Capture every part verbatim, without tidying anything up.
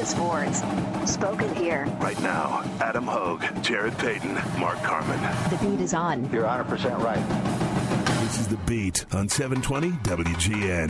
Texas Fords. Spoken here. Right now, Adam Hogue, Jared Payton, Mark Carman. The Beat is on. You're one hundred percent right. This is The Beat on seven twenty W G N.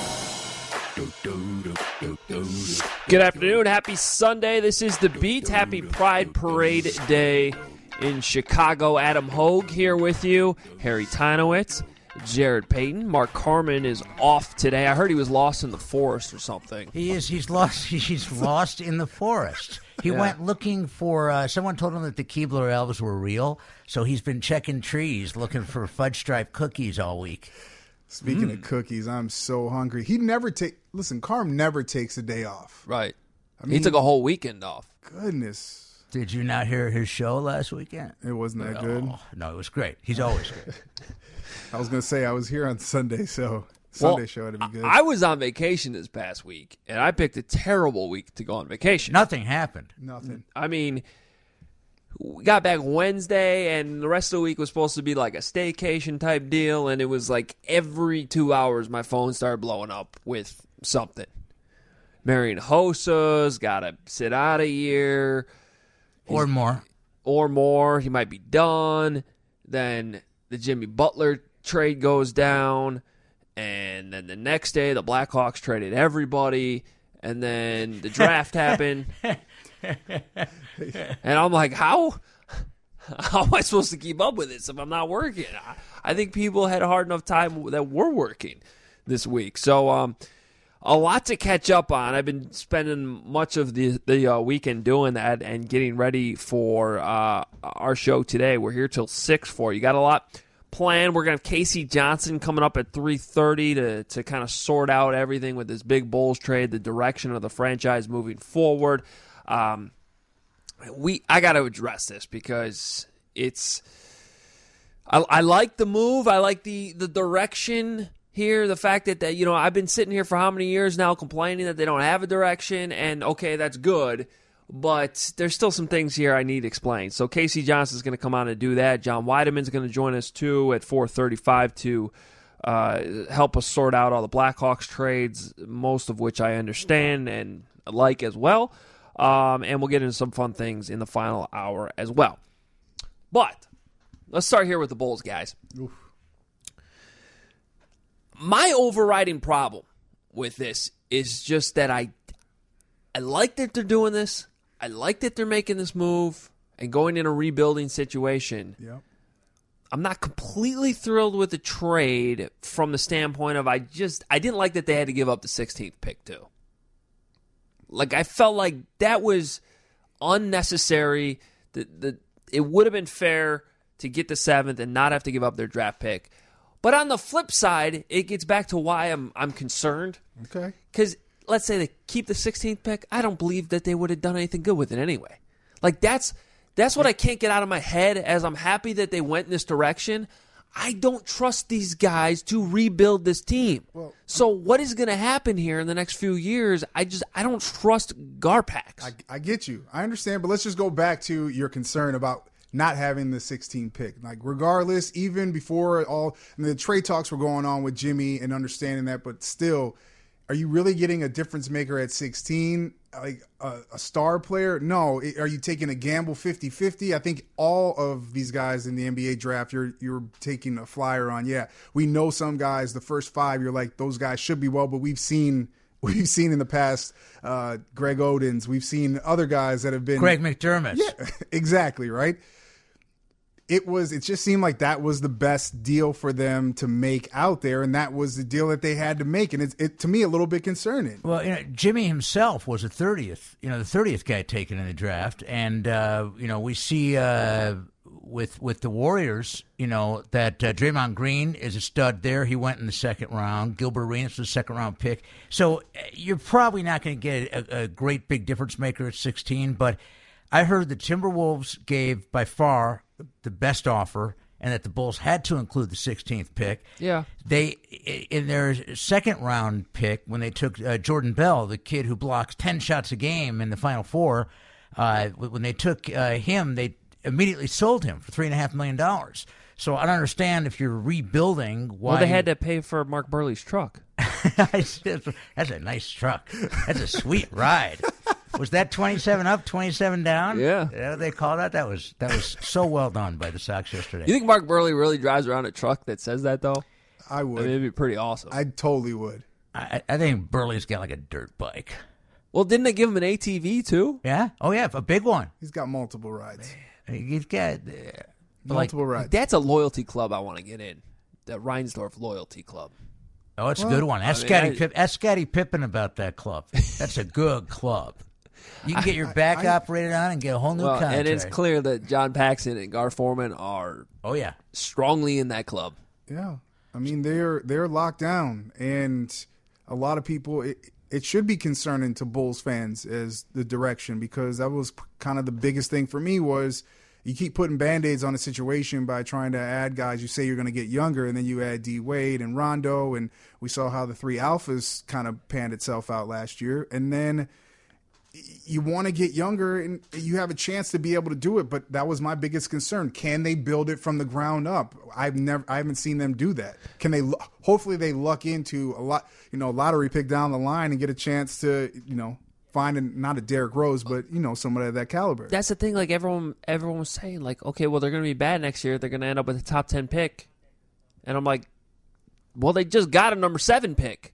Good afternoon. Happy Sunday. This is The Beat. Happy Pride Parade Day in Chicago. Adam Hogue here with you. Harry Tynowitz, Jared Payton. Mark Carman is off today. I heard he was lost in the forest or something. He is. He's lost. He's lost in the forest. He Yeah. went looking for. Uh, someone told him that the Keebler elves were real, so he's been checking trees looking for fudge stripe cookies all week. Speaking Mm. of cookies, I'm so hungry. He never take. Listen, Carm never takes a day off. Right. I mean, he took a whole weekend off. Goodness, Did you not hear his show last weekend? it wasn't that good. Oh, no, it was great. He's always good. I was gonna say I was here on Sunday, so Sunday Well, show had to be good. I was on vacation this past week, and I picked a terrible week to go on vacation. Nothing happened. Nothing. I mean, we got back Wednesday, and the rest of the week was supposed to be like a staycation type deal, and it was like every two hours my phone started blowing up with something. Marian Hosa's got to sit out a year. Or more. Or more. He might be done. Then the Jimmy Butler trade goes down, and then the next day the Blackhawks traded everybody, and then the draft happened. And I'm like, how how am I supposed to keep up with this if I'm not working? I, I think people had a hard enough time that we're working this week. So um, a lot to catch up on. I've been spending much of the, the uh, weekend doing that and getting ready for uh, our show today. We're here till six for you. Got a lot planned. We're going to have Casey Johnson coming up at three thirty to, to kind of sort out everything with this big Bulls trade, the direction of the franchise moving forward. Um, we I got to address this because it's I, I like the move. I like the, the direction here. The fact that, that, you know, I've been sitting here for how many years now complaining that they don't have a direction, and okay, that's good, but there's still some things here I need explained. So Casey Johnson's going to come on and do that. John Weideman's going to join us too at four thirty-five to uh, help us sort out all the Blackhawks trades, most of which I understand and like as well. Um, and we'll get into some fun things in the final hour as well. But let's start here with the Bulls, guys. Oof. My overriding problem with this is just that I, I like that they're doing this. I like that they're making this move and going in a rebuilding situation. Yep. I'm not completely thrilled with the trade from the standpoint of I just I didn't like that they had to give up the sixteenth pick too. Like, I felt like that was unnecessary. The, the, it would have been fair to get the seventh and not have to give up their draft pick. But on the flip side, it gets back to why I'm I'm concerned. Okay. Because let's say they keep the sixteenth pick, I don't believe that they would have done anything good with it anyway. Like, that's that's what I can't get out of my head. As I'm happy that they went in this direction, I don't trust these guys to rebuild this team. Well, so what is going to happen here in the next few years? I just I don't trust Garpax. I, I get you. I understand, but let's just go back to your concern about not having the sixteenth pick. Like, regardless, even before all I mean, the trade talks were going on with Jimmy and understanding that, but still, are you really getting a difference maker at sixteen? Like a, a star player? No. Are you taking a gamble fifty-fifty? I think all of these guys in the N B A draft, you're you're taking a flyer on. Yeah, we know some guys, the first five, you're like, those guys should be well, but we've seen we've seen in the past uh, Greg Odens, we've seen other guys that have been Greg McDermott. Yeah, exactly, right? It was. It just seemed like that was the best deal for them to make out there, and that was the deal that they had to make. And it's it, to me a little bit concerning. Well, you know, Jimmy himself was the thirtieth, you know, the thirtieth guy taken in the draft, and uh, you know, we see uh, with with the Warriors, you know, that uh, Draymond Green is a stud there. He went in the second round. Gilbert Arenas was a second round pick. So uh, you're probably not going to get a, a great big difference maker at sixteen, but I heard the Timberwolves gave by far the best offer, and that the Bulls had to include the sixteenth pick. Yeah. They, in their second round pick, when they took uh, Jordan Bell, the kid who blocks ten shots a game in the Final Four, uh, when they took uh, him, they immediately sold him for three and a half million dollars. So I don't understand if you're rebuilding why. Well, they had to pay for Mark Burley's truck. That's a nice truck. That's a sweet ride. Was that twenty-seven up, twenty-seven down? Yeah. Is that what they call that? That was that was so well done by the Sox yesterday. You think Mark Burley really drives around a truck that says that, though? I would. I mean, it'd be pretty awesome. I totally would. I, I think Burley's got like a dirt bike. Well, didn't they give him an A T V, too? Yeah? Oh, yeah, a big one. He's got multiple rides. He's got... Uh, Multiple rides. That's a loyalty club I want to get in. The Reinsdorf Loyalty Club. oh, it's a good one. Ask, I mean, Scottie I- Pip, ask Scottie Pippen about that club. That's a good club. You can get your back I- operated on and get a whole new Well, contract. and it's clear that John Paxson and Gar Forman are Oh, yeah. strongly in that club. Yeah, I mean they're they're locked down, and a lot of people. It, it should be concerning to Bulls fans as the direction, because that was kind of the biggest thing for me was you keep putting Band-Aids on a situation by trying to add guys. You say you're going to get younger, and then you add D Wade and Rondo, and we saw how the three alphas kind of panned itself out last year, and then you want to get younger and you have a chance to be able to do it, but that was my biggest concern. Can they build it from the ground up? I've never, I haven't seen them do that. Can they? Hopefully, they luck into a lot, you know, lottery pick down the line and get a chance to, you know, find a, not a Derrick Rose, but you know, somebody of that caliber. That's the thing. Like everyone, everyone was saying, like, okay, well, they're going to be bad next year. They're going to end up with a top ten pick, and I'm like, well, they just got a number seven pick.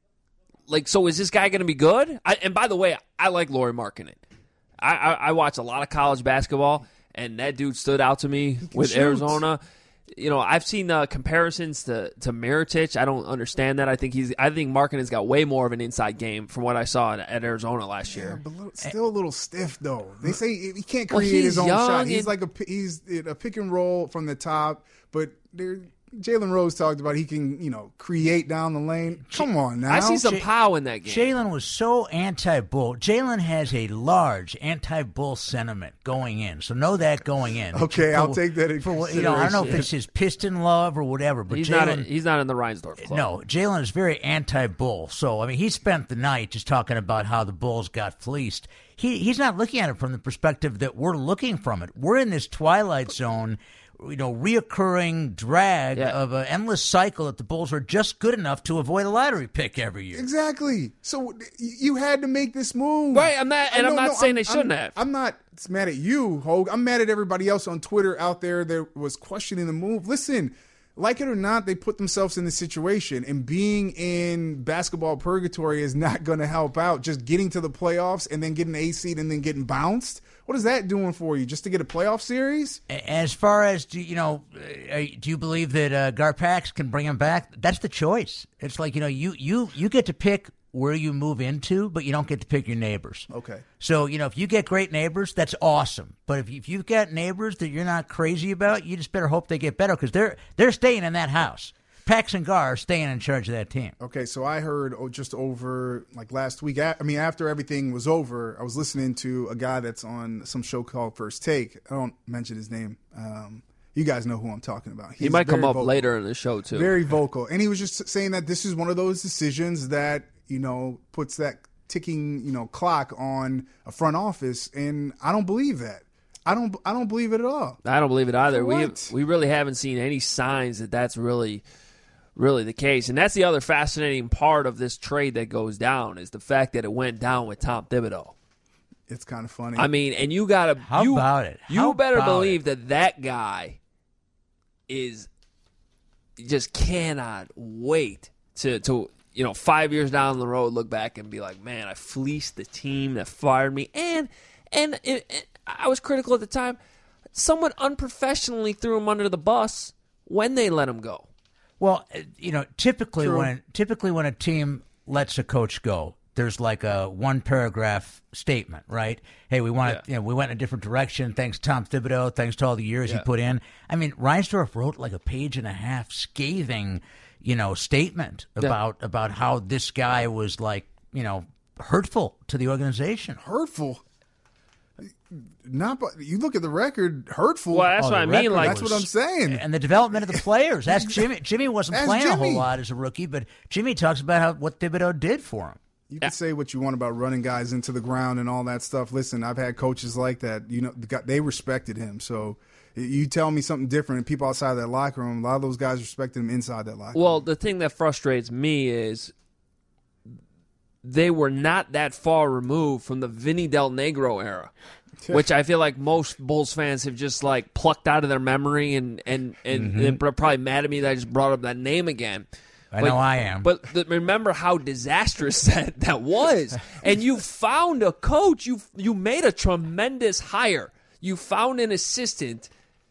Like, so is this guy going to be good? I, and by the way, I like Lauri Markkanen. I, I, I watch a lot of college basketball, and that dude stood out to me with shoot. Arizona. You know, I've seen uh, comparisons to to Mirotic. I don't understand that. I think he's. I think Markkanen's got way more of an inside game from what I saw at, at Arizona last Yeah, year. but little, still a little stiff though. They say he can't Well, create he's his own young shot. He's and- like a he's a pick and roll from the top, but there. Jalen Rose talked about he can, you know, create down the lane. Come on now. I see some J- pow in that game. Jalen was so anti-Bull. Jalen has a large anti-Bull sentiment going in, so know that going in. Okay, For- I'll take that into for what- You know, I don't know if it's his Piston love or whatever, but he's Jalen. not. A, he's not in the Reinsdorf club. No, Jalen is very anti-Bull. So, I mean, he spent the night just talking about how the Bulls got fleeced. He He's not looking at it from the perspective that we're looking from it. We're in this twilight zone, you know, reoccurring drag Yeah. of an endless cycle that the Bulls are just good enough to avoid a lottery pick every year. Exactly. So you had to make this move. Right, I'm not- and I I'm know- not no, saying they shouldn't I'm, have. I'm not mad at you, Hogue. I'm mad at everybody else on Twitter out there that was questioning the move. Listen, like it or not, they put themselves in this situation, and being in basketball purgatory is not going to help out. Just getting to the playoffs and then getting a seed and then getting bounced. What is that doing for you? Just to get a playoff series? As far as, do you know, uh, do you believe that uh, Garpax can bring him back? That's the choice. It's like, you know, you, you, you get to pick where you move into, but you don't get to pick your neighbors. Okay. So, you know, if you get great neighbors, that's awesome. But if, if you've got neighbors that you're not crazy about, you just better hope they get better because they're, they're staying in that house. Pax and Gar are staying in charge of that team. Okay, so I heard oh, just over like last week. I mean, after everything was over, I was listening to a guy that's on some show called First Take. I don't mention his name. Um, you guys know who I'm talking about. He He's might come very up vocal. later in the show too. Very vocal, and he was just saying that this is one of those decisions that you know puts that ticking you know clock on a front office, and I don't believe that. I don't. I don't believe it at all. I don't believe it either. We What? we really haven't seen any signs that that's really really the case. And that's the other fascinating part of this trade that goes down is the fact that it went down with Tom Thibodeau. It's kind of funny. I mean, and you gotta How you, about it? You How better about believe it? that that guy is just cannot wait to to you know five years down the road look back and be like, man, I fleeced the team that fired me, and and it, it, I was critical at the time. Someone unprofessionally threw him under the bus when they let him go. Well, uh, you know, typically True. when typically when a team lets a coach go, there's like a one paragraph statement, right? Hey, we want to, Yeah. you know, we went in a different direction. Thanks, Tom Thibodeau. Thanks to all the years Yeah. he put in. I mean, Reinsdorf wrote like a page and a half scathing, you know, statement about about how this guy was like, you know, hurtful to the organization. hurtful. Not, but you look at the record, hurtful. Well, that's Oh, what the I mean. record Like, That's what I'm saying. And the development of the players. That's Jimmy. Jimmy wasn't That's playing a Jimmy. whole lot as a rookie, but Jimmy talks about how what Thibodeau did for him. You can say what you want about running guys into the ground and all that stuff. Listen, I've had coaches like that. You know, the guy- they respected him. So you tell me something different, and people outside that locker room, a lot of those guys respected him inside that locker room. well, the thing that frustrates me is they were not that far removed from the Vinny Del Negro era, which I feel like most Bulls fans have just like plucked out of their memory, and and and Mm-hmm. they're probably mad at me that I just brought up that name again. I But- know I am. But th- remember how disastrous that, that was. And you found a coach. You you made a tremendous hire. You found an assistant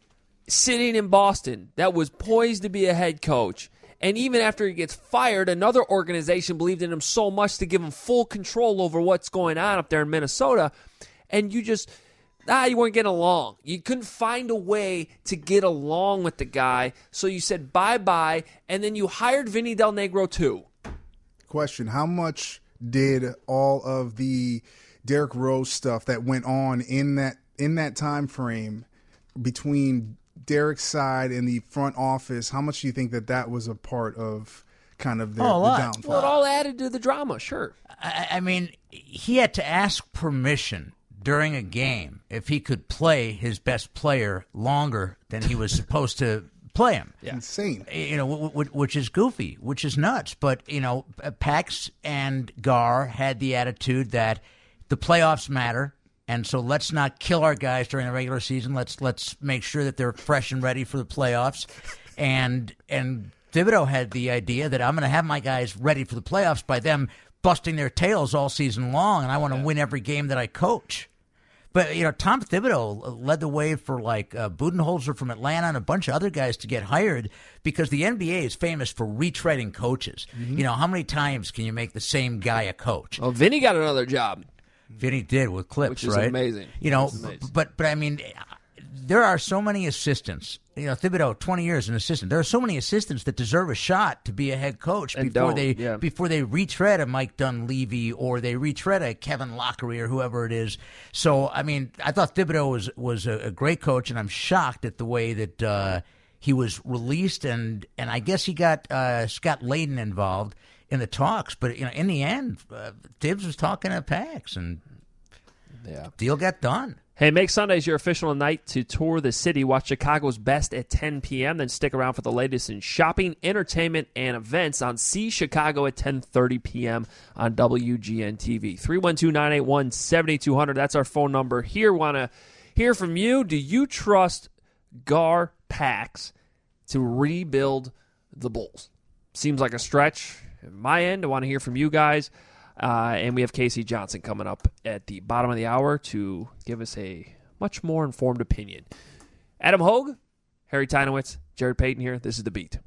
sitting in Boston that was poised to be a head coach. And even after he gets fired, another organization believed in him so much to give him full control over what's going on up there in Minnesota. And you just, ah, you weren't getting along. You couldn't find a way to get along with the guy. So you said bye-bye, and then you hired Vinny Del Negro too. Question: how much did all of the Derrick Rose stuff that went on in that in that time frame between Derrick's side and the front office, how much do you think that that was a part of kind of their, Oh, a the lot. downfall? Well, it all added to the drama, sure. I, I mean, he had to ask permission during a game if he could play his best player longer than he was supposed to play him. Insane. You know, w- w- which is goofy, which is nuts. But, you know, Pax and Gar had the attitude that the playoffs matter, and so let's not kill our guys during the regular season. Let's let's make sure that they're fresh and ready for the playoffs. And and Thibodeau had the idea that I'm going to have my guys ready for the playoffs by them busting their tails all season long, and I want to win every game that I coach. But, you know, Tom Thibodeau led the way for, like, uh, Budenholzer from Atlanta and a bunch of other guys to get hired because the N B A is famous for retreading coaches. Mm-hmm. You know, how many times can you make the same guy a coach? Well, Vinny got another job. Vinny did with Clips, Which is right? amazing. You know, That's amazing. but but I mean, there are so many assistants. You know, Thibodeau, twenty years an assistant. There are so many assistants that deserve a shot to be a head coach And before don't, they yeah. before they retread a Mike Dunleavy or they retread a Kevin Lockery or whoever it is. So, I mean, I thought Thibodeau was was a, a great coach, and I'm shocked at the way that uh, he was released, and and I guess he got uh, Scott Layden involved in the talks. But you know, in the end, uh, Tibbs was talking to Pax, and Yeah. deal got done. Hey, make Sundays your official night to tour the city. Watch Chicago's best at ten p.m. Then stick around for the latest in shopping, entertainment, and events on See Chicago at ten thirty p.m. on W G N T V. three one two, nine eight one, seven two zero zero. That's our phone number. Here, want to hear from you. Do you trust Gar Pax to rebuild the Bulls? Seems like a stretch. At my end, I want to hear from you guys. Uh, and we have Casey Johnson coming up at the bottom of the hour to give us a much more informed opinion. Adam Hogue, Harry Tynowitz, Jared Payton here. This is The Beat.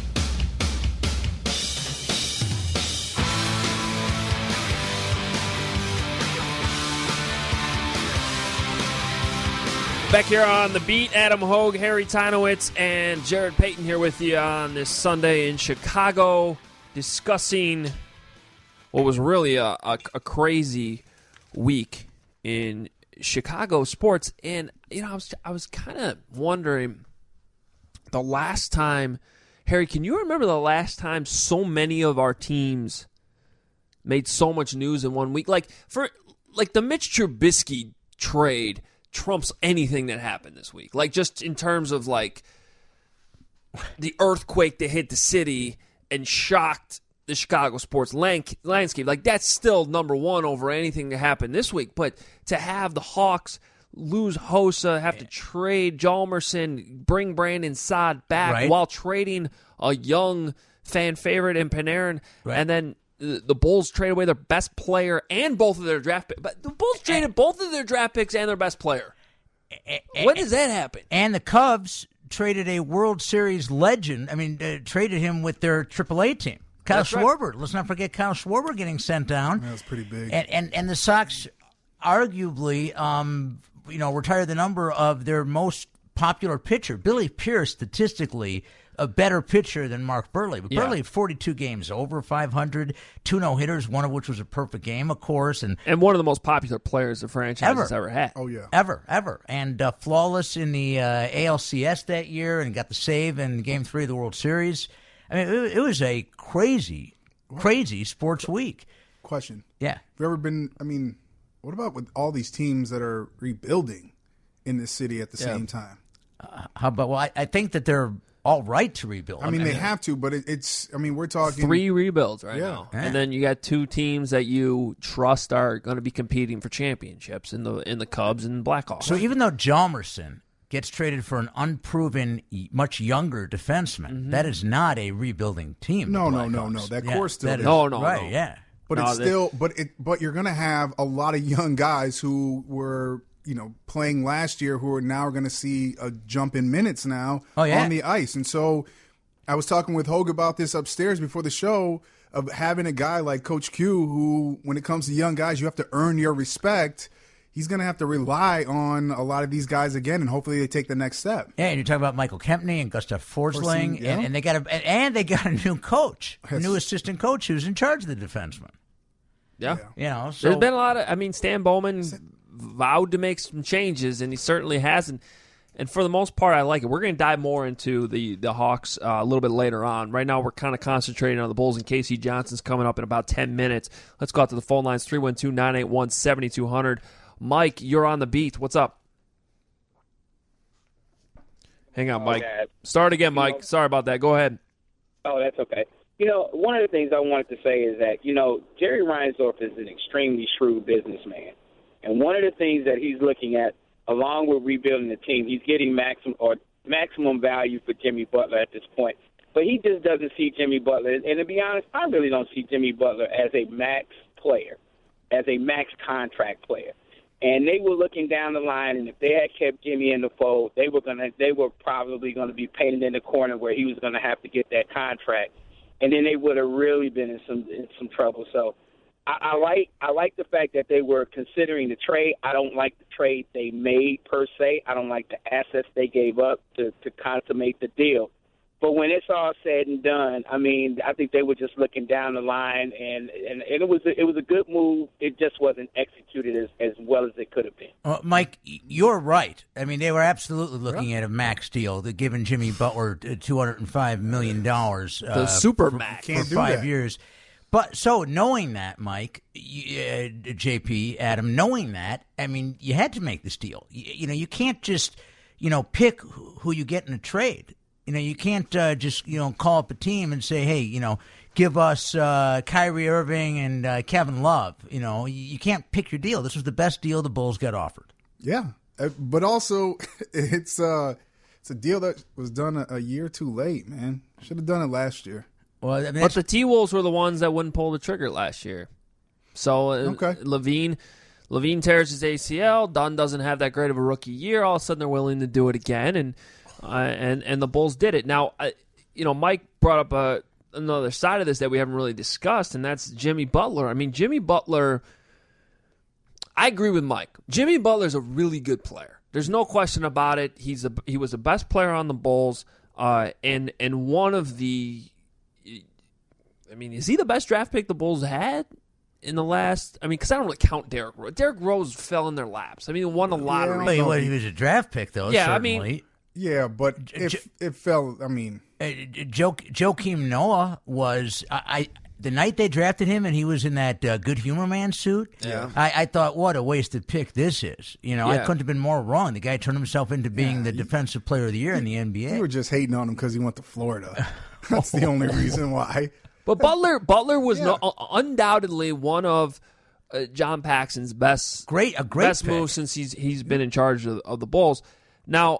Back here on The Beat, Adam Hogue, Harry Tynowitz, and Jared Payton here with you on this Sunday in Chicago, discussing what was really a, a, a crazy week in Chicago sports. And, you know, I was, I was kind of wondering the last time, Harry, can you remember the last time so many of our teams made so much news in one week? Like, for like the Mitch Trubisky trade trumps anything that happened this week. Like, just in terms of, like, the earthquake that hit the city and shocked the Chicago sports landscape. Like, that's still number one over anything that happened this week. But to have the Hawks lose Hosa, have to trade Jalmerson, bring Brandon Saad back Right. while trading a young fan favorite in Panarin, Right. and then the, the Bulls trade away their best player and both of their draft picks. But the Bulls traded both of their draft picks and their best player. When does that happen? And the Cubs traded a World Series legend. I mean, uh, traded him with their triple A team. Kyle That's right. Schwarber. Let's not forget Kyle Schwarber getting sent down. That was pretty big. And and, and the Sox, arguably, um, you know, retired the number of their most popular pitcher. Billy Pierce, statistically, a better pitcher than Mark Burley. But Yeah. Burley, forty-two games over five hundred, two no-hitters, one of which was a perfect game, of course. And And one of the most popular players the franchise Ever. has ever had. Oh, yeah. Ever, ever. And uh, flawless in the uh, A L C S that year and got the save in Game three of the World Series. I mean, it, it was a crazy, crazy sports week. Question. Yeah. Have you ever been, I mean, what about with all these teams that are rebuilding in this city at the Yeah. same time? How about, well, I, I think that they're all right to rebuild. I mean, they have to, but it, it's. I mean, we're talking Three rebuilds right Yeah. now, Yeah. and then you got two teams that you trust are going to be competing for championships in the in the Cubs and Blackhawks. So even though Hjalmarsson gets traded for an unproven, much younger defenseman, Mm-hmm. that is not a rebuilding team. No, the no, no, Blackhawks. no. That Yeah, core still that is. No, no, right, no. yeah. But No, it's they- still, but it, but you're going to have a lot of young guys who were, you know, playing last year who are now going to see a jump in minutes now Oh, yeah. on the ice. And so I was talking with Hogue about this upstairs before the show of having a guy like Coach Q who, when it comes to young guys, you have to earn your respect. He's going to have to rely on a lot of these guys again, and hopefully they take the next step. Yeah, and you're talking about Michael Kempney and Gustav Forsling, Forsling, yeah. and, and they got a and, and they got a new coach, a Yes. new assistant coach who's in charge of the defenseman. yeah. You know, so There's been a lot of. I mean, Stan Bowman vowed to make some changes, and he certainly hasn't. And for the most part, I like it. We're going to dive more into the the Hawks uh, a little bit later on. Right now, we're kind of concentrating on the Bulls, and Casey Johnson's coming up in about ten minutes. Let's go out to the phone lines: three one two, nine eight one, seven two zero zero. Mike, you're on the beat. What's up? Hang on, Mike. Okay. Start again, Mike. know- Sorry about that. Go ahead. Oh, that's okay. You know, one of the things I wanted to say is that, you know, Jerry Reinsdorf is an extremely shrewd businessman. And one of the things that he's looking at, along with rebuilding the team, he's getting maximum or maximum value for Jimmy Butler at this point. But he just doesn't see Jimmy Butler. And to be honest, I really don't see Jimmy Butler as a max player, as a max contract player. And they were looking down the line, and if they had kept Jimmy in the fold, they were gonna, they were probably going to be painted in the corner where he was going to have to get that contract, and then they would have really been in some in some trouble. So, I, I like I like the fact that they were considering the trade. I don't like the trade they made per se. I don't like the assets they gave up to to consummate the deal. But when it's all said and done, I mean, I think they were just looking down the line, and, and, and it was a, it was a good move. It just wasn't executed as, as well as it could have been. Uh, Mike, you're right. I mean, they were absolutely looking at a max deal, that giving Jimmy Butler two hundred five million dollars. Uh, The super for, max. for Can't do five that. years. But so knowing that, Mike, y- uh, J P, Adam, knowing that, I mean, you had to make this deal. You, you know, you can't just, you know, pick who who you get in a trade. You know, you can't uh, just, you know, call up a team and say, hey, you know, give us uh, Kyrie Irving and uh, Kevin Love. You know, you, you can't pick your deal. This was the best deal the Bulls got offered. Yeah, Uh, but also it's uh it's a deal that was done a, a year too late, man. Should have done it last year. Well, I mean, But that's- the T-Wolves were the ones that wouldn't pull the trigger last year. So uh, Okay. Levine, Levine tears his A C L. Dunn doesn't have that great of a rookie year. All of a sudden, they're willing to do it again, and uh, and and the Bulls did it. Now, uh, you know, Mike brought up a, another side of this that we haven't really discussed, and that's Jimmy Butler. I mean, Jimmy Butler. I agree with Mike. Jimmy Butler's a really good player. There's no question about it. He's a, he was the best player on the Bulls, uh, and and one of the. I mean, is he the best draft pick the Bulls had in the last? I mean, because I don't really count Derrick Rose. Derrick Rose fell in their laps. I mean, he won the lottery. Well, he, well, he was a draft pick, though. Yeah, I certainly. mean- Yeah, but J- if it fell, I mean, Uh, jo- Joakim Noah was I, I the night they drafted him and he was in that uh, Good Humor Man suit. Yeah. I, I thought, what a wasted pick this is. You know, I Yeah. couldn't have been more wrong. The guy turned himself into being the defensive player of the year in the N B A. you were just hating on him because he went to Florida. That's the only reason why. But Butler, Butler was Yeah. no, uh, undoubtedly one of uh, John Paxson's best, Great, a great best pick. moves since he's he's been in charge of, of the Bulls. Now,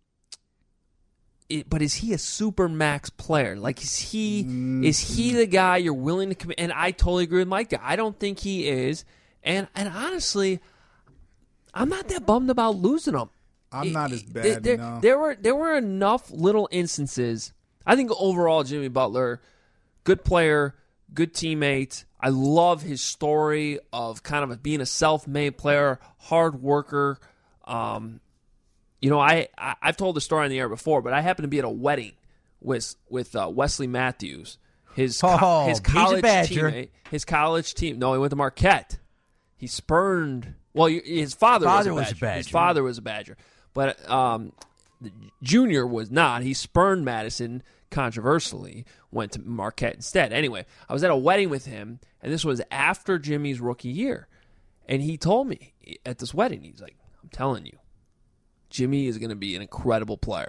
it, but is he a super max player? Like, is he is he the guy you're willing to commit? And I totally agree with Mike. I don't think he is. And and honestly, I'm not that bummed about losing him. I'm not as It- bad. There, no. there were there were enough little instances. I think overall, Jimmy Butler, good player, good teammate. I love his story of kind of being a self-made player, hard worker. Um, you know, I, I I've told the story on the air before, but I happened to be at a wedding with with uh, Wesley Matthews, his co- Oh, his he's a college Badger. teammate, his college team. No, he went to Marquette. He spurned. Well, his father, Father was, was a a Badger. His Badger. father was a Badger, but um, Junior was not. He spurned Madison controversially, went to Marquette instead. Anyway, I was at a wedding with him, and this was after Jimmy's rookie year. And he told me at this wedding, he's like, I'm telling you, Jimmy is going to be an incredible player.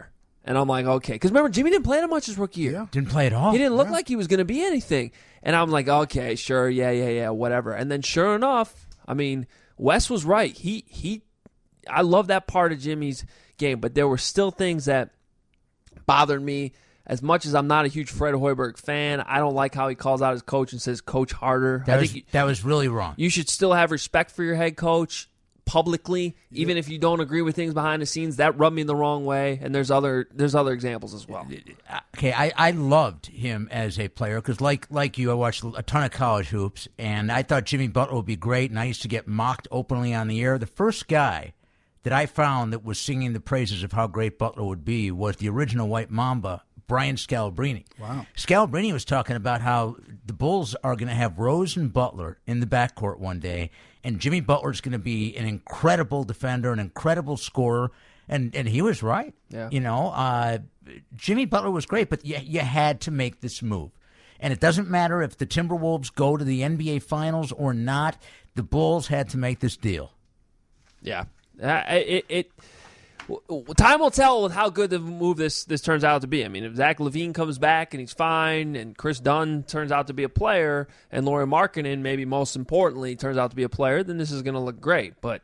And I'm like, okay. Because remember, Jimmy didn't play that much his rookie year. Yeah. Didn't play at all. He didn't look Yeah. like he was going to be anything. And I'm like, okay, sure, yeah, yeah, yeah, whatever. And then sure enough, I mean, Wes was right. He he, I love that part of Jimmy's game, but there were still things that bothered me. As much as I'm not a huge Fred Hoiberg fan, I don't like how he calls out his coach and says, coach harder. That I was, think that was really wrong. you should still have respect for your head coach publicly, even if you don't agree with things behind the scenes. That rubbed me the wrong way, and there's other there's other examples as well. Okay, I, I loved him as a player because, like like you, I watched a ton of college hoops, and I thought Jimmy Butler would be great, and I used to get mocked openly on the air. The first guy that I found that was singing the praises of how great Butler would be was the original White Mamba, Brian Scalabrine. Wow. Scalabrine was talking about how the Bulls are going to have Rose and Butler in the backcourt one day, and Jimmy Butler's going to be an incredible defender, an incredible scorer, and, and he was right. Yeah. You know, uh, Jimmy Butler was great, but you, you had to make this move. And it doesn't matter if the Timberwolves go to the N B A Finals or not, the Bulls had to make this deal. Yeah. Uh, it, it time will tell with how good the move this this turns out to be. I mean, if Zach LaVine comes back and he's fine, and Chris Dunn turns out to be a player, and Lauri Markkanen, maybe most importantly, turns out to be a player, then this is going to look great. But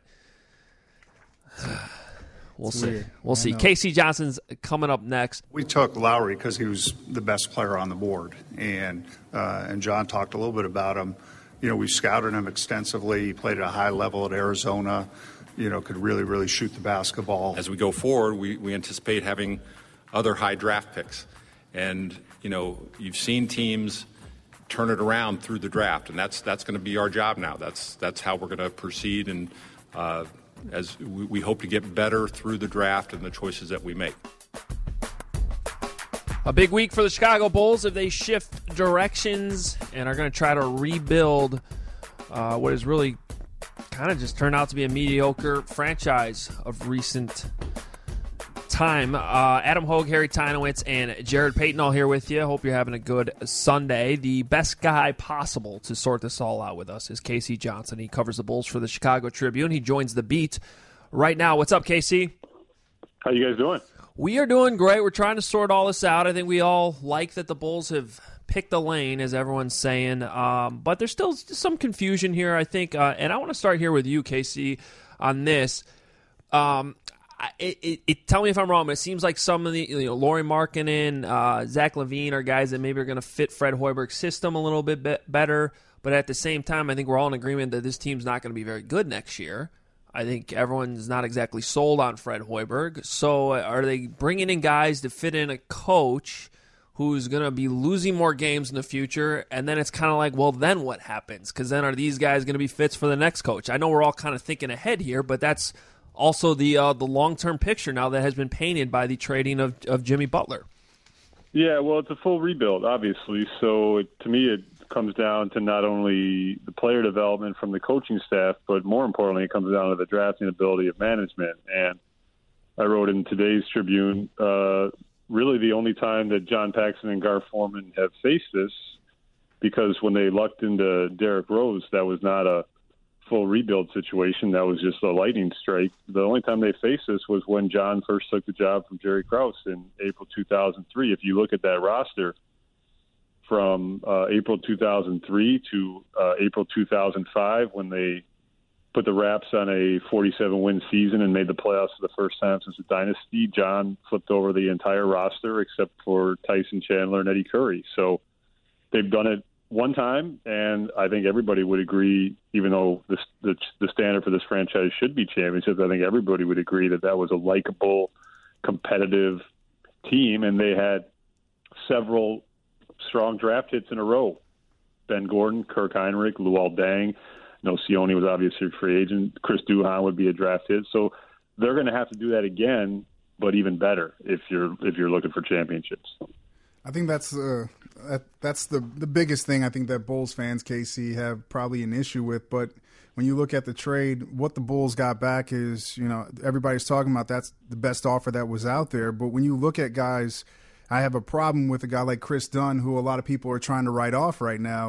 we'll It's see. weird. We'll I see. know. Casey Johnson's coming up next. We took Lowry because he was the best player on the board, and uh, and John talked a little bit about him. You know, we scouted him extensively. He played at a high level at Arizona. You know, could really, really shoot the basketball. As we go forward, we, we anticipate having other high draft picks. And, you know, you've seen teams turn it around through the draft, and that's that's going to be our job now. That's that's how we're going to proceed, and uh, as we, we hope to get better through the draft and the choices that we make. A big week for the Chicago Bulls if they shift directions and are going to try to rebuild uh, what is really kind of just turned out to be a mediocre franchise of recent time. Uh, Adam Hogue, Harry Tynowitz, and Jared Payton all here with you. Hope you're having a good Sunday. The best guy possible to sort this all out with us is Casey Johnson. He covers the Bulls for the Chicago Tribune. He joins the beat right now. What's up, Casey? How you guys doing? We are doing great. We're trying to sort all this out. I think we all like that the Bulls have picked a lane, as everyone's saying. Um, but there's still some confusion here, I think. Uh, and I want to start here with you, Casey, on this. Um, it, it, it, tell me if I'm wrong, but it seems like some of the, you know, Lauri Markkanen, uh, Zach LaVine are guys that maybe are going to fit Fred Hoiberg's system a little bit be- better. But at the same time, I think we're all in agreement that this team's not going to be very good next year. I think everyone's not exactly sold on Fred Hoiberg. So are they bringing in guys to fit in a coach who's going to be losing more games in the future? And then it's kind of like, well, then what happens? Because then are these guys going to be fits for the next coach? I know we're all kind of thinking ahead here, but that's also the uh, the long-term picture now that has been painted by the trading of, of Jimmy Butler. Yeah, well, it's a full rebuild, obviously. So it, to me, it comes down to not only the player development from the coaching staff, but more importantly, it comes down to the drafting ability of management. And I wrote in today's Tribune, uh, really the only time that John Paxson and Gar Forman have faced this, because when they lucked into Derrick Rose, that was not a full rebuild situation. That was just a lightning strike. The only time they faced this was when John first took the job from Jerry Krause in April two thousand three. If you look at that roster, from uh, April two thousand three to uh, April two thousand five, when they put the wraps on a forty-seven win season and made the playoffs for the first time since the dynasty, John flipped over the entire roster except for Tyson Chandler and Eddie Curry. So they've done it one time, and I think everybody would agree, even though this, the, the standard for this franchise should be championships, I think everybody would agree that that was a likable, competitive team, and they had several strong draft hits in a row. Ben Gordon, Kirk Heinrich, Luol Deng. Nocioni was obviously a free agent. Chris Duhon would be a draft hit. So they're going to have to do that again, but even better if you're if you're looking for championships. I think that's uh, that, that's the the biggest thing I think that Bulls fans, K C, have probably an issue with. But when you look at the trade, what the Bulls got back is, you know, everybody's talking about that's the best offer that was out there. But when you look at guys, I have a problem with a guy like Chris Dunn, who a lot of people are trying to write off right now.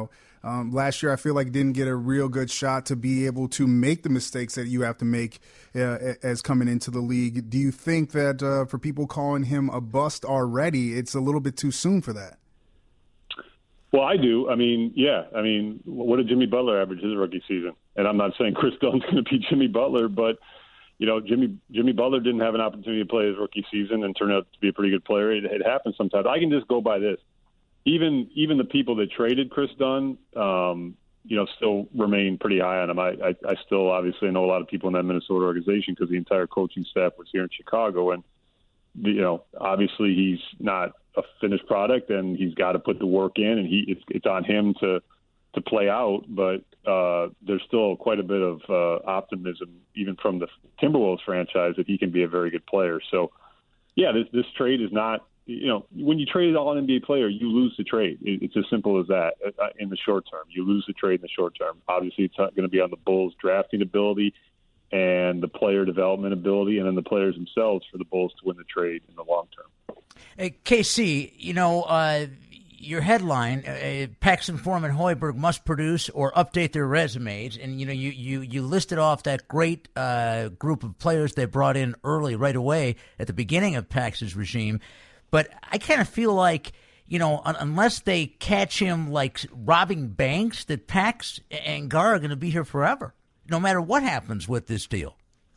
Um, last year, I feel like didn't get a real good shot to be able to make the mistakes that you have to make uh, as coming into the league. Do you think that uh, for people calling him a bust already, it's a little bit too soon for that? Well, I do. I mean, yeah. I mean, what did Jimmy Butler average his rookie season? And I'm not saying Chris Dunn's going to be Jimmy Butler, but, you know, Jimmy Jimmy Butler didn't have an opportunity to play his rookie season and turned out to be a pretty good player. It, it happens sometimes. I can just go by this. Even even the people that traded Chris Dunn, um, you know, still remain pretty high on him. I, I, I still obviously know a lot of people in that Minnesota organization because the entire coaching staff was here in Chicago. And, you know, obviously he's not a finished product and he's got to put the work in, and he it's, it's on him to to play out. But uh, there's still quite a bit of uh, optimism, even from the Timberwolves franchise, that he can be a very good player. So, yeah, this, this trade is not, you know, when you trade an all-N B A player, you lose the trade. It's as simple as that in the short term. You lose the trade in the short term. Obviously, it's not going to be on the Bulls' drafting ability and the player development ability, and then the players themselves for the Bulls to win the trade in the long term. Hey, K C, you know, uh, your headline, uh, Paxton, Foreman, Hoiberg must produce or update their resumes. And, you know, you, you, you listed off that great uh, group of players they brought in early, right away at the beginning of Pax's regime. But I kind of feel like, you know, un- unless they catch him like robbing banks, that Pax and Gar are going to be here forever, no matter what happens with this deal.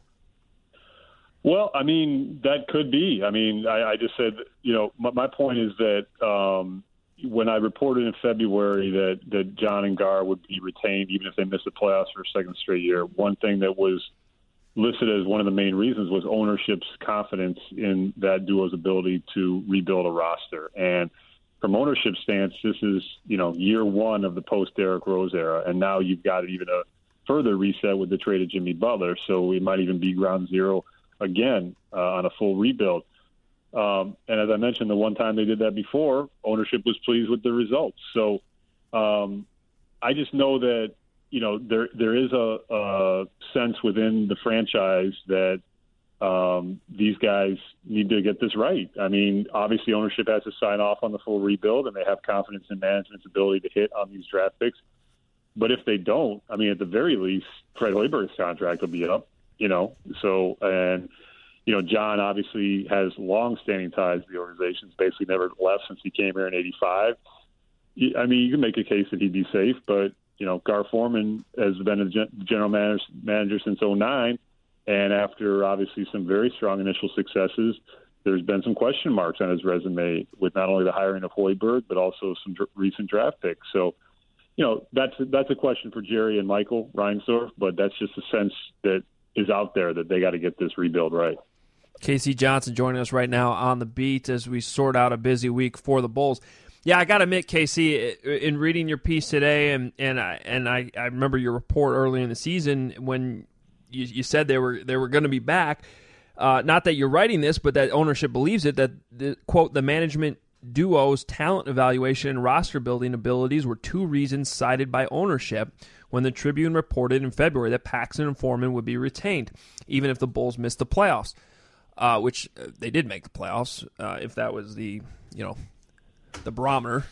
Well, I mean, that could be. I mean, I, I just said, you know, my, my point is that um, when I reported in February that, that John and Gar would be retained, even if they missed the playoffs for a second straight year, one thing that was listed as one of the main reasons was ownership's confidence in that duo's ability to rebuild a roster. And from ownership stance, this is, you know, year one of the post-Derrick Rose era, and now you've got even a further reset with the trade of Jimmy Butler, so it might even be ground zero again uh, on a full rebuild. Um, and as I mentioned, the one time they did that before, ownership was pleased with the results. So um, I just know that, you know, there there is a, a sense within the franchise that um, these guys need to get this right. I mean, obviously ownership has to sign off on the full rebuild, and they have confidence in management's ability to hit on these draft picks. But if they don't, I mean, at the very least, Fred Hoiberg's contract will be up, you know. So, and, you know, John obviously has long-standing ties to the organization. He's basically never left since he came here in eighty-five. I mean, you can make a case that he'd be safe, but, you know, Gar Forman has been a general manager, manager since oh nine, and after obviously some very strong initial successes, there's been some question marks on his resume with not only the hiring of Hoiberg, but also some dr- recent draft picks. So, you know, that's that's a question for Jerry and Michael Reinsdorf, but that's just a sense that is out there that they got to get this rebuild right. K C Johnson joining us right now on the beat as we sort out a busy week for the Bulls. Yeah, I got to admit, K C, in reading your piece today, and and I and I, I remember your report early in the season when you, you said they were they were going to be back. Uh, not that you're writing this, but that ownership believes it. That the, quote, the management duo's talent evaluation and roster building abilities were two reasons cited by ownership when the Tribune reported in February that Paxson and Foreman would be retained, even if the Bulls missed the playoffs. Uh, which uh, they did make the playoffs, uh, if that was the, you know, the barometer.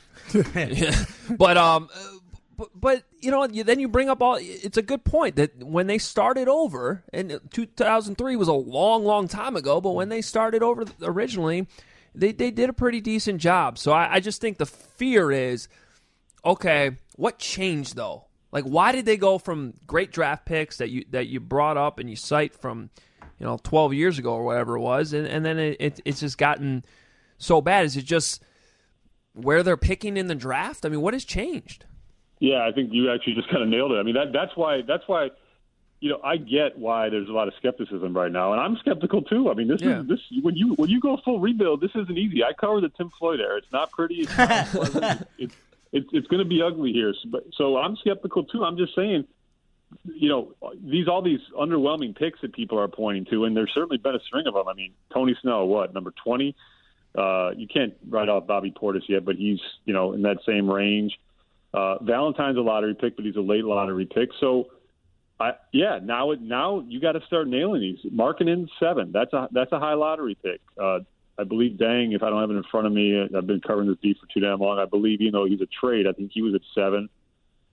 but, um, but, but, you know, you, then you bring up all, it's a good point that when they started over, and two thousand three was a long, long time ago, but when they started over originally, they, they did a pretty decent job. So I, I just think the fear is, okay, what changed though? Like, why did they go from great draft picks that you that you brought up and you cite from, you know, twelve years ago or whatever it was, and, and then it, it, it's just gotten so bad? Is it just where they're picking in the draft? I mean, what has changed? Yeah, I think you actually just kind of nailed it. I mean, that that's why that's why you know I get why there's a lot of skepticism right now, and I'm skeptical too. I mean, this yeah. is this when you when you go full rebuild, this isn't easy. I cover the Tim Floyd era. It's not pretty. It's not pleasant. It's it's, it's going to be ugly here. So, so I'm skeptical too. I'm just saying, you know, these all these underwhelming picks that people are pointing to, and there's certainly been a string of them. I mean, Tony Snell, what, number twenty? Uh, you can't write off Bobby Portis yet, but he's, you know, in that same range. Uh, Valentine's a lottery pick, but he's a late lottery pick. So, I, yeah, now it now you got to start nailing these. Markkanen, seven. That's a that's a high lottery pick. Uh, I believe Dang, if I don't have it in front of me, I've been covering this beat for too damn long. I believe, you know, he's a trade. I think he was at seven.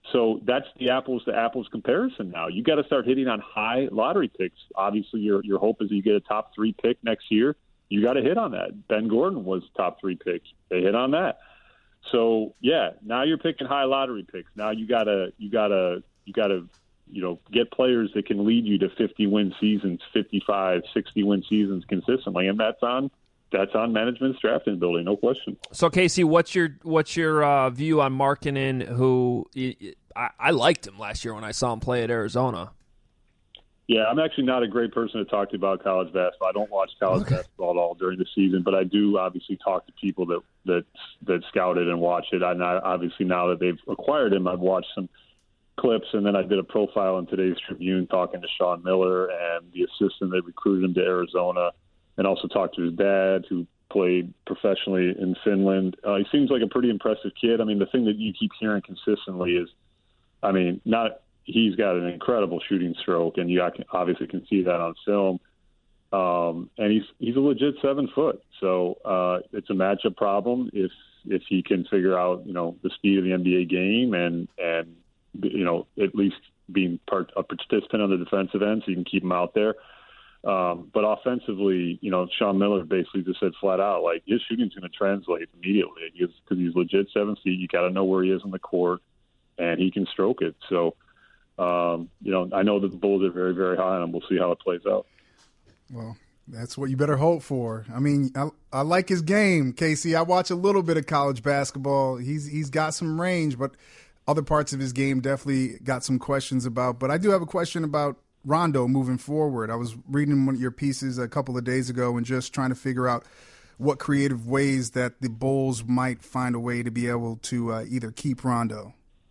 So that's the apples to apples comparison now. You got to start hitting on high lottery picks. Obviously, your your hope is you get a top three pick next year. You got to hit on that. Ben Gordon was top three pick. They hit on that. So yeah, now you're picking high lottery picks. Now you gotta you gotta you gotta you know get players that can lead you to fifty win seasons, fifty-five, sixty win seasons consistently, and that's on that's on management's drafting ability, no question. So Casey, what's your what's your uh, view on Markkanen? Who I, I liked him last year when I saw him play at Arizona. Yeah, I'm actually not a great person to talk to about college basketball. I don't watch college okay. basketball at all during the season, but I do obviously talk to people that that that scout it and watch it. And I, obviously now that they've acquired him, I've watched some clips, and then I did a profile in today's Tribune talking to Sean Miller and the assistant that recruited him to Arizona, and also talked to his dad who played professionally in Finland. Uh, he seems like a pretty impressive kid. I mean, the thing that you keep hearing consistently is, I mean, not he's got an incredible shooting stroke, and you obviously can see that on film. Um, and he's he's a legit seven foot, so uh, it's a matchup problem if if he can figure out you know the speed of the N B A game and and you know at least being part a participant on the defensive end, so you can keep him out there. Um, but offensively, you know, Sean Miller basically just said flat out, like, his shooting's going to translate immediately because he's legit seven feet. You got to know where he is on the court, and he can stroke it. So, um, you know, I know that the Bulls are very, very high on him. We'll see how it plays out. Well, that's what you better hope for. I mean, I, I like his game, Casey. I watch a little bit of college basketball. He's he's got some range, but other parts of his game definitely got some questions about. But I do have a question about Rondo moving forward. I was reading one of your pieces a couple of days ago and just trying to figure out what creative ways that the Bulls might find a way to be able to uh, either keep Rondo.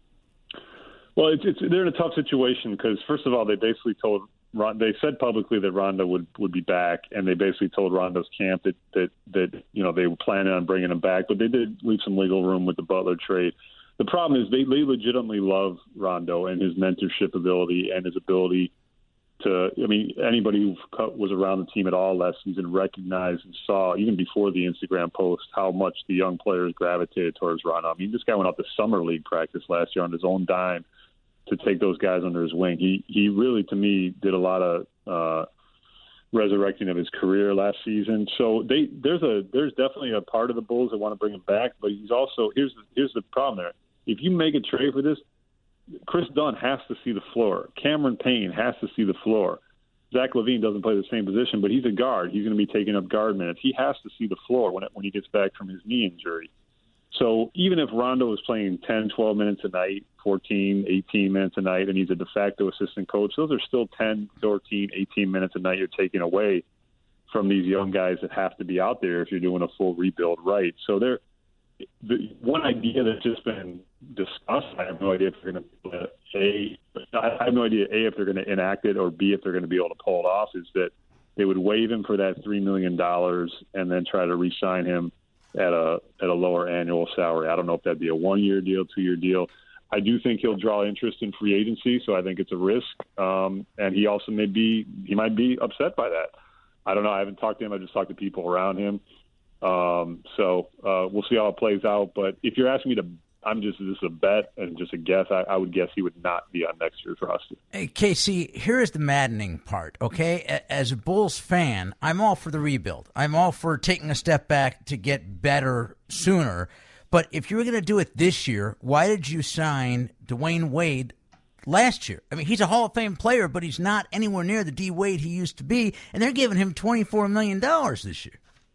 Well, it's, it's they're in a tough situation because, first of all, they basically told Ron, they said publicly that Rondo would, would be back, and they basically told Rondo's camp that, that, that you know they were planning on bringing him back, but they did leave some wiggle room with the Butler trade. The problem is they, they legitimately love Rondo and his mentorship ability and his ability to, I mean, anybody who was around the team at all last season recognized and saw, even before the Instagram post, how much the young players gravitated towards Rondo. I mean, this guy went out to summer league practice last year on his own dime to take those guys under his wing. He he really, to me, did a lot of uh, resurrecting of his career last season. So they there's a there's definitely a part of the Bulls that want to bring him back, but he's also here's the, here's the problem there. If you make a trade for this, Chris Dunn has to see the floor. Cameron Payne has to see the floor. Zach LaVine doesn't play the same position, but he's a guard. He's going to be taking up guard minutes. He has to see the floor when it, when he gets back from his knee injury. So even if Rondo is playing ten, twelve minutes a night, fourteen, eighteen minutes a night, and he's a de facto assistant coach, those are still ten, fourteen, eighteen minutes a night you're taking away from these young guys that have to be out there if you're doing a full rebuild right. So they're the one idea that's just been discussed. I have no idea if they're going to a. I have no idea a if they're going to enact it or b if they're going to be able to pull it off. Is that they would waive him for that three million dollars and then try to re-sign him at a at a lower annual salary. I don't know if that'd be a one year deal, two year deal. I do think he'll draw interest in free agency, so I think it's a risk. Um, and he also may be he might be upset by that. I don't know. I haven't talked to him. I just talked to people around him. Um, so uh, we'll see how it plays out. But if you're asking me to, I'm just this is a bet and just a guess. I, I would guess he would not be on next year's roster. Hey, Casey, here is the maddening part, okay? As a Bulls fan, I'm all for the rebuild. I'm all for taking a step back to get better sooner. But if you were going to do it this year, why did you sign Dwayne Wade last year? I mean, he's a Hall of Fame player, but he's not anywhere near the D. Wade he used to be, and they're giving him twenty-four million dollars this year.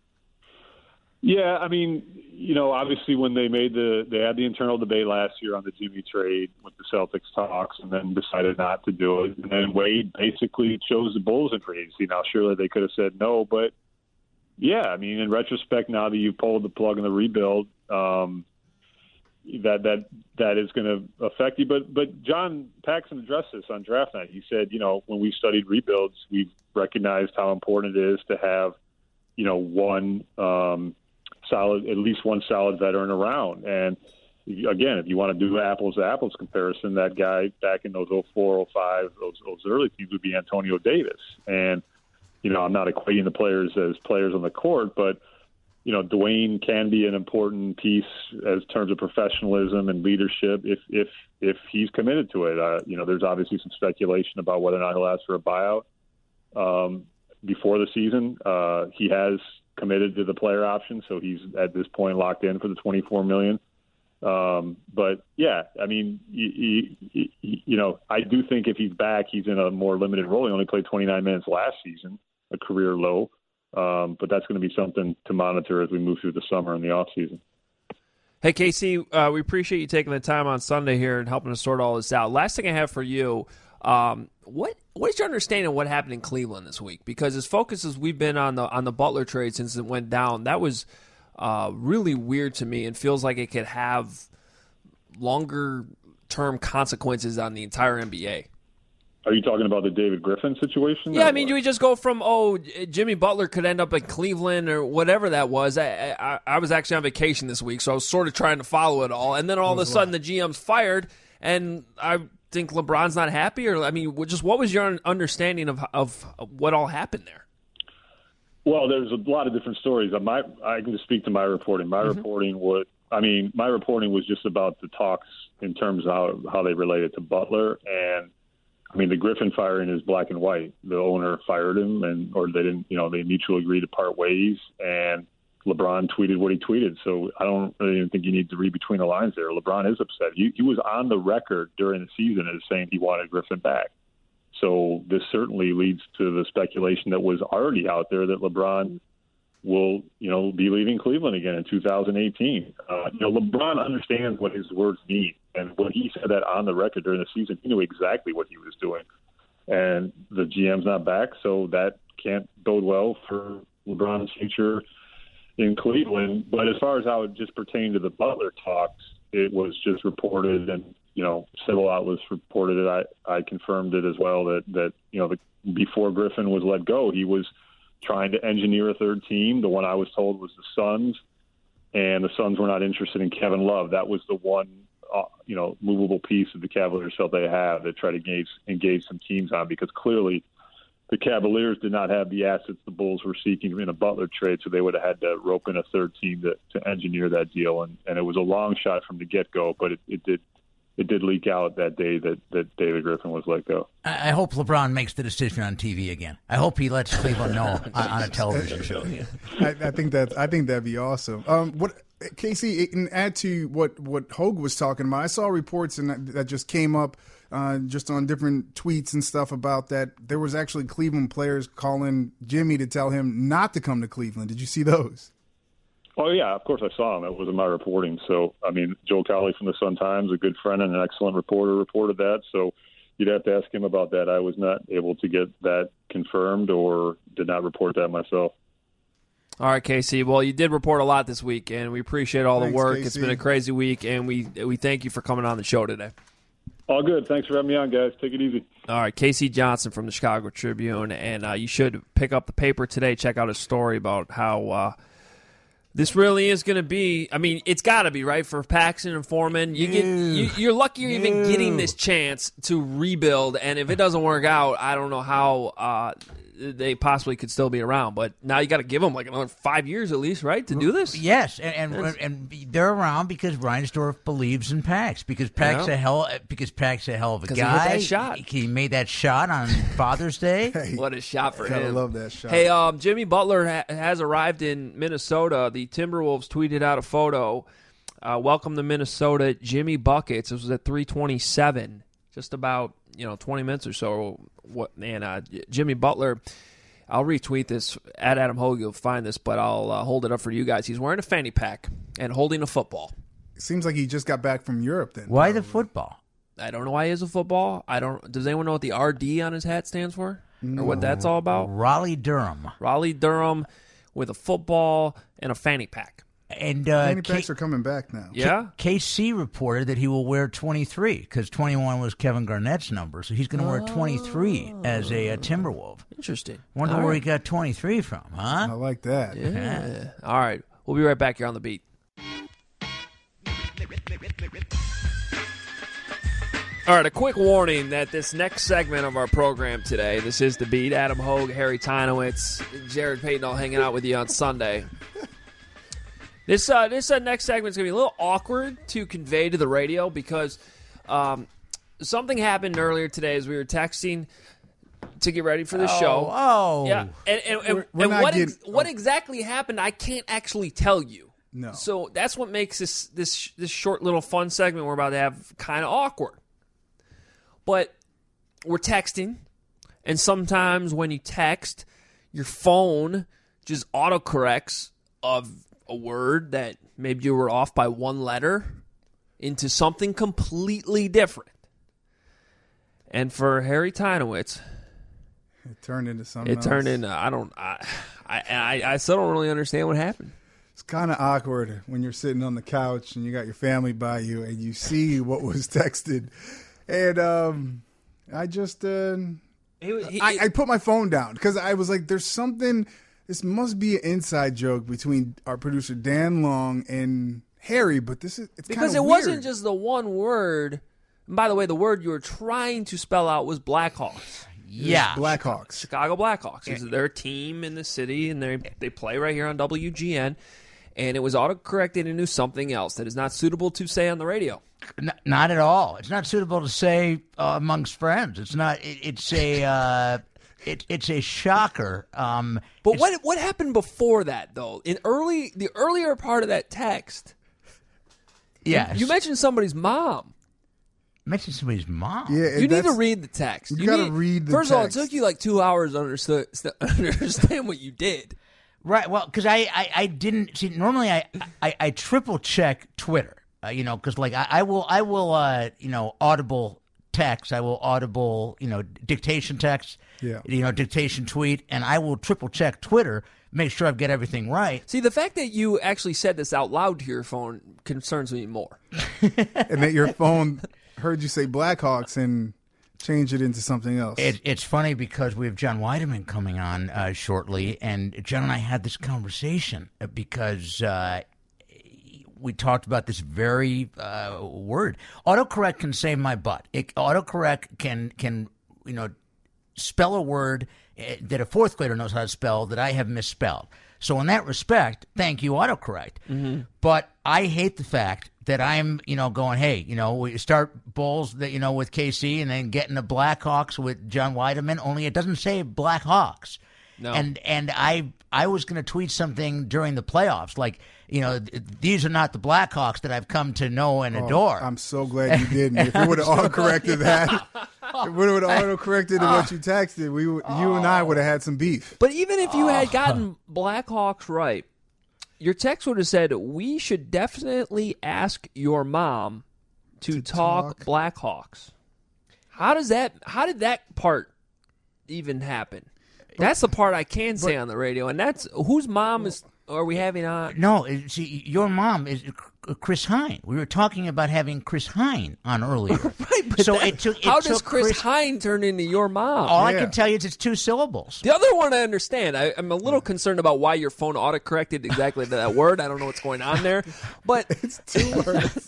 Yeah, I mean, you know, obviously when they made the they had the internal debate last year on the Jimmy trade with the Celtics talks and then decided not to do it. And then Wade basically chose the Bulls in free agency. Now, surely they could have said no, but yeah, I mean, in retrospect, now that you pulled the plug in the rebuild, um, that that that is going to affect you. But but John Paxson addressed this on draft night. He said, you know, when we studied rebuilds, we've recognized how important it is to have, you know, one um, solid, at least one solid veteran around. And again, if you want to do apples to apples comparison, that guy back in those oh four, oh five, those those early teams would be Antonio Davis. And you know, I'm not equating the players as players on the court, but you know, Dwayne can be an important piece as terms of professionalism and leadership if if if he's committed to it. Uh, you know, there's obviously some speculation about whether or not he'll ask for a buyout um, before the season. Uh, he has committed to the player option, so he's at this point locked in for the twenty-four million dollars. Um, but yeah, I mean, you, you, you know, I do think if he's back, he's in a more limited role. He only played twenty-nine minutes last season, a career low. Um, but that's going to be something to monitor as we move through the summer and the off season. Hey, K C, uh, we appreciate you taking the time on Sunday here and helping us sort all this out. Last thing I have for you, um, what what is your understanding of what happened in Cleveland this week? Because as focused as we've been on the on the Butler trade since it went down, that was uh, really weird to me and feels like it could have longer term consequences on the entire N B A. Are you talking about the David Griffin situation? Yeah, I mean, do we just go from, oh, Jimmy Butler could end up in Cleveland or whatever that was? I, I, I was actually on vacation this week, so I was sort of trying to follow it all. And then all of a sudden the G M's fired, and I think LeBron's not happy? Or, I mean, just what was your understanding of of what all happened there? Well, there's a lot of different stories. My, I can just speak to my reporting. My mm-hmm. reporting would, I mean, my reporting was just about the talks in terms of how, how they related to Butler. And I mean, the Griffin firing is black and white. The owner fired him, and or they didn't, you know, they mutually agreed to part ways. And LeBron tweeted what he tweeted. So I don't really even think you need to read between the lines there. LeBron is upset. He, he was on the record during the season as saying he wanted Griffin back. So this certainly leads to the speculation that was already out there that LeBron will, you know, be leaving Cleveland again in two thousand eighteen. Uh, you know, LeBron understands what his words mean. And when he said that on the record during the season, he knew exactly what he was doing. And the G M's not back, so that can't bode well for LeBron's future in Cleveland. But as far as how it just pertained to the Butler talks, it was just reported, and, you know, several outlets reported it. I, I confirmed it as well, that, that you know, the, before Griffin was let go, he was trying to engineer a third team. The one I was told was the Suns, and the Suns were not interested in Kevin Love. That was the one Uh, you know, movable piece of the Cavaliers felt they have to try to engage, engage some teams on, because clearly the Cavaliers did not have the assets the Bulls were seeking in a Butler trade, so they would have had to rope in a third team to, to engineer that deal. And, and it was a long shot from the get-go, but it, it did it did leak out that day that, that David Griffin was let go. I hope LeBron makes the decision on T V again. I hope he lets Cleveland know on, on a television show. I, I think that I think that'd be awesome. Um, what Casey, and add to what what Hogue was talking about. I saw reports and that, that just came up uh, just on different tweets and stuff about that. There was actually Cleveland players calling Jimmy to tell him not to come to Cleveland. Did you see those? Oh, yeah, of course I saw him. That was in my reporting. So, I mean, Joe Cowley from the Sun-Times, a good friend and an excellent reporter, reported that. So you'd have to ask him about that. I was not able to get that confirmed or did not report that myself. All right, K C. Well, you did report a lot this week, and we appreciate all Thanks, the work. K C. It's been a crazy week, and we we thank you for coming on the show today. All good. Thanks for having me on, guys. Take it easy. All right, K C Johnson from the Chicago Tribune, and uh, you should pick up the paper today. Check out his story about how uh, this really is going to be. I mean, it's got to be, right, for Paxson and Foreman. You get, you, you're lucky you're even getting this chance to rebuild, and if it doesn't work out, I don't know how uh, they possibly could still be around. But now you got to give them like another five years at least, right, to do this? Yes, and and, and they're around because Reinsdorf believes in Pax, because Pax yeah. a hell because Pax a hell of a guy. He hit that shot. He made that shot on Father's Day. Hey, what a shot for gotta him! Love that shot. Hey, um, Jimmy Butler ha- has arrived in Minnesota. The Timberwolves tweeted out a photo. Uh, welcome to Minnesota, Jimmy Buckets. This was at three twenty-seven, just about you know twenty minutes or so. What and uh, Jimmy Butler. I'll retweet this at Adam Hogue. You'll find this, but I'll uh, hold it up for you guys. He's wearing a fanny pack and holding a football. It seems like he just got back from Europe. Then why probably. the football? I don't know why he has a football. I don't. Does anyone know what the R D on his hat stands for, no. or what that's all about? Raleigh Durham. Raleigh Durham, with a football and a fanny pack. And uh, fanny packs K- are coming back now. Yeah, K C reported that he will wear twenty-three because twenty-one was Kevin Garnett's number, so he's going to wear twenty-three as a, a Timberwolf. Interesting. Wonder all where right. he got twenty-three from, huh? I like that. Yeah. All right, we'll be right back here on the beat. All right, a quick warning that this next segment of our program today, this is The Beat, Adam Hogue, Harry Tynowitz, Jared Payton all hanging out with you on Sunday. This uh, this uh, next segment is going to be a little awkward to convey to the radio because um, something happened earlier today as we were texting to get ready for the oh, show. Oh, yeah, and, and, and, We're- we're and not what getting- ex- what exactly happened? I can't actually tell you. No. So that's what makes this this this short little fun segment we're about to have kind of awkward. But we're texting, and sometimes when you text, your phone just autocorrects of a word that maybe you were off by one letter into something completely different. And for Harry Tynowitz, It turned into something. it turned else. into I don't I I I, I still don't really understand what happened. It's kind of awkward when you're sitting on the couch and you got your family by you and you see what was texted. And um, I just uh, He, was- he, I, I put my phone down because I was like, "There's something. This must be an inside joke between our producer Dan Long and Harry." But this is it's because kinda it wasn't weird. just the one word. And by the way, the word you were trying to spell out was Blackhawks. yeah. Blackhawks. Chicago Blackhawks. Is They're a team in the city, and they they play right here on W G N. And it was autocorrected into something else that is not suitable to say on the radio. N- not at all. It's not suitable to say uh, amongst friends. It's not. It, it's a. Uh, it, it's a shocker. Um, But it's- what what happened before that though? In early the earlier part of that text, Yes. you mentioned somebody's mom. mentioned somebody's mom. Yeah, You need to that's- read the text. You gotta need- read the First text. of all, it took you like two hours to understand, understand what you did. Right. Well, because I, I, I didn't see. Normally, I, I, I triple check Twitter. Uh, you know, because like I, I will, I will, uh, you know, audible text. I will audible, you know, dictation text. Yeah. You know, dictation tweet, and I will triple check Twitter, make sure I get everything right. See, the fact that you actually said this out loud to your phone concerns me more. and that your phone heard you say Blackhawks and change it into something else. It, it's funny because we have John Weideman coming on uh, shortly, and John and I had this conversation because uh, we talked about this very uh, word. Autocorrect can save my butt. It, autocorrect can can you know spell a word uh, that a fourth grader knows how to spell that I have misspelled. So in that respect, thank you, autocorrect. Mm-hmm. But I hate the fact that I'm, you know, going, hey, you know, we start Bulls, that you know, with K C, and then getting the Blackhawks with John Weideman. Only it doesn't say Blackhawks. No. And and I I was going to tweet something during the playoffs, like, you know, th- these are not the Blackhawks that I've come to know and Oh, adore. I'm so glad you didn't. If it would have auto-corrected that, it would have auto-corrected what you texted, we would, you and I would have had some beef. But even if you had gotten Blackhawks right, your text would have said, we should definitely ask your mom to, To talk, talk. Blackhawks. How does that? How did that part even happen? That's the part I can say on the radio, and that's whose mom is are we having on? No, it- see, your mom is Chris Hine. We were talking about having Chris Hine on earlier. Right, but so that- it took. It how took does Chris, Hine turn into your mom? All I Yeah. can tell you is it's two syllables. The other one I understand. I, I'm a little concerned about why your phone autocorrected exactly to that word. I don't know what's going on there, but It's two words.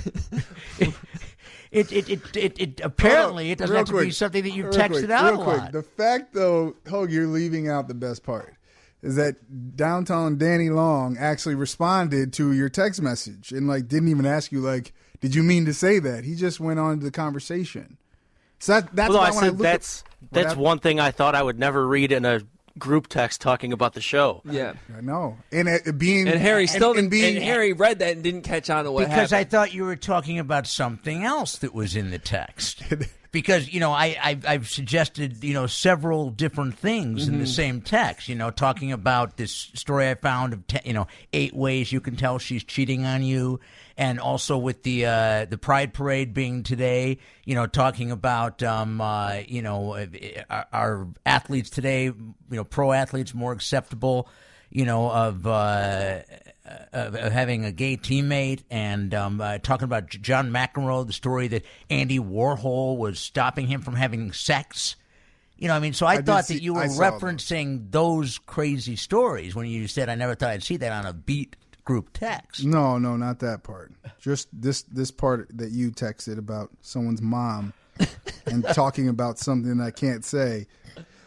It it it it, it apparently it doesn't Real have to be quick, something that you've real texted quick, out real a quick. lot. The fact, though, Hogue, you're leaving out the best part, is that downtown Danny Long actually responded to your text message and like didn't even ask you like, did you mean to say that? He just went on to the conversation. So that, that's Well, why I when I said look that's at, what that's happened- one thing I thought I would never read in a group text talking about the show. yeah. I know, and it, being And Harry still and, didn't, and being and Harry read that and didn't catch on to what Because I happened. thought you were talking about something else that was in the text. Because, you know, I, I've, I've suggested, you know, several different things in the same text, you know, talking about this story I found of, te- you know, eight ways you can tell she's cheating on you. And also with the uh, the Pride Parade being today, you know, talking about, um, uh, you know, our, our athletes today, you know, pro athletes more acceptable, you know, of, uh, of, of having a gay teammate, and um, uh, talking about John McEnroe, the story that Andy Warhol was stopping him from having sex. You know, I mean, so I, I did thought see- that you were I saw referencing those crazy stories when you said, I never thought I'd see that on a beat group text. No, no, not that part. Just this this part that you texted about someone's mom and talking about something I can't say.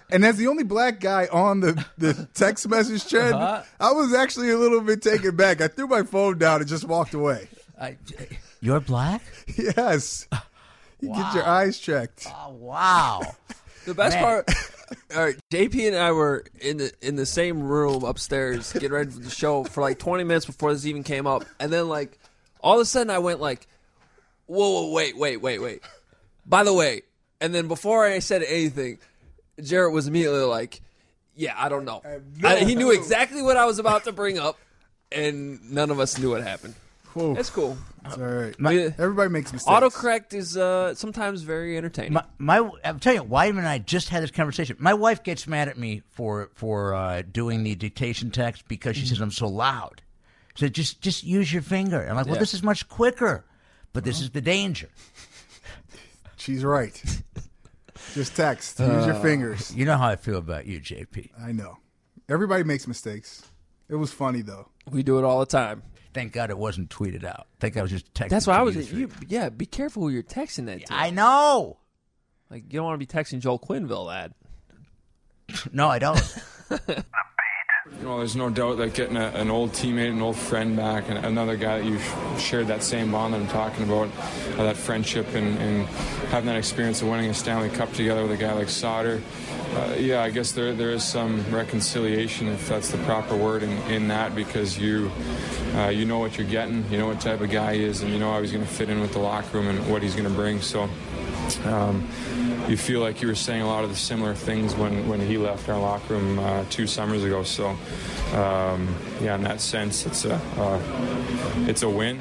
And as the only black guy on the, the text message thread, uh-huh. I was actually a little bit taken back. I threw my phone down and just walked away. I, you're black? Yes. You wow. get your eyes checked. Oh, wow. The best Man. part, all right, J P and I were in the in the same room upstairs getting ready for the show for like twenty minutes before this even came up. And then, like, all of a sudden I went like, whoa, whoa, wait, wait, wait, wait. By the way, and then before I said anything, Jarrett was immediately like, yeah, I don't know. no I, he knew exactly what I was about to bring up, and none of us knew what happened. Whoa. That's cool. It's all right. My, Everybody makes mistakes. Autocorrect is uh, sometimes very entertaining. My, my, I'm telling you, Wyman and I just had this conversation. My wife gets mad at me for for uh, doing the dictation text because she mm-hmm. says I'm so loud. So just just use your finger. I'm like, well, yeah. this is much quicker, but this well, is the danger. She's right. Just text. Use uh, your fingers. You know how I feel about you, J P. I know. Everybody makes mistakes. It was funny though. We do it all the time. Thank God it wasn't tweeted out. Thank I was just texting. That's why I was. You, yeah, be careful who you're texting that to. I know. Like you don't want to be texting Joel Quenneville that. No, I don't. You know, there's no doubt that getting a, an old teammate, an old friend back, and another guy that you shared that same bond that I'm talking about, uh, that friendship and, and having that experience of winning a Stanley Cup together with a guy like Sauter. Uh, yeah, I guess there there is some reconciliation, if that's the proper word, in, in that, because you uh, you know what you're getting, you know what type of guy he is, and you know how he's going to fit in with the locker room and what he's going to bring. So um, you feel like you were saying a lot of the similar things when, when he left our locker room uh, two summers ago. So um, yeah, in that sense, it's a uh, it's a win.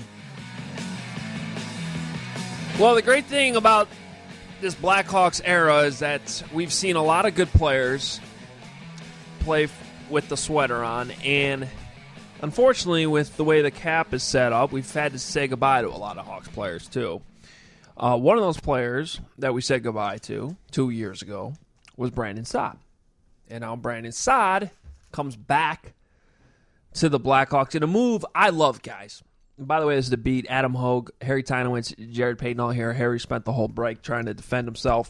Well, the great thing about this Blackhawks era is that we've seen a lot of good players play f- with the sweater on, and unfortunately, with the way the cap is set up, we've had to say goodbye to a lot of Hawks players, too. Uh, one of those players that we said goodbye to two years ago was Brandon Saad. And now Brandon Saad comes back to the Blackhawks in a move I love, guys. And by the way, this is the beat. Adam Hogue, Harry Tynowitz, Jared Payton all here. Harry spent the whole break trying to defend himself.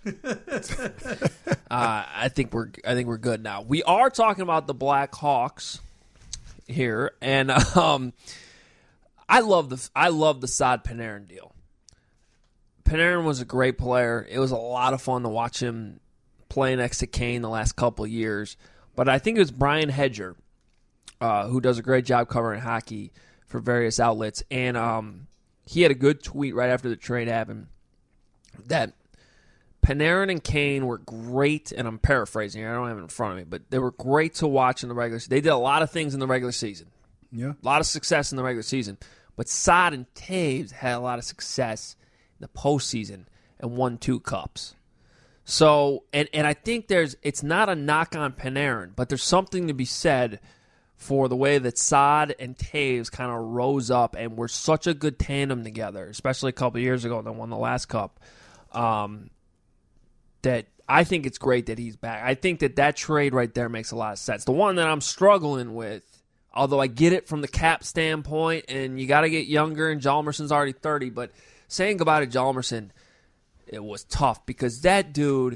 uh, I think we're I think we're good now. We are talking about the Blackhawks here, and um, I love the I love the Saad Panarin deal. Panarin was a great player. It was a lot of fun to watch him play next to Kane the last couple of years. But I think it was Brian Hedger, uh, who does a great job covering hockey for various outlets, and um, he had a good tweet right after the trade happened that Panarin and Kane were great, and I'm paraphrasing here, I don't have it in front of me, but they were great to watch in the regular season. They did a lot of things in the regular season. Yeah. A lot of success in the regular season. But Saad and Taves had a lot of success in the postseason and won two cups. So, and, and I think there's, it's not a knock on Panarin, but there's something to be said for the way that Saad and Taves kind of rose up and were such a good tandem together, especially a couple of years ago when they won the last cup, um, that I think it's great that he's back. I think that that trade right there makes a lot of sense. The one that I'm struggling with, although I get it from the cap standpoint, and you got to get younger, and Hjalmarsson's already thirty, but saying goodbye to Hjalmarsson, it was tough because that dude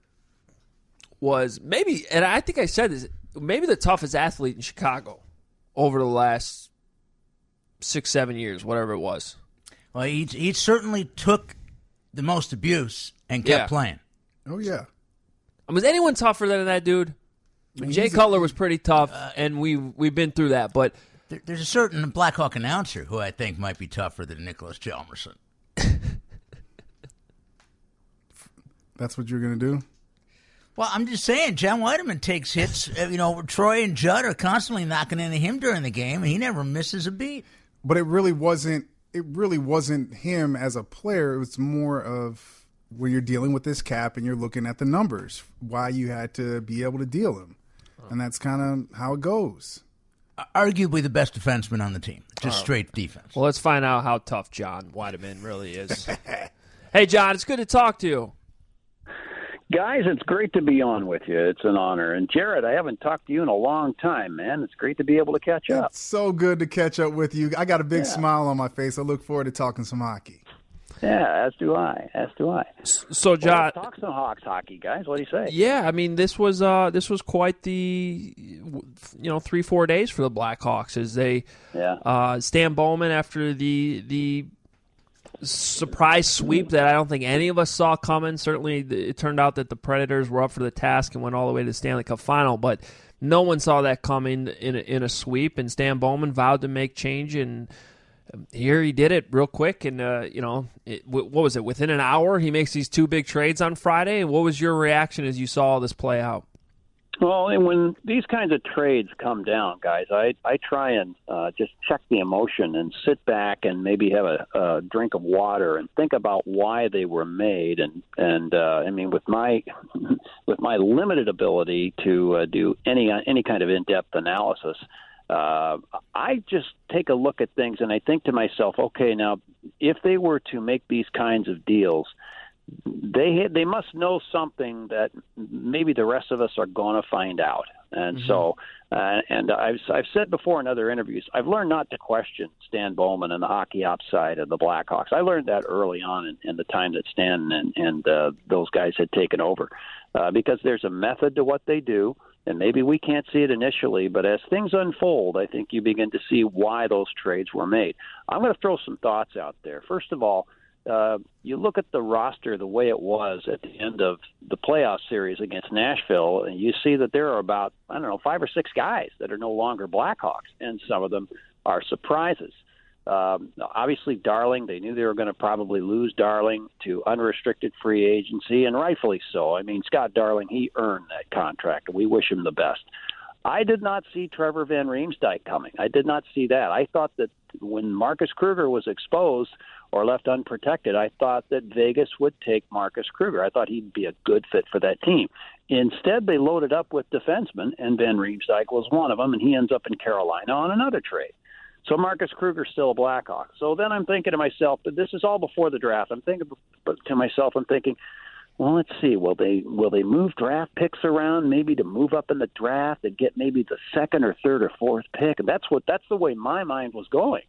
was maybe, and I think I said this, maybe the toughest athlete in Chicago over the last six, seven years, whatever it was. Well, he, he certainly took the most abuse and kept Yeah. playing. Oh, yeah. Was anyone tougher than that dude? I mean, Jay Cutler was pretty tough, and we we've been through that. But There, there's a certain Blackhawk announcer who I think might be tougher than Nicholas Hjalmarsson. That's what you're going to do? Well, I'm just saying, John Weideman takes hits. uh, You know, Troy and Judd are constantly knocking into him during the game, and he never misses a beat. But it really wasn't. It really wasn't him as a player. It was more of when you're dealing with this cap and you're looking at the numbers, why you had to be able to deal him, and that's kind of how it goes. Arguably the best defenseman on the team, just straight defense. Well, let's find out how tough John Weideman really is. Hey, John, it's good to talk to you. Guys, it's great to be on with you. It's an honor. And, Jared, I haven't talked to you in a long time, man. It's great to be able to catch up. It's so good to catch up with you. I got a big Yeah. smile on my face. I look forward to talking some hockey. Yeah, as do I. As do I. So, John, well, talk some Hawks hockey, guys. What do you say? Yeah, I mean, this was uh, this was quite the you know three four days for the Blackhawks as they yeah. uh, Stan Bowman after the the surprise sweep that I don't think any of us saw coming. Certainly, it turned out that the Predators were up for the task and went all the way to the Stanley Cup final, but no one saw that coming in a, in a sweep. And Stan Bowman vowed to make change and. Here he did it real quick, and uh, you know, it, what was it? Within an hour, he makes these two big trades on Friday. And what was your reaction as you saw all this play out? Well, and when these kinds of trades come down, guys, I I try and uh, just check the emotion and sit back and maybe have a, a drink of water and think about why they were made. And and uh, I mean, with my with my limited ability to uh, do any any kind of in-depth analysis. Uh, I just take a look at things and I think to myself, okay, now if they were to make these kinds of deals, they they must know something that maybe the rest of us are going to find out. And mm-hmm. so, uh, and I've I've said before in other interviews, I've learned not to question Stan Bowman and the hockey ops side of the Blackhawks. I learned that early on in, in the time that Stan and and uh, those guys had taken over, uh, because there's a method to what they do. And maybe we can't see it initially, but as things unfold, I think you begin to see why those trades were made. I'm going to throw some thoughts out there. First of all, uh, you look at the roster the way it was at the end of the playoff series against Nashville, and you see that there are about, I don't know, five or six guys that are no longer Blackhawks, and some of them are surprises. Um, obviously, Darling, they knew they were going to probably lose Darling to unrestricted free agency, and rightfully so. I mean, Scott Darling, he earned that contract, and we wish him the best. I did not see Trevor Van Riemsdyk coming. I did not see that. I thought that when Marcus Kruger was exposed or left unprotected, I thought that Vegas would take Marcus Kruger. I thought he'd be a good fit for that team. Instead, they loaded up with defensemen, and Van Riemsdyk was one of them, and he ends up in Carolina on another trade. So Marcus Kruger's still a Blackhawk. So then I'm thinking to myself, but this is all before the draft. I'm thinking to myself, I'm thinking, well, let's see, will they will they move draft picks around maybe to move up in the draft and get maybe the second or third or fourth pick? And that's what that's the way my mind was going.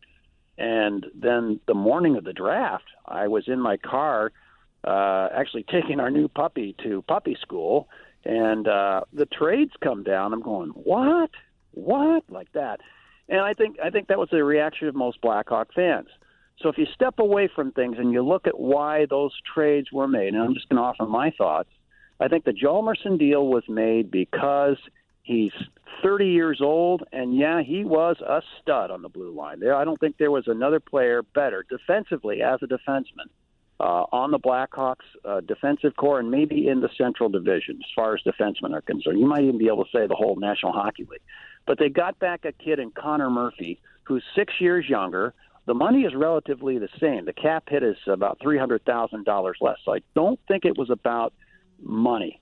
And then the morning of the draft, I was in my car, uh, actually taking our new puppy to puppy school, and uh, the trades come down. I'm going, what, what, like that. And I think I think that was the reaction of most Blackhawk fans. So if you step away from things and you look at why those trades were made, and I'm just going to offer my thoughts, I think the Hjalmarsson deal was made because he's thirty years old, and, yeah, he was a stud on the blue line. There, I don't think there was another player better defensively as a defenseman uh, on the Blackhawks' uh, defensive core and maybe in the Central Division as far as defensemen are concerned. You might even be able to say the whole National Hockey League. But they got back a kid in Connor Murphy who's six years younger. The money is relatively the same. The cap hit is about three hundred thousand dollars less. So I don't think it was about money.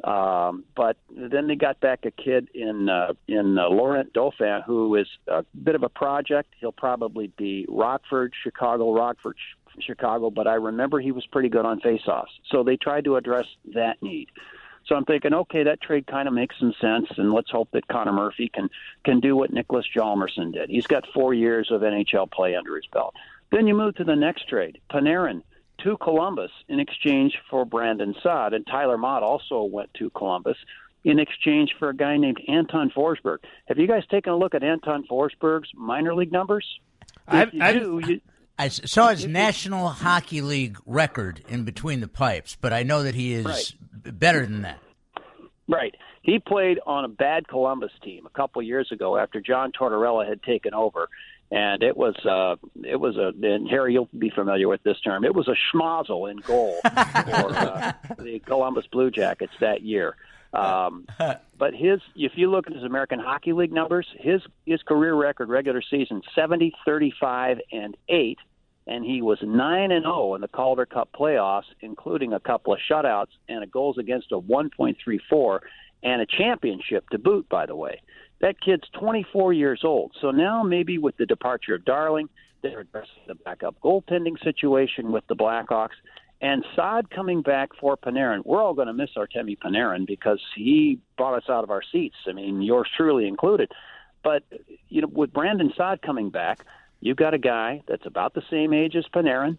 Um, but then they got back a kid in uh, in uh, Laurent Dauphin, who is a bit of a project. He'll probably be Rockford, Chicago, Rockford, Chicago. But I remember he was pretty good on faceoffs. So they tried to address that need. So I'm thinking, okay, that trade kind of makes some sense, and let's hope that Connor Murphy can can do what Nicholas Hjalmarsson did. He's got four years of N H L play under his belt. Then you move to the next trade, Panarin to Columbus in exchange for Brandon Saad, and Tyler Mott also went to Columbus in exchange for a guy named Anton Forsberg. Have you guys taken a look at Anton Forsberg's minor league numbers? I've, you I've, do, you, I saw his National Hockey League record in between the pipes, but I know that he is right. better than that. Right. He played on a bad Columbus team a couple years ago after John Tortorella had taken over, and it was uh, it was a and Harry, you'll be familiar with this term. It was a schmozzle in goal for uh, the Columbus Blue Jackets that year. Um, but his, if you look at his American Hockey League numbers, his his career record regular season seventy, thirty-five, and eight. And he was nine and zero in the Calder Cup playoffs, including a couple of shutouts and a goals against of one point three four, and a championship to boot. By the way, that kid's twenty-four years old. So now maybe with the departure of Darling, they're addressing the backup goaltending situation with the Blackhawks, and Saad coming back for Panarin. We're all going to miss Artemi Panarin because he brought us out of our seats. I mean, yours truly included. But you know, with Brandon Saad coming back, you've got a guy that's about the same age as Panarin.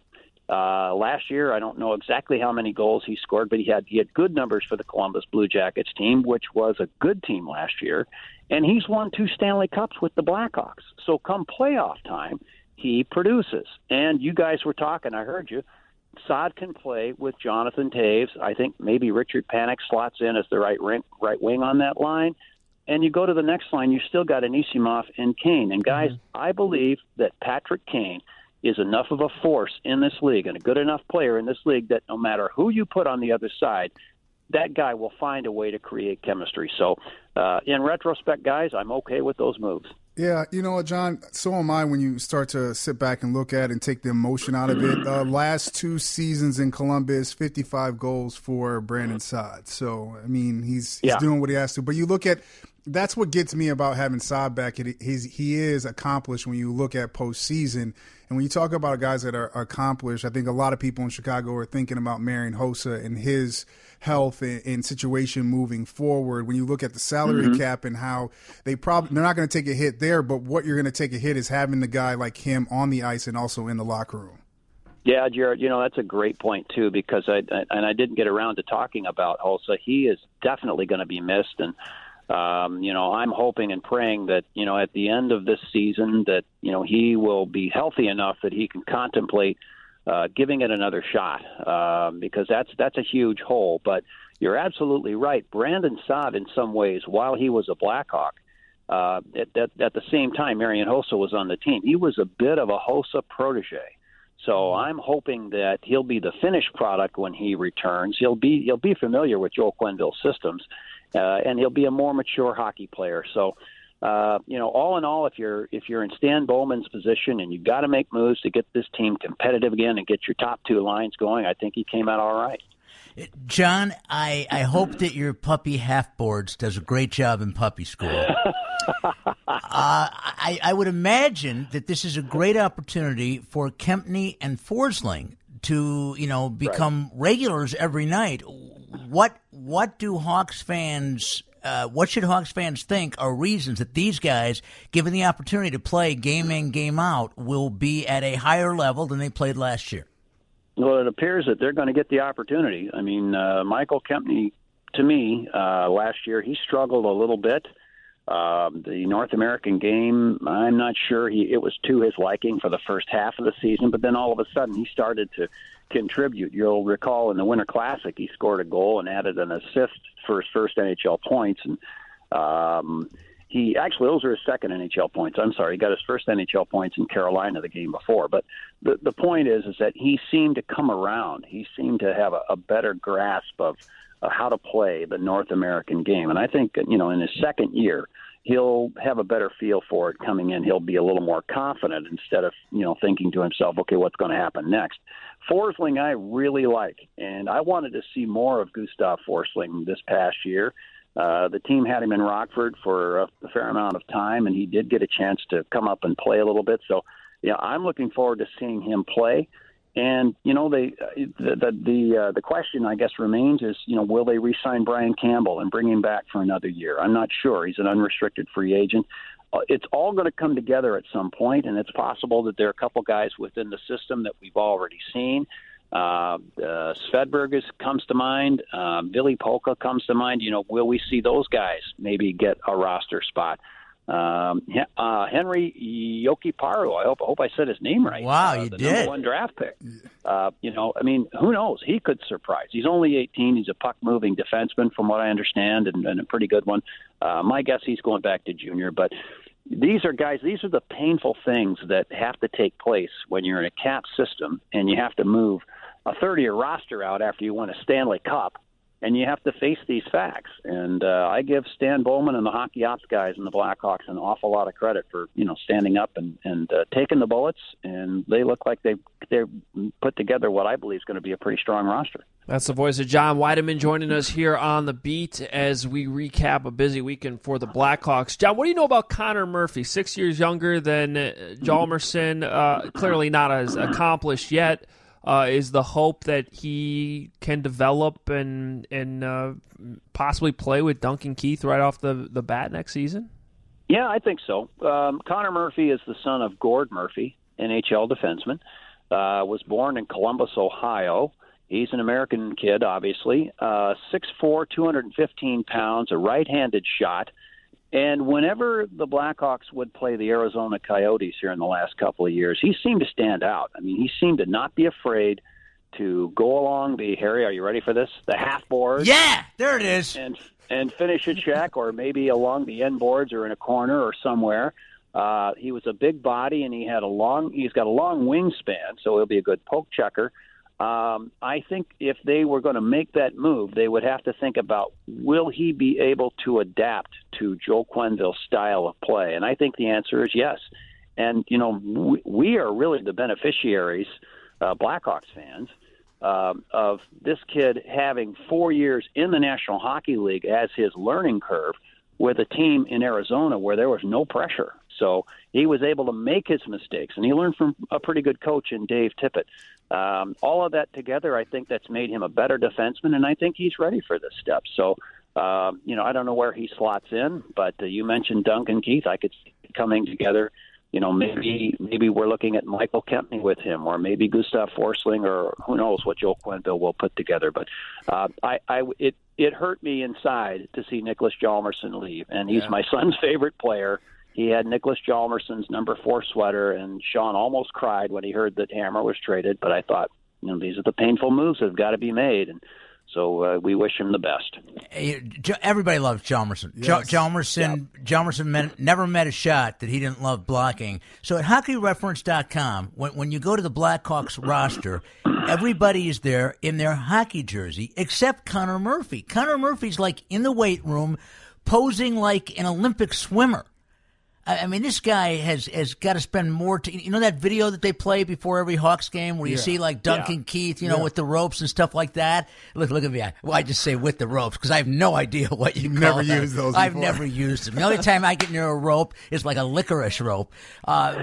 Uh, last year, I don't know exactly how many goals he scored, but he had he had good numbers for the Columbus Blue Jackets team, which was a good team last year. And he's won two Stanley Cups with the Blackhawks. So come playoff time, he produces. And you guys were talking, I heard you. Saad can play with Jonathan Toews. I think maybe Richard Panik slots in as the right ring, right wing on that line. And you go to the next line, you still got Anisimov and Kane. And guys, mm-hmm. I believe that Patrick Kane is enough of a force in this league and a good enough player in this league that no matter who you put on the other side, that guy will find a way to create chemistry. So uh, in retrospect, guys, I'm okay with those moves. Yeah, you know what, John? So am I when you start to sit back and look at it and take the emotion out of it. Uh, last two seasons in Columbus, fifty-five goals for Brandon Saad. So, I mean, he's, he's yeah. doing what he has to. But you look at – that's what gets me about having Saad back. He's, he is accomplished when you look at postseason. And when you talk about guys that are accomplished, I think a lot of people in Chicago are thinking about Marian Hossa and his health and, and situation moving forward. When you look at the salary mm-hmm. cap and how they probably they're not going to take a hit there, but what you're going to take a hit is having the guy like him on the ice and also in the locker room. Yeah, Jared, you know, that's a great point, too, because I, I and I didn't get around to talking about Hossa. He is definitely going to be missed, and Um, you know, I'm hoping and praying that, you know, at the end of this season that, you know, he will be healthy enough that he can contemplate uh, giving it another shot um, because that's that's a huge hole. But you're absolutely right. Brandon Saad, in some ways, while he was a Blackhawk, uh, at, at, at the same time, Marian Hossa was on the team. He was a bit of a Hossa protege. So I'm hoping that he'll be the finished product when he returns. He'll be he'll be familiar with Joel Quenneville's systems. Uh, and he'll be a more mature hockey player. So, uh, you know, all in all, if you're if you're in Stan Bowman's position and you've got to make moves to get this team competitive again and get your top two lines going, I think he came out all right. John, I, I hope that your puppy Half-Boards does a great job in puppy school. uh, I, I would imagine that this is a great opportunity for Kempny and Forsling to, you know, become right. regulars every night. What what do Hawks fans, uh, what should Hawks fans think are reasons that these guys, given the opportunity to play game in, game out, will be at a higher level than they played last year? Well, it appears that they're going to get the opportunity. I mean, uh, Michael Kempny, to me, uh, last year, he struggled a little bit. Uh, the North American game, I'm not sure he it was to his liking for the first half of the season, but then all of a sudden he started to contribute. You'll recall in the Winter Classic, he scored a goal and added an assist for his first N H L points. And um, he actually, those are his second N H L points. I'm sorry, he got his first N H L points in Carolina the game before. But the the point is, is that he seemed to come around. He seemed to have a, a better grasp of uh, how to play the North American game. And I think, you know, in his second year, he'll have a better feel for it coming in. He'll be a little more confident instead of, you know, thinking to himself, okay, what's going to happen next? Forsling I really like, and I wanted to see more of Gustav Forsling this past year. Uh, the team had him in Rockford for a, a fair amount of time, and he did get a chance to come up and play a little bit. So, yeah, I'm looking forward to seeing him play. And, you know, they, the the the, uh, the question, I guess, remains is, you know, will they re-sign Brian Campbell and bring him back for another year? I'm not sure. He's an unrestricted free agent. Uh, it's all going to come together at some point, and it's possible that there are a couple guys within the system that we've already seen. Uh, uh, Svedberg is, comes to mind. Uh, Billy Polka comes to mind. You know, will we see those guys maybe get a roster spot? Um, uh, Henry Jokiparu, I hope, I hope I said his name right. Wow, uh, you the did. Number one draft pick. Uh, you know, I mean, who knows? He could surprise. He's only eighteen. He's a puck-moving defenseman, from what I understand, and, and a pretty good one. Uh, my guess, he's going back to junior. But these are guys. These are the painful things that have to take place when you're in a cap system and you have to move a third-year roster out after you win a Stanley Cup. And you have to face these facts. And uh, I give Stan Bowman and the hockey ops guys and the Blackhawks an awful lot of credit for, you know, standing up and, and uh, taking the bullets. And they look like they've, they've put together what I believe is going to be a pretty strong roster. That's the voice of John Wiedeman joining us here on The Beat as we recap a busy weekend for the Blackhawks. John, what do you know about Connor Murphy? Six years younger than uh, Hjalmarsson, uh, clearly not as accomplished yet. Uh, is the hope that he can develop and and uh, possibly play with Duncan Keith right off the, the bat next season? Yeah, I think so. Um, Connor Murphy is the son of Gord Murphy, N H L defenseman. uh, was born in Columbus, Ohio. He's an American kid, obviously. Uh, six foot four, two hundred fifteen pounds, a right-handed shot. And whenever the Blackhawks would play the Arizona Coyotes here in the last couple of years, he seemed to stand out. I mean, he seemed to not be afraid to go along the, Harry, are you ready for this? The half board. Yeah, there it is. And and finish a check, or maybe along the end boards or in a corner or somewhere. Uh, he was a big body, and he had a long. He's got a long wingspan, so he'll be a good poke checker. Um, I think if they were going to make that move, they would have to think about, will he be able to adapt to Joe Quenneville's style of play? And I think the answer is yes. And, you know, we, we are really the beneficiaries, uh, Blackhawks fans, um, of this kid having four years in the National Hockey League as his learning curve with a team in Arizona where there was no pressure. So he was able to make his mistakes, and he learned from a pretty good coach in Dave Tippett. Um, all of that together, I think that's made him a better defenseman, and I think he's ready for this step. So, uh, you know, I don't know where he slots in, but uh, you mentioned Duncan Keith. I could see it coming together. You know, maybe maybe we're looking at Michael Kempney with him, or maybe Gustav Forsling, or who knows what Joe Quenneville will put together. But uh, I, I, it it hurt me inside to see Nicholas Hjalmarsson leave, and he's Yeah. my son's favorite player. He had Nicholas Hjalmarsson's number four sweater, and Sean almost cried when he heard that Hammer was traded. But I thought, you know, these are the painful moves that have got to be made, and so uh, we wish him the best. Everybody loves Hjalmarsson. Yes. Hjalmarsson, Hjalmarsson met, never met a shot that he didn't love blocking. So at hockey reference dot com, when, when you go to the Blackhawks roster, everybody is there in their hockey jersey except Connor Murphy. Connor Murphy's like in the weight room posing like an Olympic swimmer. I mean, this guy has, has got to spend more t- you know that video that they play before every Hawks game where you Yeah. see like Duncan Yeah. Keith, you know, Yeah. with the ropes and stuff like that? Look, look at me. I, well, I just say with the ropes because I have no idea what you You've call never that. used those I've before. never used them. The only time I get near a rope is like a licorice rope. Uh,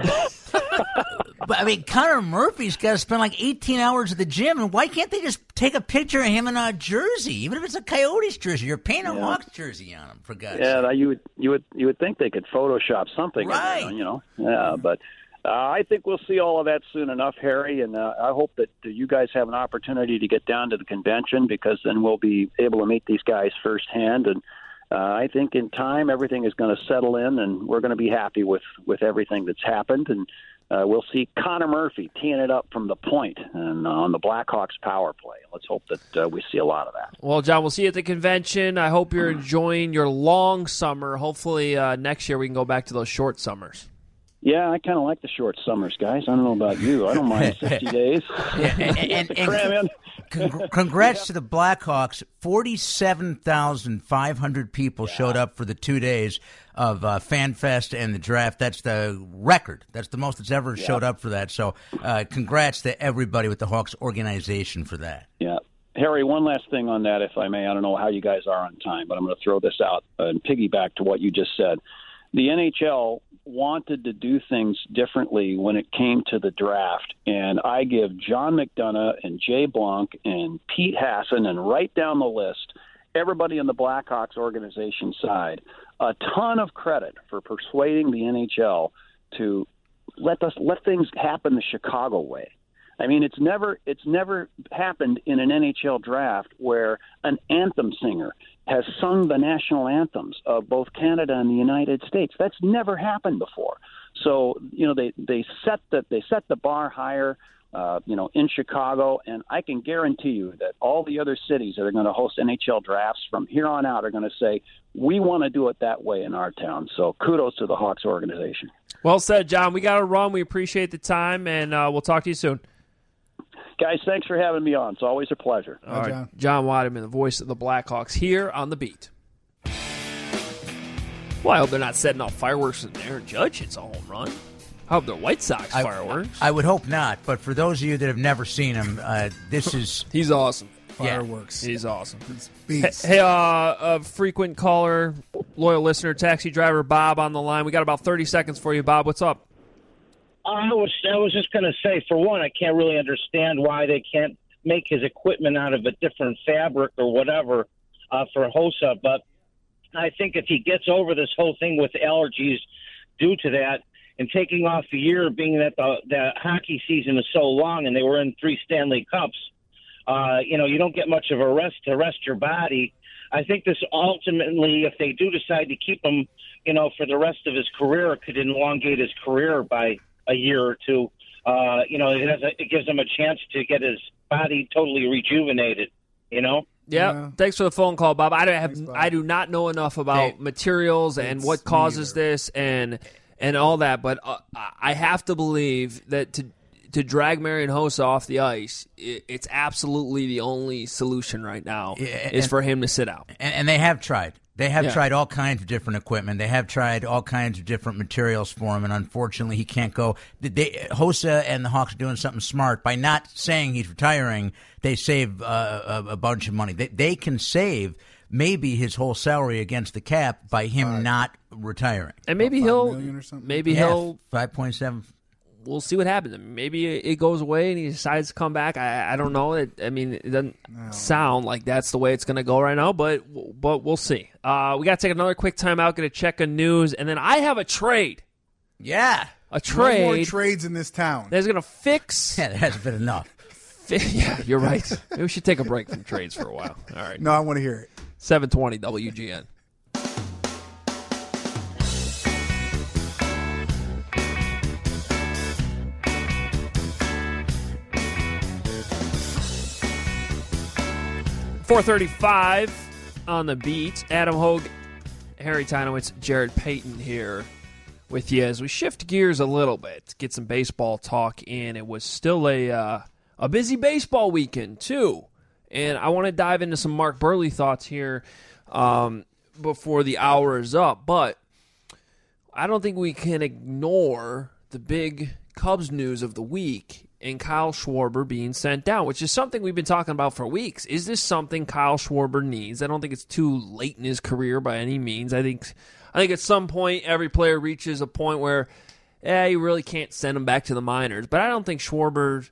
but, I mean, Connor Murphy's got to spend like eighteen hours at the gym, and why can't they just take a picture of him in a jersey, even if it's a Coyotes jersey? You're painting a Yeah. Hawks jersey on him, for God's Yeah, sake. that you would you would you would think they could Photoshop something, in there, Right. you know. Yeah, but uh, I think we'll see all of that soon enough, Harry. And uh, I hope that you guys have an opportunity to get down to the convention, because then we'll be able to meet these guys firsthand. And uh, I think in time everything is going to settle in, and we're going to be happy with with everything that's happened. And uh, we'll see Connor Murphy teeing it up from the point and uh, on the Blackhawks power play. Let's hope that uh, we see a lot of that. Well, John, we'll see you at the convention. I hope you're enjoying your long summer. Hopefully uh, next year we can go back to those short summers. Yeah, I kind of like the short summers, guys. I don't know about you. I don't mind sixty days. Yeah, and, and, and, Cram in. Congr- congrats to the Blackhawks. forty-seven thousand five hundred people showed up for the two days of uh, FanFest and the draft. That's the record. That's the most that's ever showed up for that. So uh, congrats to everybody with the Hawks organization for that. Yeah. Harry, one last thing on that, if I may. I don't know how you guys are on time, but I'm going to throw this out and piggyback to what you just said. The N H L wanted to do things differently when it came to the draft, and I give John McDonough and Jay Blanc and Pete Hassan, and right down the list, everybody in the Blackhawks organization side, a ton of credit for persuading the N H L to let us let things happen the Chicago way. I mean, it's never it's never happened in an N H L draft where an anthem singer has sung the national anthems of both Canada and the United States. That's never happened before. So, you know, they, they set the they set the bar higher, uh, you know, in Chicago, and I can guarantee you that all the other cities that are going to host N H L drafts from here on out are going to say, we want to do it that way in our town. So kudos to the Hawks organization. Well said, John. We got to run. We appreciate the time, and uh, we'll talk to you soon. Guys, thanks for having me on. It's always a pleasure. All right, John. John Wademan, the voice of the Blackhawks, here on The Beat. Well, I hope they're not setting off fireworks in there. Judge, it's a home run. I hope they're White Sox I, fireworks. I would hope not, but for those of you that have never seen him, uh, this is... He's awesome. Fireworks. Yeah, he's awesome. Beats. Hey, uh, a frequent caller, loyal listener, taxi driver Bob on the line. We got about thirty seconds for you, Bob. What's up? I was I was just going to say, for one, I can't really understand why they can't make his equipment out of a different fabric or whatever uh, for Hossa. But I think if he gets over this whole thing with allergies due to that, and taking off a year, being that the, the hockey season is so long and they were in three Stanley Cups, uh, you know, you don't get much of a rest to rest your body. I think this ultimately, if they do decide to keep him, you know, for the rest of his career, it could elongate his career by a year or two. Uh, you know, it, has a, it gives him a chance to get his body totally rejuvenated, you know? Yep. Yeah. Thanks for the phone call, Bob. I don't have Thanks, Bob. I do not know enough about Hey, materials and what causes this and and all that, but uh, I have to believe that to to drag Marian Hossa off the ice, it, it's absolutely the only solution right now Yeah, is and- for him to sit out. And, and they have tried. They have Yeah. tried all kinds of different equipment. They have tried all kinds of different materials for him, and unfortunately, he can't go. They, Hossa and the Hawks are doing something smart by not saying he's retiring. They save uh, a, a bunch of money. They, they can save maybe his whole salary against the cap by him Five. not retiring. And maybe Five he'll million or something? maybe Yeah, he'll five point seven. we'll see what happens. Maybe it goes away and he decides to come back. I, I don't know. It, I mean, it doesn't sound like that's the way it's going to go right now, but but we'll see. Uh, we got to take another quick time out, get a check of news, and then I have a trade. Yeah. A No trade more trades in this town. that's going to fix. Yeah, that hasn't been enough. fi- yeah, you're right. Maybe we should take a break from trades for a while. All right. No, I want to hear it. seven twenty W G N. four thirty-five on the beat. Adam Hogue, Harry Tynowitz, Jared Payton here with you as we shift gears a little bit, get some baseball talk in. It was still a uh, a busy baseball weekend, too. And I want to dive into some Mark Burley thoughts here um, before the hour is up. But I don't think we can ignore the big Cubs news of the week and Kyle Schwarber being sent down, which is something we've been talking about for weeks. Is this something Kyle Schwarber needs? I don't think it's too late in his career by any means. I think I think at some point every player reaches a point where yeah, you really can't send him back to the minors. But I don't think Schwarber...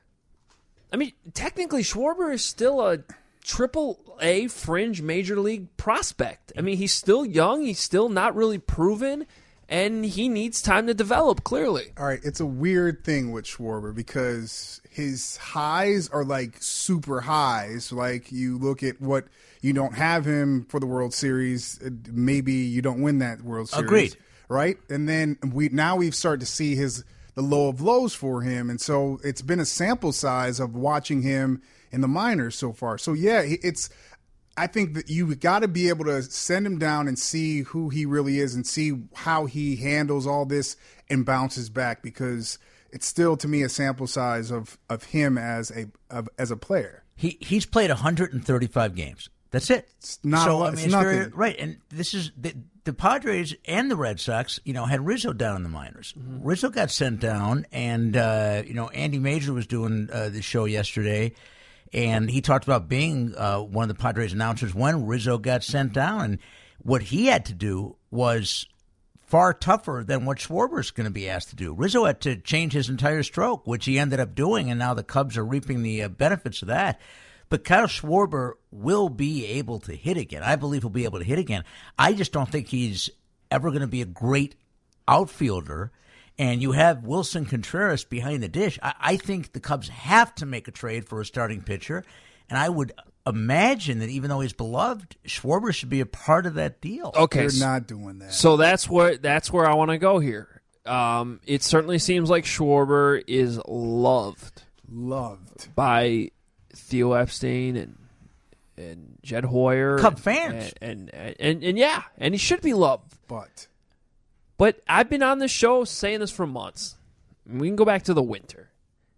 I mean, technically Schwarber is still a triple A fringe major league prospect. I mean, he's still young. He's still not really proven. And he needs time to develop, clearly. All right, it's a weird thing with Schwarber because his highs are like super highs. Like you look at what you don't have him for the World Series, maybe you don't win that World Series. Agreed. Right? And then we now we've started to see his the low of lows for him, and so it's been a sample size of watching him in the minors so far. So yeah, it's I think that you got to be able to send him down and see who he really is and see how he handles all this and bounces back, because it's still, to me, a sample size of, of him as a of, as a player. He he's played one hundred thirty-five games. That's it. It's not so, a lot. I mean, It's it's nothing. very, right. And this is the, the Padres and the Red Sox, you know, had Rizzo down in the minors. Mm-hmm. Rizzo got sent down, and, uh, you know, Andy Major was doing uh, the show yesterday, and he talked about being uh, one of the Padres announcers when Rizzo got sent down. And what he had to do was far tougher than what Schwarber's going to be asked to do. Rizzo had to change his entire stroke, which he ended up doing, and now the Cubs are reaping the uh, benefits of that. But Kyle Schwarber will be able to hit again. I believe he'll be able to hit again. I just don't think he's ever going to be a great outfielder. And you have Wilson Contreras behind the dish. I, I think the Cubs have to make a trade for a starting pitcher. And I would imagine that even though he's beloved, Schwarber should be a part of that deal. Okay, They're so- not doing that. So that's where that's where I want to go here. Um, it certainly seems like Schwarber is loved, Loved. by Theo Epstein and and Jed Hoyer, Cub and, fans. and and, and and yeah, and he should be loved. But But I've been on this show saying this for months. We can go back to the winter.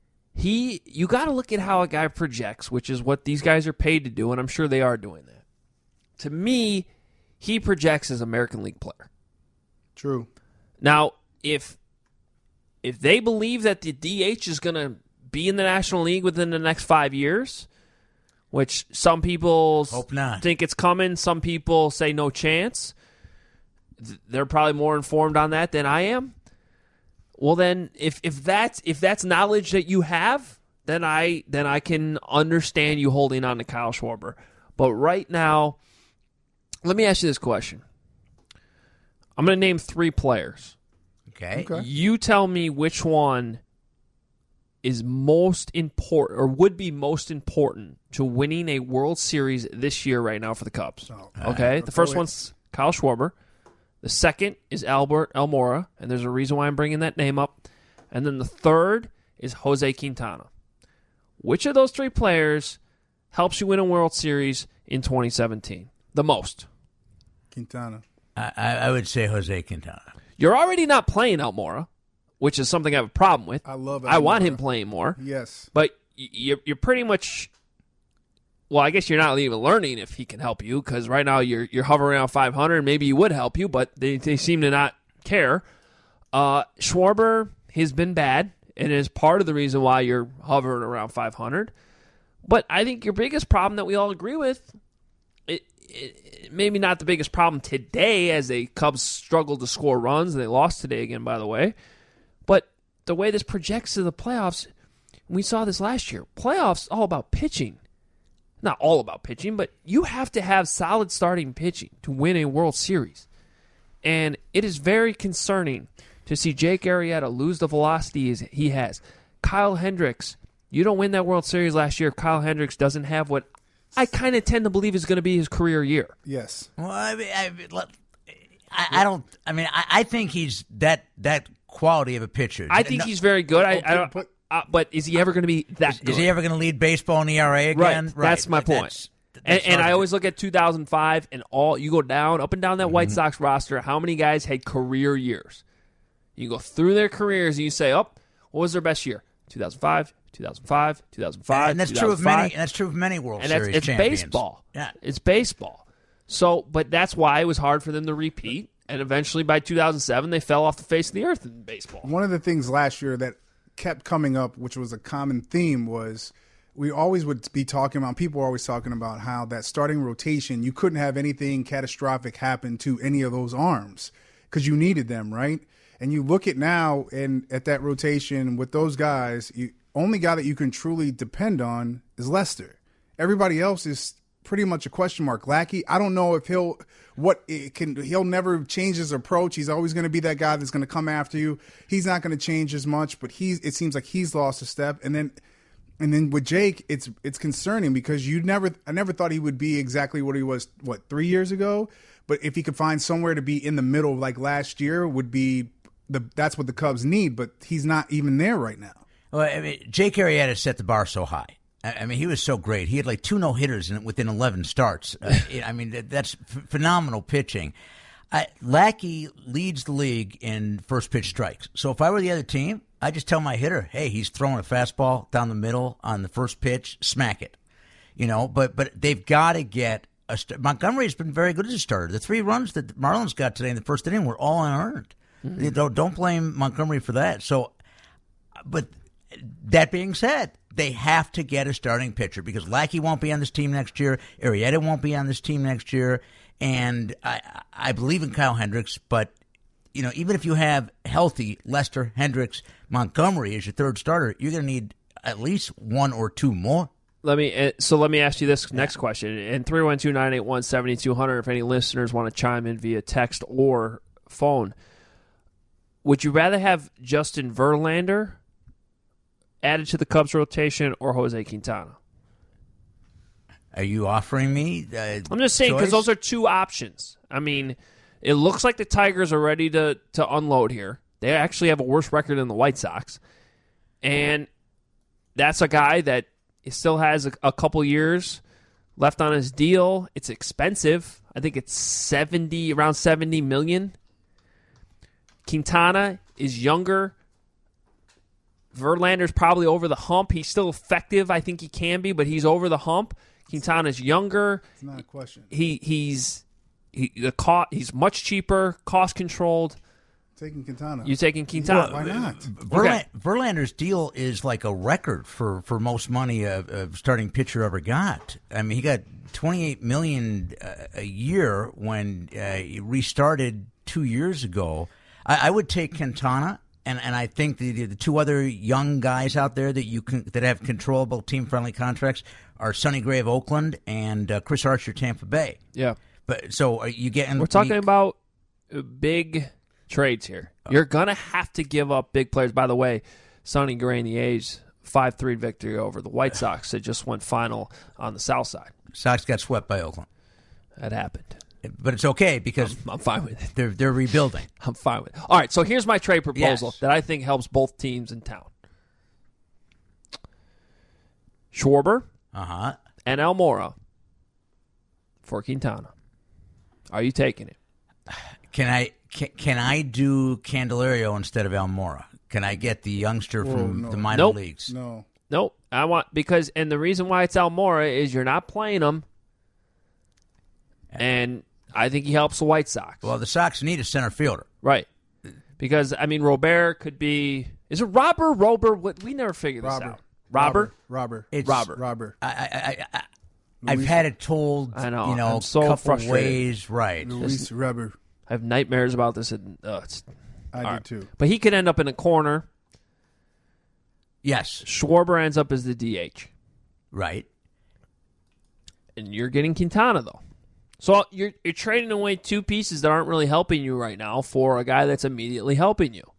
He, you got to look at how a guy projects, which is what these guys are paid to do, and I'm sure they are doing that. To me, he projects as an American League player. true. Now, if if they believe that the D H is going to be in the National League within the next five years, which some people Hope not. think it's coming, some people say no chance, th- they're probably more informed on that than I am. Well, then, if if that's if that's knowledge that you have, then I then I can understand you holding on to Kyle Schwarber. But right now, let me ask you this question. I'm going to name three players. Okay. Okay. You tell me which one is most important or would be most important to winning a World Series this year right now for the Cubs. Oh, okay? uh, The first go ahead. one's Kyle Schwarber. The second is Albert Almora, and there's a reason why I'm bringing that name up. And then the third is Jose Quintana. Which of those three players helps you win a World Series in twenty seventeen? The most. Quintana. I, I I would say Jose Quintana. You're already not playing Almora, which is something I have a problem with. I love I want Almora. him playing more. Yes. But y- you're, you're pretty much... Well, I guess you're not even learning if he can help you, because right now you're you're hovering around five hundred. Maybe he would help you, but they, they seem to not care. Uh, Schwarber has been bad, and is part of the reason why you're hovering around five hundred. But I think your biggest problem that we all agree with, it, it, maybe not the biggest problem today, as the Cubs struggled to score runs, and they lost today again, by the way, but the way this projects to the playoffs, we saw this last year. Playoffs all about pitching. Not all about pitching, but you have to have solid starting pitching to win a World Series. And it is very concerning to see Jake Arrieta lose the velocity he has. Kyle Hendricks, you don't win that World Series last year. Kyle Hendricks doesn't have what I kind of tend to believe is going to be his career year. Yes. Well, I mean, I, I, I don't. I mean, I, I think he's that that quality of a pitcher. I think No- he's very good. I, I don't. But- Uh, but is he ever going to be that good? Is he ever going to lead baseball in E R A again? Right. That's my point. That's- and that's and hard I to- always look at two thousand five and all you go down, up and down that Mm-hmm. White Sox roster. How many guys had career years? You go through their careers and you say, "Oh, what was their best year? two thousand five, two thousand five, two thousand five." and that's true of many. And that's true of many World And that's Series it's champions. baseball. Yeah. It's baseball. So, but that's why it was hard for them to repeat. And eventually, by two thousand seven, they fell off the face of the earth in baseball. One of the things last year that kept coming up, which was a common theme, was we always would be talking about, people were always talking about how that starting rotation, you couldn't have anything catastrophic happen to any of those arms because you needed them, right? And you look at now and at that rotation with those guys, you only guy that you can truly depend on is Lester. Everybody else is pretty much a question mark. Lackey, I don't know if he'll what it can he'll never change his approach. He's always going to be that guy that's going to come after you. He's not going to change as much, but he's it seems like he's lost a step. And then and then with Jake, it's it's concerning because you never I never thought he would be exactly what he was what three years ago. But if he could find somewhere to be in the middle like last year, would be the that's what the Cubs need. But he's not even there right now. Well, I mean, Jake Arrieta set the bar so high. I I mean, he was so great. He had like two no-hitters in, within eleven starts. Uh, I mean, that- that's f- phenomenal pitching. Uh, Lackey leads the league in first pitch strikes. So if I were the other team, I just tell my hitter, "Hey, he's throwing a fastball down the middle on the first pitch. Smack it." You know, but but they've got to get a st- Montgomery's been very good as a starter. The three runs that the Marlins got today in the first inning were all unearned. Mm-hmm. You don't don't blame Montgomery for that. So, but that being said, they have to get a starting pitcher because Lackey won't be on this team next year. Arrieta won't be on this team next year. And I, I believe in Kyle Hendricks, but, you know, even if you have healthy Lester, Hendricks, Montgomery as your third starter, you're going to need at least one or two more. Let me uh, so let me ask you this next question. And three one two, nine eight one, seven two zero zero if any listeners want to chime in via text or phone. Would you rather have Justin Verlander added to the Cubs rotation or Jose Quintana? Are you offering me uh, I'm just saying because choice? those are two options. I mean, it looks like the Tigers are ready to, to unload here. They actually have a worse record than the White Sox. And that's a guy that still has a, a couple years left on his deal. It's expensive. I think it's seventy, around seventy million. Quintana is younger. Verlander's probably over the hump. He's still effective. I think he can be, but he's over the hump. Quintana's younger. It's not a question. He he's he the cost. He's much cheaper, cost controlled. Taking Quintana. You taking Quintana? Why not? Verla- Okay. Verlander's deal is like a record for, for most money a, a starting pitcher ever got. I mean, he got twenty-eight million dollars a year when uh, he restarted two years ago. I, I would take Quintana, and, and I think the the two other young guys out there that you can that have controllable team friendly contracts are Sonny Gray of Oakland and uh, Chris Archer, Tampa Bay. Yeah. But so are you getting? We're talking you- about uh, big trades here. You're going to have to give up big players. By the way, Sonny Gray and the A's, five three victory over the White Sox. They just went final on the south side. Sox got swept by Oakland. That happened. But it's okay because I'm, I'm fine with it. They're, they're rebuilding. I'm fine with it. All right, so here's my trade proposal Yes. that I think helps both teams in town. Schwarber uh-huh. and Almora for Quintana. Are you taking it? Can I can, can I do Candelario instead of Almora? Can I get the youngster Whoa, from no. the minor Nope. leagues? No. Nope. I want because and the reason why it's Almora is you're not playing him, and I think he helps the White Sox. Well, the Sox need a center fielder, right? Because I mean, Robert could be. Is it Robert? Robert? What we never figured this Robert. out. Robert. Robert. It's Robert. Robert. I, I, I, I I've had it told. I know. You know, I'm so couple frustrated. ways. Right. Luis Robert. I have nightmares about this. And, uh, it's, I all do too. But he could end up in a corner. Yes. Schwarber ends up as the D H. Right. And you're getting Quintana, though. So you're you're trading away two pieces that aren't really helping you right now for a guy that's immediately helping you.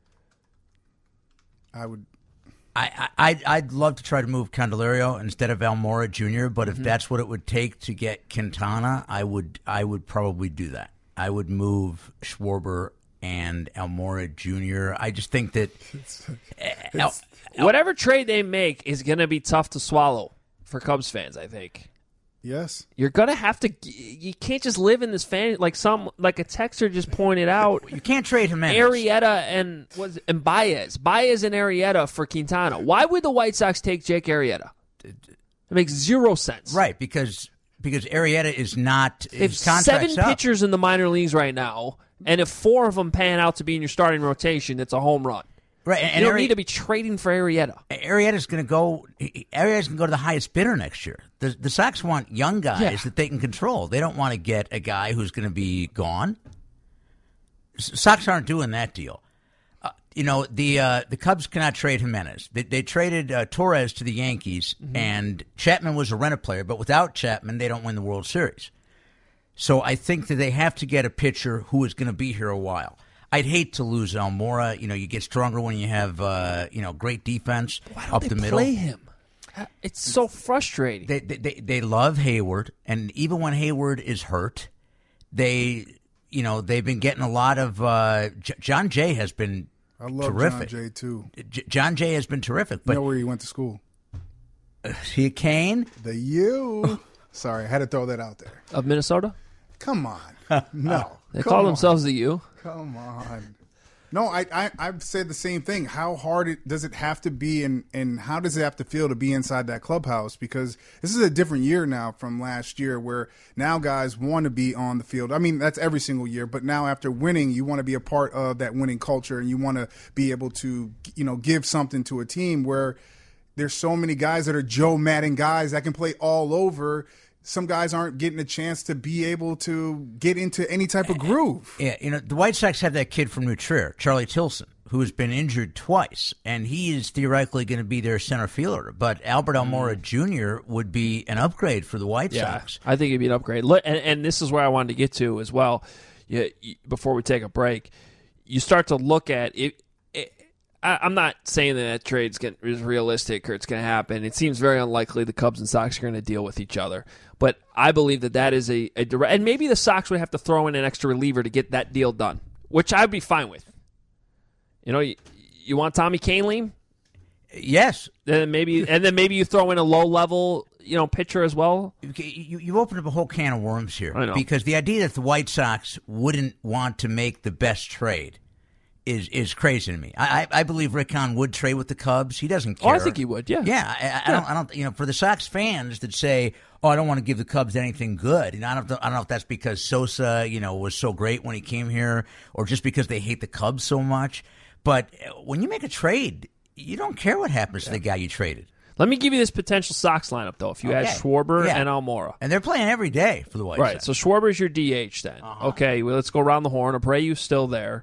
I would. I, I, I'd love to try to move Candelario instead of Almora Junior, but Mm-hmm. if that's what it would take to get Quintana, I would I would probably do that. I would move Schwarber and Almora Junior I just think that Al, Whatever trade they make is going to be tough to swallow for Cubs fans, I think. Yes. You're going to have to you can't just live in this fan like some like a texter just pointed out. You can't trade Jimenez. Arrieta and was and Baez. Baez and Arrieta for Quintana. Why would the White Sox take Jake Arrieta? It makes zero sense. Right, because because Arrieta is not They have his contract's seven up. pitchers in the minor leagues right now, and if four of them pan out to be in your starting rotation, it's a home run. Right, and, you don't Arri- need to be trading for Arrieta. Arrieta's going to go. Arrieta's going to go to the highest bidder next year. The, the Sox want young guys Yeah. that they can control. They don't want to get a guy who's going to be gone. S- Sox aren't doing that deal. Uh, you know, the uh, the Cubs cannot trade Jimenez. They, they traded uh, Torres to the Yankees, Mm-hmm. and Chapman was a rent player. But without Chapman, they don't win the World Series. So I think that they have to get a pitcher who is going to be here a while. I'd hate to lose Almora. You know, you get stronger when you have uh, you know great defense Why don't up they the middle. play him? It's so frustrating. They, they they they love Hayward, and even when Hayward is hurt, they you know they've been getting a lot of. Uh, J- John Jay has been I love terrific. John Jay too. J- John Jay has been terrific, You but know where he went to school? he Kane. The U. Sorry, I had to throw that out there. Of Minnesota? Come on. No. They Come call on. themselves the U. Come on. No, I, I I've said the same thing. How hard it, does it have to be, and, and how does it have to feel to be inside that clubhouse? Because this is a different year now from last year, where now guys want to be on the field. I mean, that's every single year, but now after winning, you want to be a part of that winning culture, and you want to be able to, you know, give something to a team where there's so many guys that are Joe Madden guys that can play all over. Some guys aren't getting a chance to be able to get into any type of groove. Yeah, you know, the White Sox have that kid from New Trier, Charlie Tilson, who has been injured twice, and he is theoretically going to be their center fielder. But Albert Almora Junior would be an upgrade for the White Yeah, Sox. I think it'd be an upgrade. Look, and, and this is where I wanted to get to as well. You, you, before we take a break, you start to look at it. it I, I'm not saying that that trade's gonna, is realistic or it's going to happen. It seems very unlikely the Cubs and Sox are going to deal with each other. But I believe that that is a, a direct, and maybe the Sox would have to throw in an extra reliever to get that deal done, which I'd be fine with. You know, you, you want Tommy Kahnle? Yes. Then maybe, and then maybe you throw in a low level, you know, pitcher as well. You, you opened up a whole can of worms here. I know. Because the idea that the White Sox wouldn't want to make the best trade is is crazy to me. I, I, I believe Rick Hahn would trade with the Cubs. He doesn't care. Oh, I think he would, yeah. Yeah, I, I, Yeah. don't. I don't. You know, for the Sox fans that say, "Oh, I don't want to give the Cubs anything good," and I don't. I don't know if that's because Sosa, you know, was so great when he came here, or just because they hate the Cubs so much. But when you make a trade, you don't care what happens to the guy you traded. Let me give you this potential Sox lineup, though. If you Okay. add Schwarber Yeah. and Almora. And they're playing every day for the White Right, Sox. so Schwarber's your D H then. Uh-huh. Okay, well, let's go around the horn. Abreu's still there.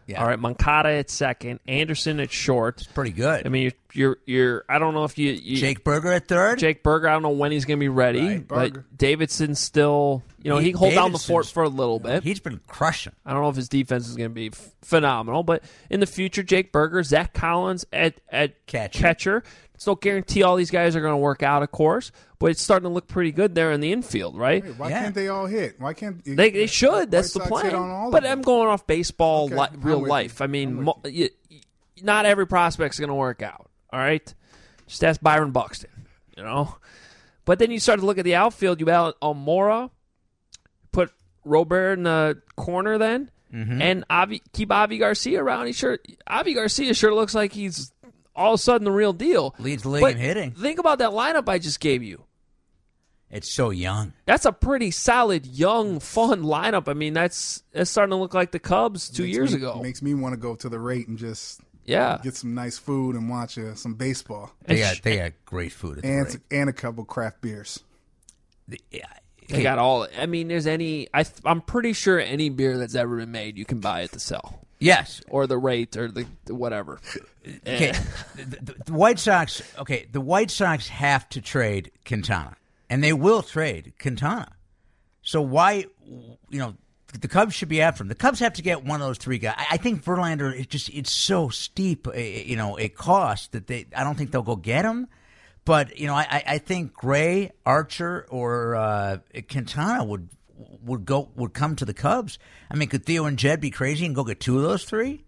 Yeah. All right, Moncada at second, Anderson at short. It's pretty good. I mean, you're, you're, you're I don't know if you, you Jake Berger at third. Jake Berger, I don't know when he's going to be ready, Right, but Berger. Davidson's still, you know, he, He- can hold down the Davidson's- fort for a little bit. He's been crushing. I don't know if his defense is going to be f- phenomenal, but in the future, Jake Berger, Zach Collins at at catcher. catcher. It's no guarantee all these guys are going to work out, of course, but it's starting to look pretty good there in the infield, right? Hey, why can't they all hit? Why can't They they should. That's the White Sox hit plan. on all of But them. I'm going off baseball, Okay, li- I'm real with life. I mean, mo- you, not every prospect's going to work out. All right, just ask Byron Buxton. You know, but then you start to look at the outfield. You have Almora, put Robert in the corner, then, Mhm. and Avi, keep Avi Garcia around. He sure Avi Garcia sure looks like he's all of a sudden the real deal. Leads the league But in hitting. Think about that lineup I just gave you. It's so young. That's a pretty solid, young, fun lineup. I mean, that's that's starting to look like the Cubs two Makes years me- ago. Makes me want to go to the rate and just Yeah. get some nice food and watch uh, some baseball. They got they got great food at the and rate. and a couple craft beers. They got all. I mean, there's any. I, th- I'm pretty sure any beer that's ever been made, you can buy at the cell. Yes, or the rate, or the, the whatever. Okay, Eh. the, the, the White Sox. Okay, the White Sox have to trade Quintana, and they will trade Quintana. So why, you know, the Cubs should be after him. The Cubs have to get one of those three guys. I, I think Verlander is just it's so steep, a, you know, a cost that they. I don't think they'll go get him. But you know, I, I think Gray, Archer, or uh, Quintana would would go would come to the Cubs. I mean, could Theo and Jed be crazy and go get two of those three?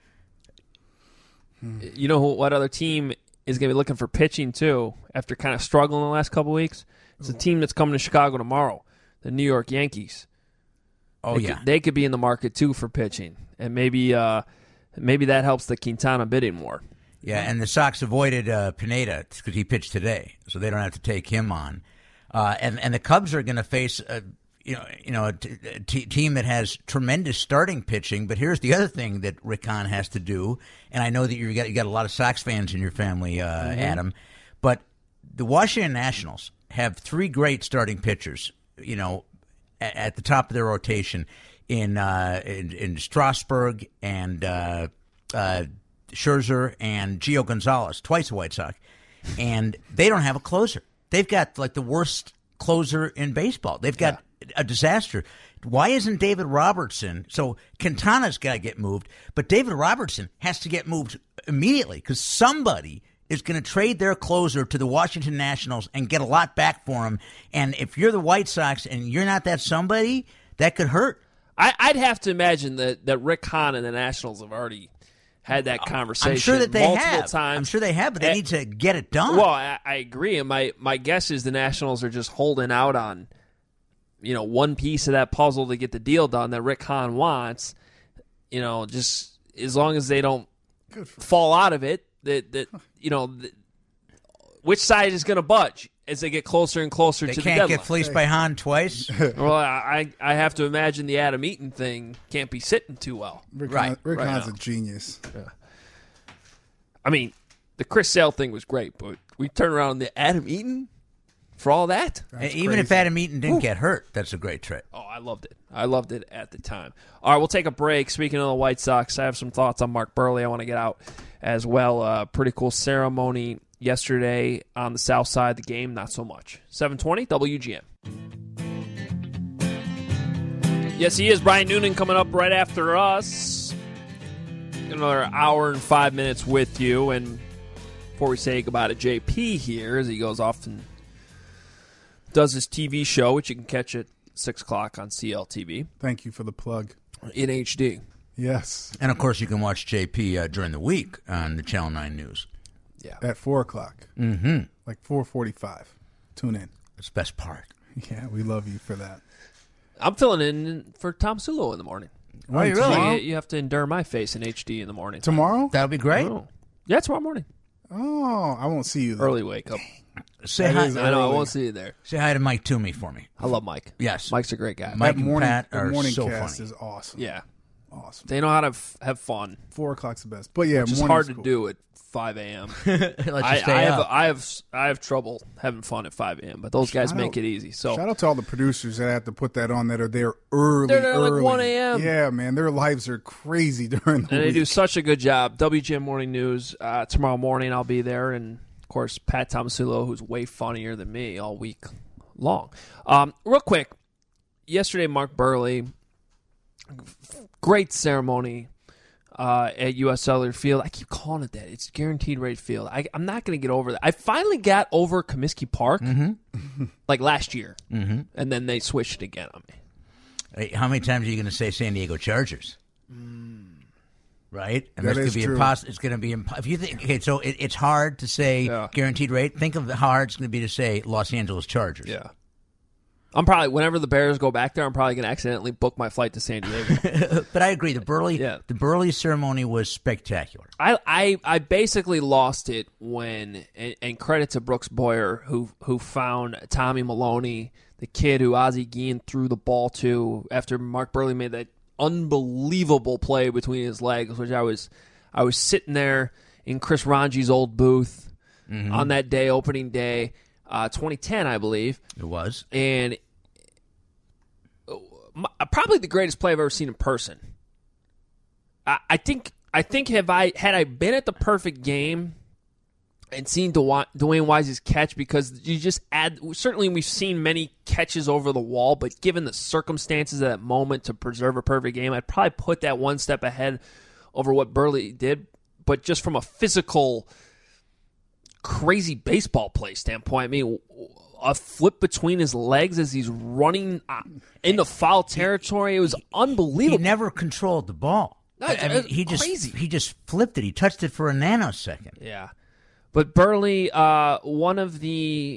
You know who, what other team is going to be looking for pitching too after kind of struggling the last couple of weeks? It's a team that's coming to Chicago tomorrow, the New York Yankees. Oh, they yeah. could, they could be in the market too for pitching, and maybe uh, maybe that helps the Quintana bidding more. Yeah, and the Sox avoided uh, Pineda because he pitched today, so they don't have to take him on. Uh, and and the Cubs are going to face a you know you know a, t- a t- team that has tremendous starting pitching. But here's the other thing that Rick Hahn has to do, and I know that you got you got a lot of Sox fans in your family, uh, Mhm. Adam. But the Washington Nationals have three great starting pitchers. You know, at, at the top of their rotation in uh, in, in Strasburg and. Uh, uh, Scherzer and Gio Gonzalez, twice a White Sox, and they don't have a closer. They've got like the worst closer in baseball. They've got a disaster. Why isn't David Robertson? So Quintana's got to get moved, but David Robertson has to get moved immediately because somebody is going to trade their closer to the Washington Nationals and get a lot back for him. And if you're the White Sox and you're not that somebody, that could hurt. I, I'd have to imagine that, that Rick Hahn and the Nationals have already had that conversation. I'm sure that they multiple have. times. I'm sure they have, but they Eh, need to get it done. Well, I, I agree, and my my guess is the Nationals are just holding out on, you know, one piece of that puzzle to get the deal done that Rick Hahn wants. You know, just as long as they don't fall out of it, that that you know, th- which side is going to budge as they get closer and closer They to the can't deadline. get fleeced by Hahn twice. Well, I I have to imagine the Adam Eaton thing can't be sitting too well. Rick, right, Hahn, Rick right Hahn's now. a genius. I mean, the Chris Sale thing was great, but we turn around the Adam Eaton for all that. Even if Adam Eaton didn't get hurt, that's a great trade. Oh, I loved it. I loved it at the time. All right, we'll take a break. Speaking of the White Sox, I have some thoughts on Mark Burley I want to get out as well. Uh, pretty cool ceremony yesterday on the south side of the game. Not so much. seven twenty W G M. Yes, he is. Brian Noonan coming up right after us. Another hour and five minutes with you. And before we say goodbye to J P here, as he goes off and does his T V show, which you can catch at six o'clock on C L T V. Thank you for the plug. In H D. Yes. And, of course, you can watch J P uh, during the week on the Channel nine News. Yeah. At four o'clock. Mm-hmm. Like four forty-five. Tune in. That's the best part. Yeah, we love you for that. I'm filling in for Tom Sulo in the morning. Oh, you really? You, you have to endure my face in H D in the morning. Tomorrow? That would be great. Oh. Yeah, tomorrow morning. Oh, I won't see you there. Early wake up. Say That hi. is I know, I early. won't see you there. Say hi to Mike Toomey for me. I love Mike. Yes. Mike's a great guy. Mike That and morning, Pat the are morning so cast funny. is awesome. Yeah. Awesome. They know how to f- have fun. Four o'clock's the best. But yeah, Which is hard to do at five a.m. Let's I, just stay I have up. I have I have trouble having fun at five a.m. But those guys Shout make out- it easy. So shout out to all the producers that have to put that on that are there early. They're there like early. one a.m. Yeah, man, their lives are crazy during the and they week. do such a good job. W G N Morning News uh, tomorrow morning. I'll be there, and of course Pat Tomasulo, who's way funnier than me all week long. Um, real quick, yesterday Mark Burley, great ceremony. Uh, at U S Cellular Field. I keep calling it that. It's Guaranteed Rate Field. I, I'm not going to get over that. I finally got over Comiskey Park Mm-hmm. like last year, Mm-hmm. and then they switched it again on me. Hey, how many times are you going to say San Diego Chargers? Right? And That there's is gonna be true. impos- It's going to be imp- if you think. Okay, so it, it's hard to say Yeah. Guaranteed Rate. Think of how hard it's going to be to say Los Angeles Chargers. Yeah. I'm probably, whenever the Bears go back there, I'm probably going to accidentally book my flight to San Diego. But I agree. The Burley, Yeah. the Burley ceremony was spectacular. I, I I basically lost it when, and, and credit to Brooks Boyer, who who found Tommy Maloney, the kid who Ozzie Guillen threw the ball to after Mark Burley made that unbelievable play between his legs, which I was I was sitting there in Chris Ranji's old booth Mm-hmm. on that day, opening day, uh, twenty ten, I believe. It was. And my, probably the greatest play I've ever seen in person. I, I think I think have I had I been at the perfect game and seen Dwayne, Dwayne Wise's catch, because you just add. Certainly, we've seen many catches over the wall, but given the circumstances of that moment to preserve a perfect game, I'd probably put that one step ahead over what Burley did. But just from a physical, crazy baseball play standpoint, I mean, a flip between his legs as he's running into foul territory, it was unbelievable. He never controlled the ball. No, I mean, he just crazy. he just flipped it. He touched it for a nanosecond. Yeah. But Burley, uh, one of the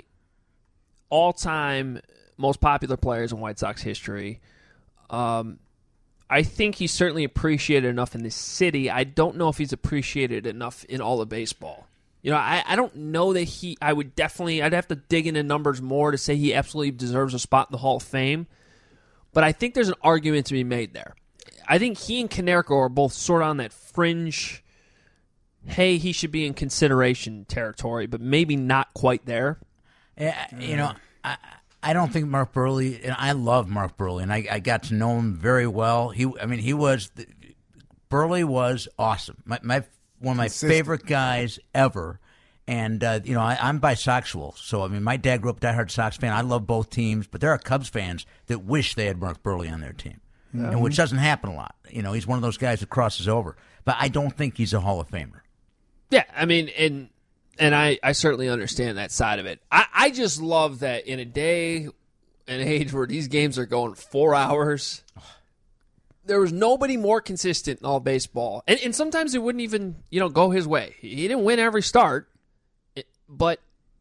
all-time most popular players in White Sox history, um, I think he's certainly appreciated enough in this city. I don't know if he's appreciated enough in all of baseball. You know, I, I don't know that he – I would definitely – I'd have to dig into numbers more to say he absolutely deserves a spot in the Hall of Fame. But I think there's an argument to be made there. I think he and Konerko are both sort of on that fringe – hey, he should be in consideration territory, but maybe not quite there. Yeah, you know, I I don't think Mark Burley, and I love Mark Burley, and I, I got to know him very well. He, I mean, he was Burley was awesome. My, my one of my Consistent. favorite guys ever. And uh, you know, I, I'm bisexual, so I mean, my dad grew up a diehard Sox fan. I love both teams, but there are Cubs fans that wish they had Mark Burley on their team, Yeah. and which doesn't happen a lot. You know, he's one of those guys that crosses over, but I don't think he's a Hall of Famer. Yeah, I mean, and and I, I certainly understand that side of it. I, I just love that in a day and age where these games are going four hours, there was nobody more consistent in all baseball. And, and sometimes it wouldn't even, you know, go his way. He didn't win every start, but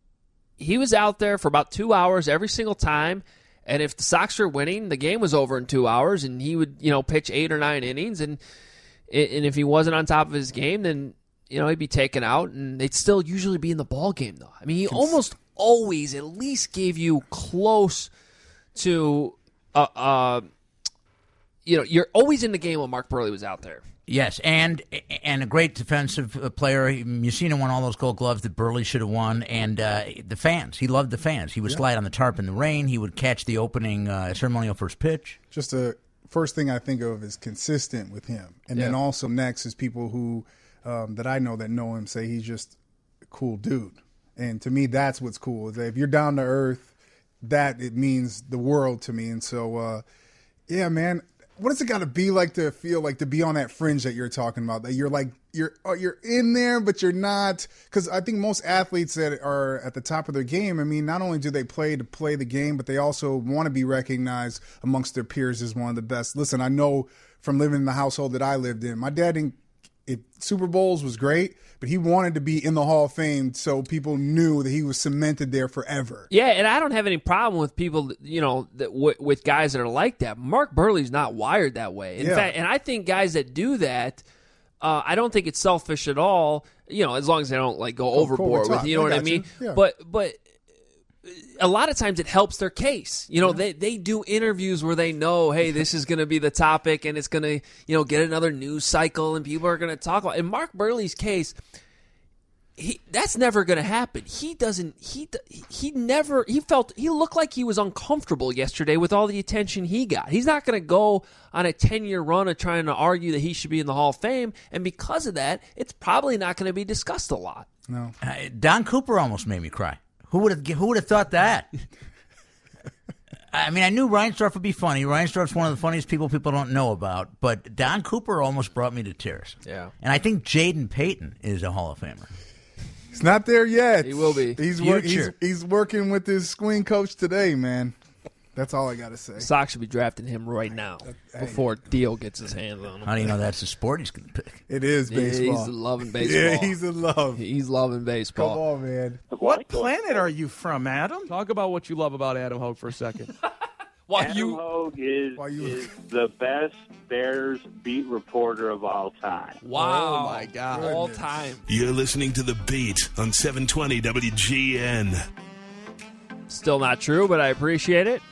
he was out there for about two hours every single time. And if the Sox were winning, the game was over in two hours, and he would, you know, pitch eight or nine innings. And and if he wasn't on top of his game, then you know, he'd be taken out, and they'd still usually be in the ball game, though. I mean, he almost always at least gave you close to, uh, uh, you know, you're always in the game when Mark Burley was out there. Yes, and and a great defensive player. Mussina won all those Gold Gloves that Burley should have won, and uh, the fans. He loved the fans. He would Yeah. slide on the tarp in the rain. He would catch the opening uh, ceremonial first pitch. Just a first thing I think of is consistent with him, and then Yeah. also next is people who um, that I know that know him say he's just a cool dude, and to me that's what's cool. Is that if you're down to earth, that it means the world to me. And so, uh, yeah, man, what does it got to be like to feel like to be on that fringe that you're talking about? That you're like you're uh, you're in there, but you're not. Because I think most athletes that are at the top of their game, I mean, not only do they play to play the game, but they also want to be recognized amongst their peers as one of the best. Listen, I know from living in the household that I lived in, my dad didn't. It, Super Bowls was great, but he wanted to be in the Hall of Fame so people knew that he was cemented there forever. Yeah, and I don't have any problem with people, you know, that w- with guys that are like that. Mark Burley's not wired that way. In Yeah. fact, and I think guys that do that, uh, I don't think it's selfish at all. You know, as long as they don't like go Of course, overboard we're with, you know talking. what I I got mean. you. Yeah. But but a lot of times it helps their case. You know, they, they do interviews where they know, hey, this is going to be the topic and it's going to, you know, get another news cycle and people are going to talk about it. In Mark Burley's case, he that's never going to happen. He doesn't, he, he never, he felt, he looked like he was uncomfortable yesterday with all the attention he got. He's not going to go on a ten-year run of trying to argue that he should be in the Hall of Fame. And because of that, it's probably not going to be discussed a lot. No. Uh, Don Cooper almost made me cry. Who would have Who would have thought that? I mean, I knew Reinsdorf would be funny. Reinsdorf's one of the funniest people people don't know about. But Don Cooper almost brought me to tears. Yeah. And I think Jaden Payton is a Hall of Famer. He's not there yet. He will be. He's, wor- he's, he's working with his swing coach today, man. That's all I got to say. Sox should be drafting him right now before Dio gets his hands on him. How do you know that's the sport he's going to pick? It is baseball. Yeah, he's loving baseball. Yeah, he's in love. He's loving baseball. Come on, man. What planet are you from, Adam? Talk about what you love about Adam Hogue for a second. While Adam you, Hogue is, you... is the best Bears beat reporter of all time. Wow. Oh, my God. All time. You're listening to The Beat on seven twenty W G N. Still not true, but I appreciate it.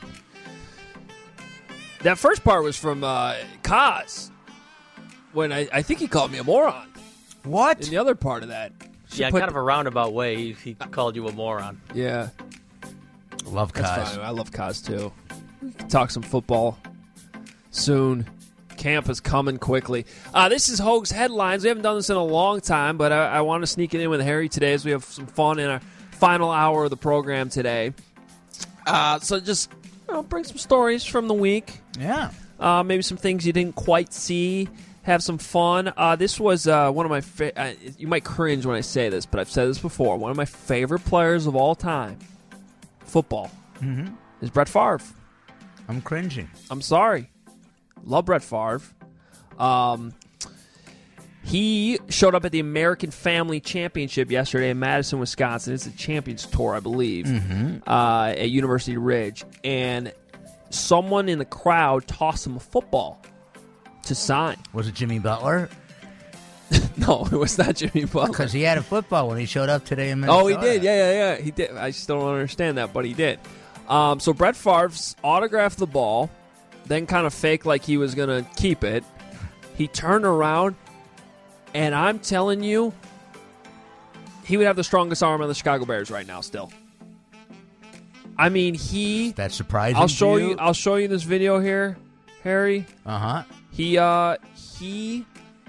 That first part was from uh, Kaz, when I, I think he called me a moron. What? In the other part of that. Yeah, put, kind of a roundabout way. He, he called you a moron. Yeah. Love Kaz. That's fine. I love Kaz, too. We can talk some football soon. Camp is coming quickly. Uh, this is Hogue's Headlines. We haven't done this in a long time, but I, I want to sneak it in with Harry today as we have some fun in our final hour of the program today. Uh, so just you know, bring some stories from the week. Yeah. Uh, maybe some things you didn't quite see. Have some fun. Uh, this was uh, one of my fa- uh, you might cringe when I say this, but I've said this before. One of my favorite players of all time, football, mm-hmm. is Brett Favre. I'm cringing. I'm sorry. Love Brett Favre. Um, he showed up at the American Family Championship yesterday in Madison, Wisconsin. It's a Champions Tour, I believe, mm-hmm. uh, at University Ridge. And someone in the crowd tossed him a football to sign. Was it Jimmy Butler? No, it was not Jimmy Butler. Because he had a football when he showed up today in Minnesota. Oh, he did. Yeah, yeah, yeah. He did. I still don't understand that, but he did. Um, so Brett Favre autographed the ball, then kind of faked like he was going to keep it. He turned around, and I'm telling you, he would have the strongest arm on the Chicago Bears right now still. I mean, he... That's surprising I'll show you? you. I'll show you this video here, Harry. Uh-huh. He, uh, he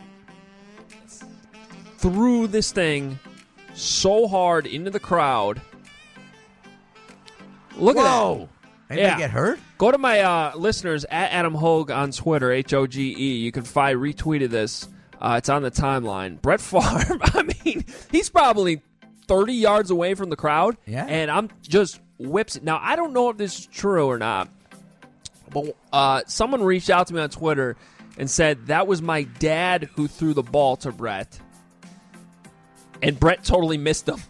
threw this thing so hard into the crowd. Look Whoa. at that. Anybody yeah. get hurt? Go to my uh, listeners, at Adam Hogue on Twitter, H O G E. You can find, retweeted this. Uh, it's on the timeline. Brett Favre, I mean, he's probably thirty yards away from the crowd. Yeah. And I'm just whips it. Now, I don't know if this is true or not, but uh, someone reached out to me on Twitter and said that was my dad who threw the ball to Brett. And Brett totally missed him.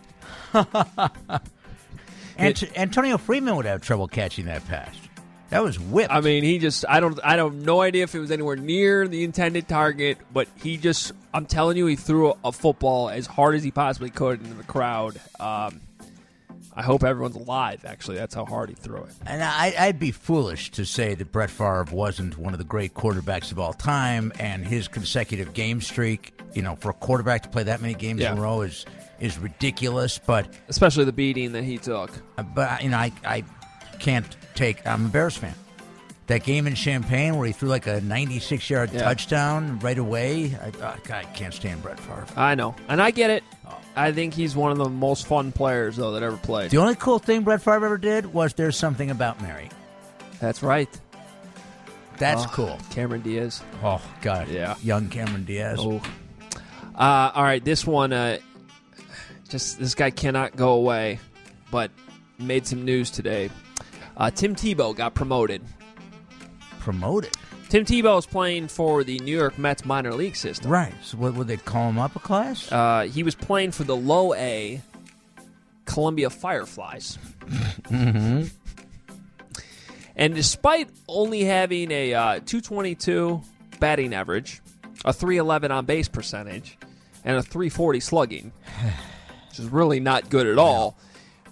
Ant- Antonio Freeman would have trouble catching that pass. That was whipped. I mean, he just, I don't, I have no idea if it was anywhere near the intended target, but he just, I'm telling you, he threw a, a football as hard as he possibly could into the crowd. Um, I hope everyone's alive, actually. That's how hard he threw it. And I, I'd be foolish to say that Brett Favre wasn't one of the great quarterbacks of all time, and his consecutive game streak, you know, for a quarterback to play that many games Yeah. in a row is is ridiculous. But especially the beating that he took. But you know, I I can't take. I'm a Bears fan. That game in Champaign where he threw like a ninety-six yard Yeah. touchdown right away. I, I can't stand Brett Favre. I know, and I get it. I think he's one of the most fun players, though, that ever played. The only cool thing Brett Favre ever did was There's Something About Mary. That's right. That's Oh, cool. Cameron Diaz. Oh, God. Yeah. Young Cameron Diaz. Oh. Uh, all right, this one, uh, just this guy cannot go away, but made some news today. Uh, Tim Tebow got promoted. Promoted? Tim Tebow is playing for the New York Mets minor league system. Right. So what, would they call him up a class? Uh, he was playing for the low A Columbia Fireflies. Mm-hmm. And despite only having a uh, two twenty-two batting average, a three eleven on base percentage, and a three forty slugging, which is really not good at all,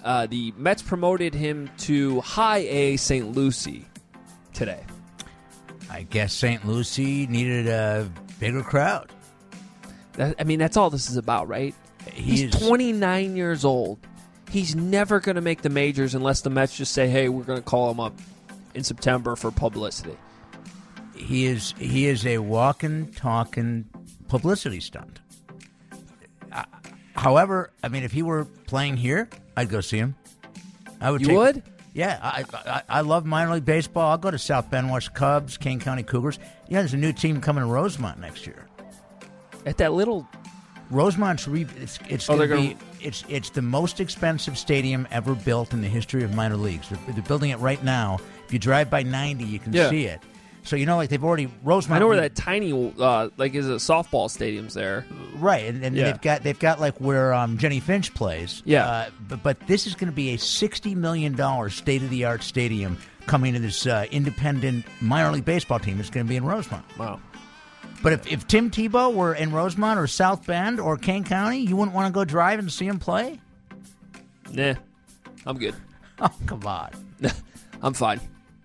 uh, the Mets promoted him to High A Saint Lucie today. I guess Saint Lucie needed a bigger crowd. That, I mean, that's all this is about, right? He's He is- twenty-nine years old. He's never going to make the majors unless the Mets just say, hey, we're going to call him up in September for publicity. He is he is a walking, talking publicity stunt. Uh, however, I mean, if he were playing here, I'd go see him. I would. You take, would? Yeah, I, I I love minor league baseball. I'll go to South Bend, watch Cubs, Kane County Cougars. Yeah, there's a new team coming to Rosemont next year. At that little Rosemont's re, it's it's Oh, gonna they're be gonna- it's it's the most expensive stadium ever built in the history of minor leagues. They're, they're building it right now. If you drive by ninety, you can Yeah. see it. So you know, like they've already Rosemont. I know where that tiny, uh, like, is a softball stadium's there. Right, and, and Yeah. they've got they've got like where um, Jenny Finch plays. Yeah. uh, but but this is going to be a sixty million dollar state of the art stadium coming to this uh, independent minor league baseball team. It's going to be in Rosemont. Wow. But if, if Tim Tebow were in Rosemont or South Bend or Kane County, you wouldn't want to go drive and see him play? Nah, I'm good. Oh, come on. I'm fine.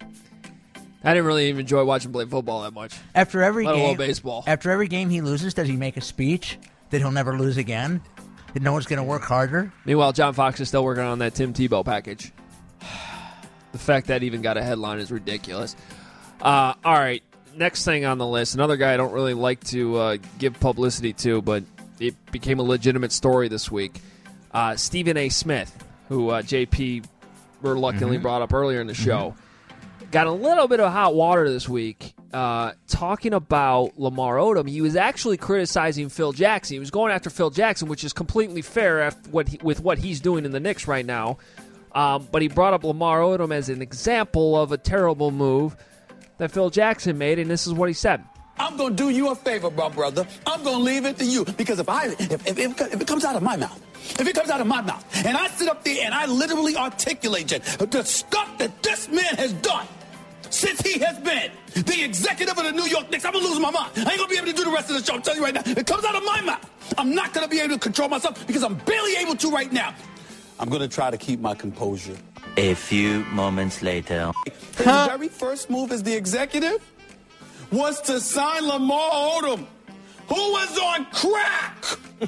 I didn't really even enjoy watching him play football that much. After every Let game, alone baseball. After every game he loses, does he make a speech that he'll never lose again? That no one's going to work harder? Meanwhile, John Fox is still working on that Tim Tebow package. The fact that even got a headline is ridiculous. Uh, all right, next thing on the list, another guy I don't really like to uh, give publicity to, but it became a legitimate story this week. Uh, Stephen A. Smith, who uh, J P reluctantly Mm-hmm. brought up earlier in the show, got a little bit of hot water this week uh, talking about Lamar Odom. He was actually criticizing Phil Jackson. He was going after Phil Jackson, which is completely fair after what he, with what he's doing in the Knicks right now. Um, but he brought up Lamar Odom as an example of a terrible move that Phil Jackson made, and this is what he said. I'm going to do you a favor, bro, brother. I'm going to leave it to you. Because if I, if, if, if, if it comes out of my mouth, if it comes out of my mouth, and I sit up there and I literally articulate Jen, the stuff that this man has done since he has been the executive of the New York Knicks, I'm going to lose my mind. I ain't going to be able to do the rest of the show. I'm telling you right now. It comes out of my mouth. I'm not going to be able to control myself because I'm barely able to right now. I'm going to try to keep my composure. A few moments later. His very first move as the executive was to sign Lamar Odom, who was on crack.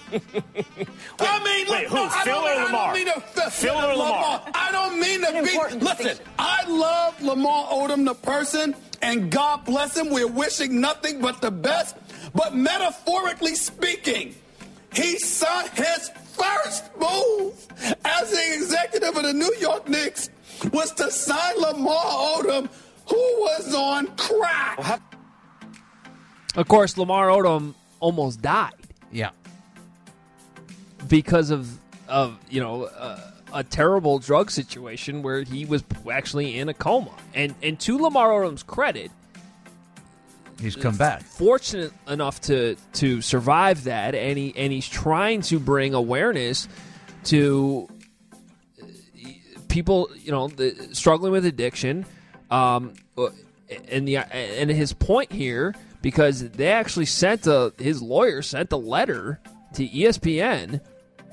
I mean, wait, look, who, no, I Phil don't, or I Lamar? don't mean to, Phil or Lamar? I don't mean to be. Listen, I love Lamar Odom, the person, and God bless him. We're wishing nothing but the best. But metaphorically speaking, he saw his first move as the executive of the New York Knicks was to sign Lamar Odom, who was on crack. Of course, Lamar Odom almost died. Yeah. Because of, of you know, uh, a terrible drug situation where he was actually in a coma. And and to Lamar Odom's credit, He's come back. fortunate enough to to survive that, and he and he's trying to bring awareness to people, you know, the, struggling with addiction. Um, and the and his point here, because they actually sent a his lawyer sent a letter to E S P N,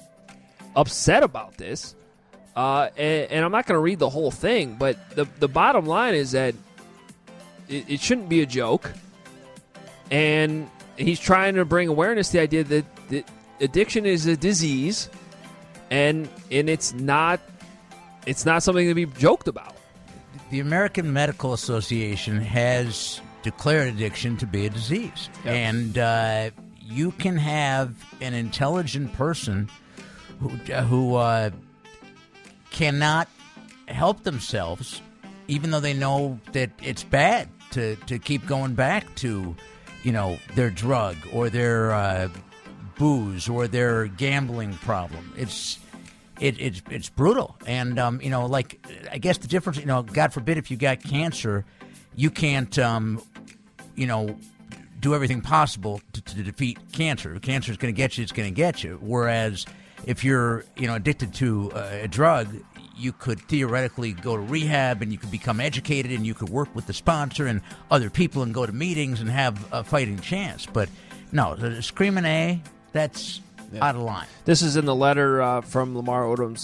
upset about this. Uh, and, and I'm not going to read the whole thing, but the the bottom line is that it, it shouldn't be a joke. And he's trying to bring awareness to the idea that, that addiction is a disease, and and it's not it's not something to be joked about. The American Medical Association has declared addiction to be a disease. Yep. And uh, you can have an intelligent person who, who uh, cannot help themselves, even though they know that it's bad to, to keep going back to, you know, their drug or their uh, booze or their gambling problem. It's it, it's it's brutal, and um, you know, like I guess the difference, you know, God forbid if you got cancer, you can't, um, you know, do everything possible to, to defeat cancer. If cancer is going to get you, it's going to get you. Whereas if you're, you know, addicted to uh, a drug, you could theoretically go to rehab and you could become educated and you could work with the sponsor and other people and go to meetings and have a fighting chance. But no, the screaming A, that's Yeah. out of line. This is in the letter uh, from Lamar Odom's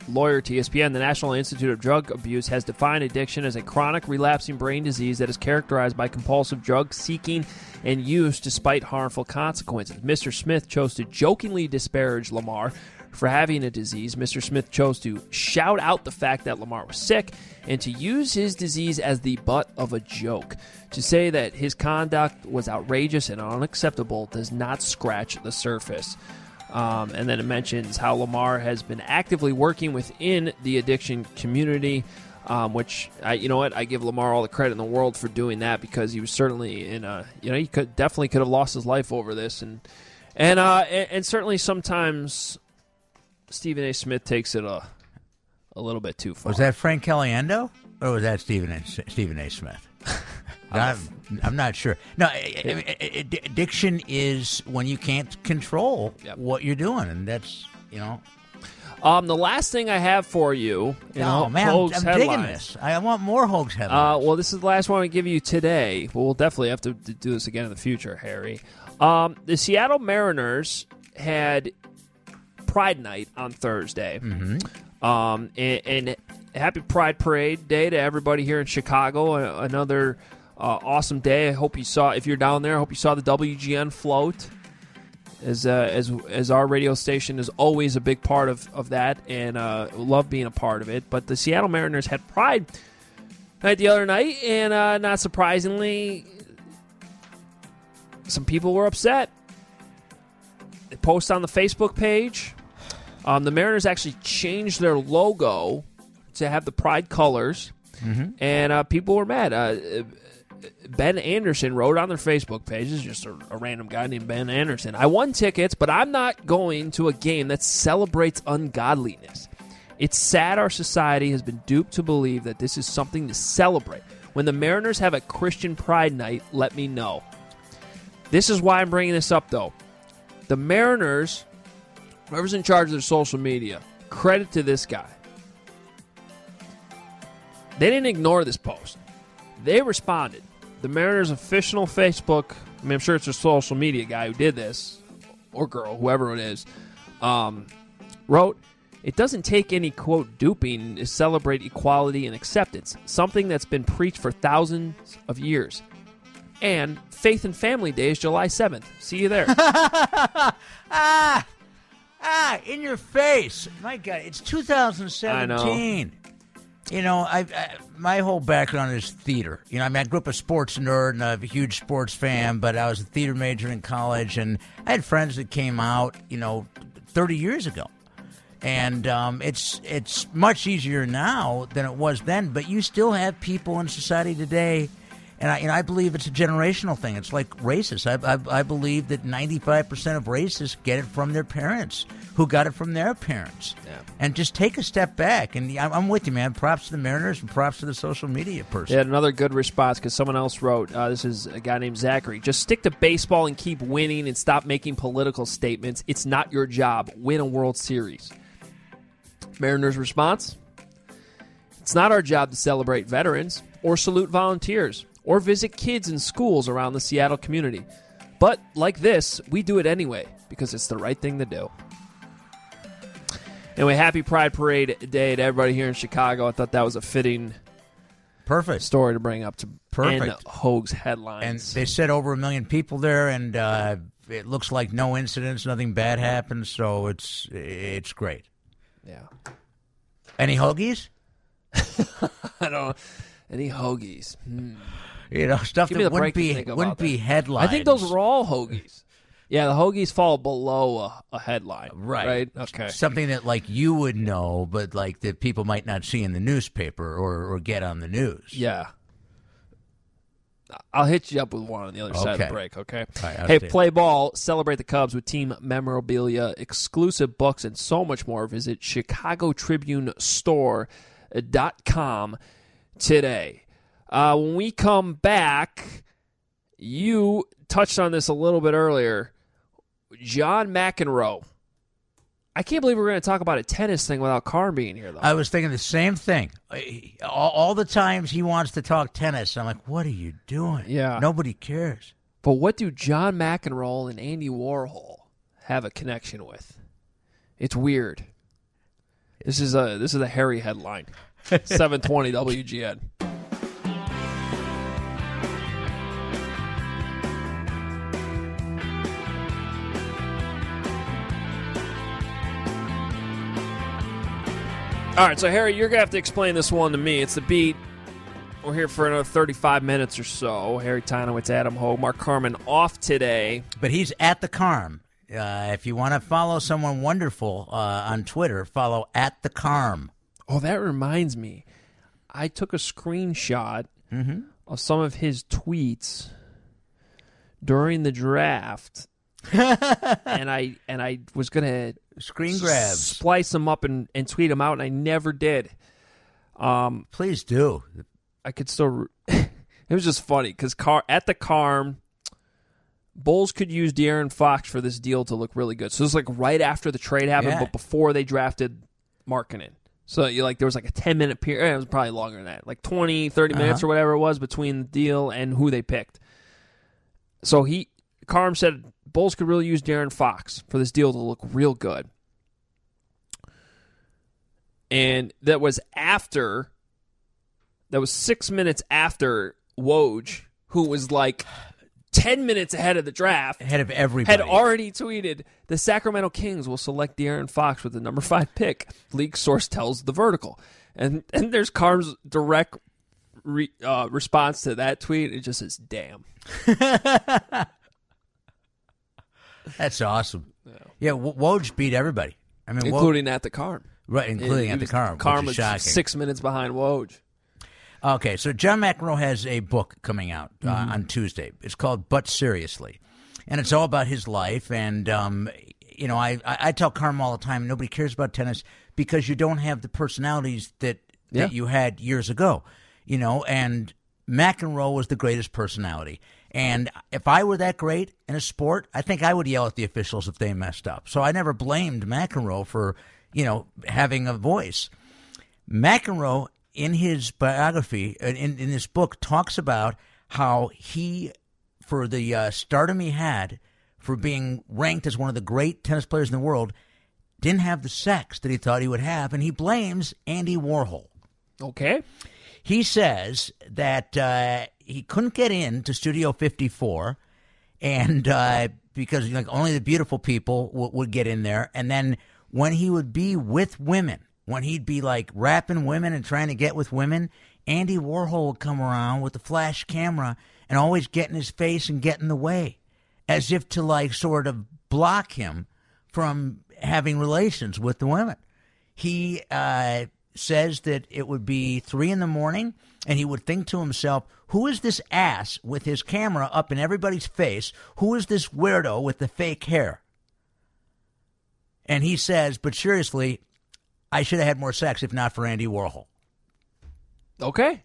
lawyer to E S P N, the National Institute of Drug Abuse has defined addiction as a chronic relapsing brain disease that is characterized by compulsive drug seeking and use despite harmful consequences. Mister Smith chose to jokingly disparage Lamar for having a disease. Mister Smith chose to shout out the fact that Lamar was sick and to use his disease as the butt of a joke. To say that his conduct was outrageous and unacceptable does not scratch the surface. Um, and then it mentions how Lamar has been actively working within the addiction community, um, which, I, you know what, I give Lamar all the credit in the world for doing that, because he was certainly in a, you know, he could definitely could have lost his life over this. And, and, uh, and, and certainly sometimes Stephen A. Smith takes it a, a little bit too far. Was that Frank Caliendo, or was that Stephen A. Stephen A. Smith? I'm, I'm not sure. No, addiction is when you can't control yep. what you're doing, and that's, you know. Um, the last thing I have for you, you oh know, man, Hogs I'm headlines. digging this. I want more Hogs headlines. Uh, well, this is the last one I give you today. But we'll definitely have to do this again in the future, Harry. Um, the Seattle Mariners had Pride Night on Thursday. Mm-hmm. Um, and, and happy Pride Parade Day to everybody here in Chicago. Another uh, awesome day. I hope you saw, if you're down there, I hope you saw the W G N float. As uh, as as our radio station is always a big part of, of that, and uh, love being a part of it. But the Seattle Mariners had Pride Night the other night, and uh, not surprisingly, some people were upset. They post on the Facebook page. Um, the Mariners actually changed their logo to have the Pride colors, mm-hmm. and uh, people were mad. Uh, Ben Anderson wrote on their Facebook page, this is just a, a random guy named Ben Anderson, I won tickets, but I'm not going to a game that celebrates ungodliness. It's sad our society has been duped to believe that this is something to celebrate. When the Mariners have a Christian Pride Night, let me know. This is why I'm bringing this up, though. The Mariners, whoever's in charge of their social media, credit to this guy. They didn't ignore this post. They responded. The Mariners' official Facebook, I mean, I'm sure it's a social media guy who did this, or girl, whoever it is, um, wrote, it doesn't take any, quote, duping to celebrate equality and acceptance, something that's been preached for thousands of years. And Faith and Family Day is July seventh. See you there. ah, ah, in your face. My God, it's two thousand seventeen. I know. You know, I, I my whole background is theater. You know, I mean, I grew up a sports nerd and I'm a huge sports fan, but I was a theater major in college, and I had friends that came out, you know, thirty years ago. And um, it's it's much easier now than it was then, but you still have people in society today, and I, and I believe it's a generational thing. It's like racists. I, I, I believe that ninety-five percent of racists get it from their parents, who got it from their parents. Yeah. And just take a step back. And I'm, I'm with you, man. Props to the Mariners and props to the social media person. Yeah, another good response, because someone else wrote, uh, this is a guy named Zachary, just stick to baseball and keep winning and stop making political statements. It's not your job. Win a World Series. Mariners' response, it's not our job to celebrate veterans or salute volunteers or visit kids in schools around the Seattle community. But like this, we do it anyway because it's the right thing to do. Anyway, happy Pride Parade Day to everybody here in Chicago. I thought that was a fitting perfect story to bring up to Perfect. end Hogs headlines. And they said over a million people there, and uh, it looks like no incidents, nothing bad happened, so it's it's great. Yeah. Any hoagies? I don't. Any hoagies? Hmm. You know, stuff Give that wouldn't be wouldn't be that. headlines. I think those were all hoagies. Yeah, the hoagies fall below a, a headline. Right. Right. Okay. Something that like you would know, but like that people might not see in the newspaper or, or get on the news. Yeah. I'll hit you up with one on the other okay. side of the break, okay? Right, hey, see. play ball, celebrate the Cubs with team memorabilia, exclusive books, and so much more. Visit Chicago Tribune Store dot com today. Uh, when we come back, you touched on this a little bit earlier. John McEnroe. I can't believe we're going to talk about a tennis thing without Carm being here, though. I was thinking the same thing. All, all the times he wants to talk tennis, I'm like, what are you doing? Yeah. Nobody cares. But what do John McEnroe and Andy Warhol have a connection with? It's weird. This is a this is a hairy headline. seven twenty W G N. All right, so Harry, you're going to have to explain this one to me. It's the Beat. We're here for another thirty-five minutes or so. Harry Tynowitz, Adam Hogue, Mark Carman off today. But he's at the Carm. Uh, if you want to follow someone wonderful uh, on Twitter, follow at the Carm. Oh, that reminds me. I took a screenshot mm-hmm. of some of his tweets during the draft. and I and I was gonna screen grabs, s- splice them up and, and tweet them out, and I never did. Um, Please do. I could still. It was just funny because Car at the Carm, Bulls could use De'Aaron Fox for this deal to look really good. So it was like right after the trade happened, Yeah. but before they drafted Markkanen. So you like there was like a ten minute period. It was probably longer than that, like twenty, thirty minutes Uh-huh. or whatever it was between the deal and who they picked. So he Carm said Bulls could really use De'Aaron Fox for this deal to look real good. And that was after, that was six minutes after Woj, who was like ten minutes ahead of the draft, ahead of everybody, had already tweeted, the Sacramento Kings will select De'Aaron Fox with the number five pick. League source tells The Vertical. And and there's Carm's direct re, uh, response to that tweet. It just says, damn. That's awesome. Yeah, yeah Woj beat everybody. I mean, including Woj, at the Carm. Right, including it, at the Carm. Carm which is was shocking. six minutes behind Woj. Okay, so John McEnroe has a book coming out uh, Mhm. on Tuesday. It's called But Seriously. And it's all about his life. And, um, you know, I, I, I tell Carm all the time, nobody cares about tennis because you don't have the personalities that, Yeah. that you had years ago. You know, and McEnroe was the greatest personality. And if I were that great in a sport, I think I would yell at the officials if they messed up. So I never blamed McEnroe for, you know, having a voice. McEnroe, in his biography, in, in this book, talks about how he, for the uh, stardom he had, for being ranked as one of the great tennis players in the world, didn't have the sex that he thought he would have, and he blames Andy Warhol. Okay. He says that uh, he couldn't get into Studio fifty-four, and uh, because like only the beautiful people w- would get in there. And then when he would be with women, when he'd be like rapping women and trying to get with women, Andy Warhol would come around with the flash camera and always get in his face and get in the way, as if to like sort of block him from having relations with the women. He uh, says that it would be three in the morning, and he would think to himself, who is this ass with his camera up in everybody's face? Who is this weirdo with the fake hair? And he says, but seriously, I should have had more sex if not for Andy Warhol. Okay.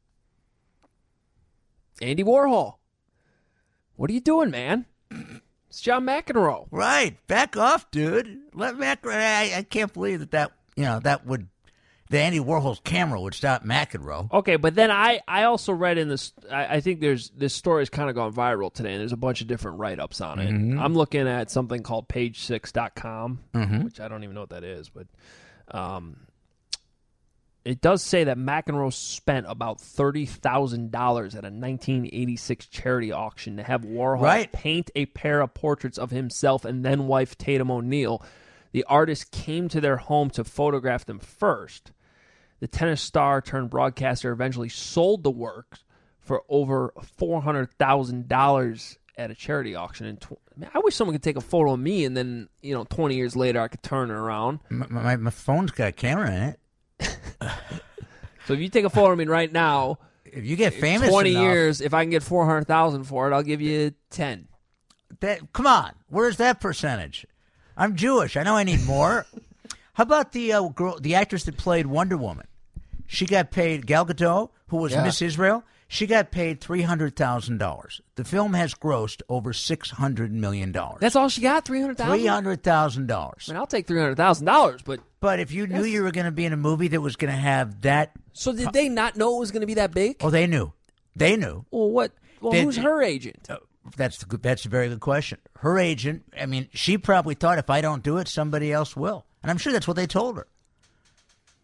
Andy Warhol. What are you doing, man? It's John McEnroe. Right. Back off, dude. Let McEnroe. I, I can't believe that that, you know, that would, the Andy Warhol's camera would stop McEnroe. Okay, but then I, I also read in this, I, I think there's, this story's kind of gone viral today, and there's a bunch of different write-ups on it. Mhm. I'm looking at something called page six dot com, Mhm. which I don't even know what that is, but um, it does say that McEnroe spent about thirty thousand dollars at a nineteen eighty-six charity auction to have Warhol Right. paint a pair of portraits of himself and then wife Tatum O'Neal. The artist came to their home to photograph them first. The tennis star turned broadcaster eventually sold the works for over four hundred thousand dollars at a charity auction. And tw- man, I wish someone could take a photo of me and then, you know, twenty years later I could turn it around. My, my, my phone's got a camera in it. So if you take a photo of me right now, if you get famous twenty enough- years, if I can get four hundred thousand dollars for it, I'll give you ten. That, come on, where's that percentage? I'm Jewish. I know I need more. How about the uh, girl, the actress that played Wonder Woman? She got paid, Gal Gadot, who was Yeah. Miss Israel, she got paid three hundred thousand dollars. The film has grossed over six hundred million dollars. That's all she got, three hundred thousand dollars? three hundred thousand dollars. I mean, I'll take three hundred thousand dollars, but... But if you knew That's- you were going to be in a movie that was going to have that... So did they not know it was going to be that big? Oh, they knew. They knew. Well, what? Well, Did- who's her agent? That's the, good- that's a very good question. Her agent, I mean, she probably thought if I don't do it, somebody else will. And I'm sure that's what they told her.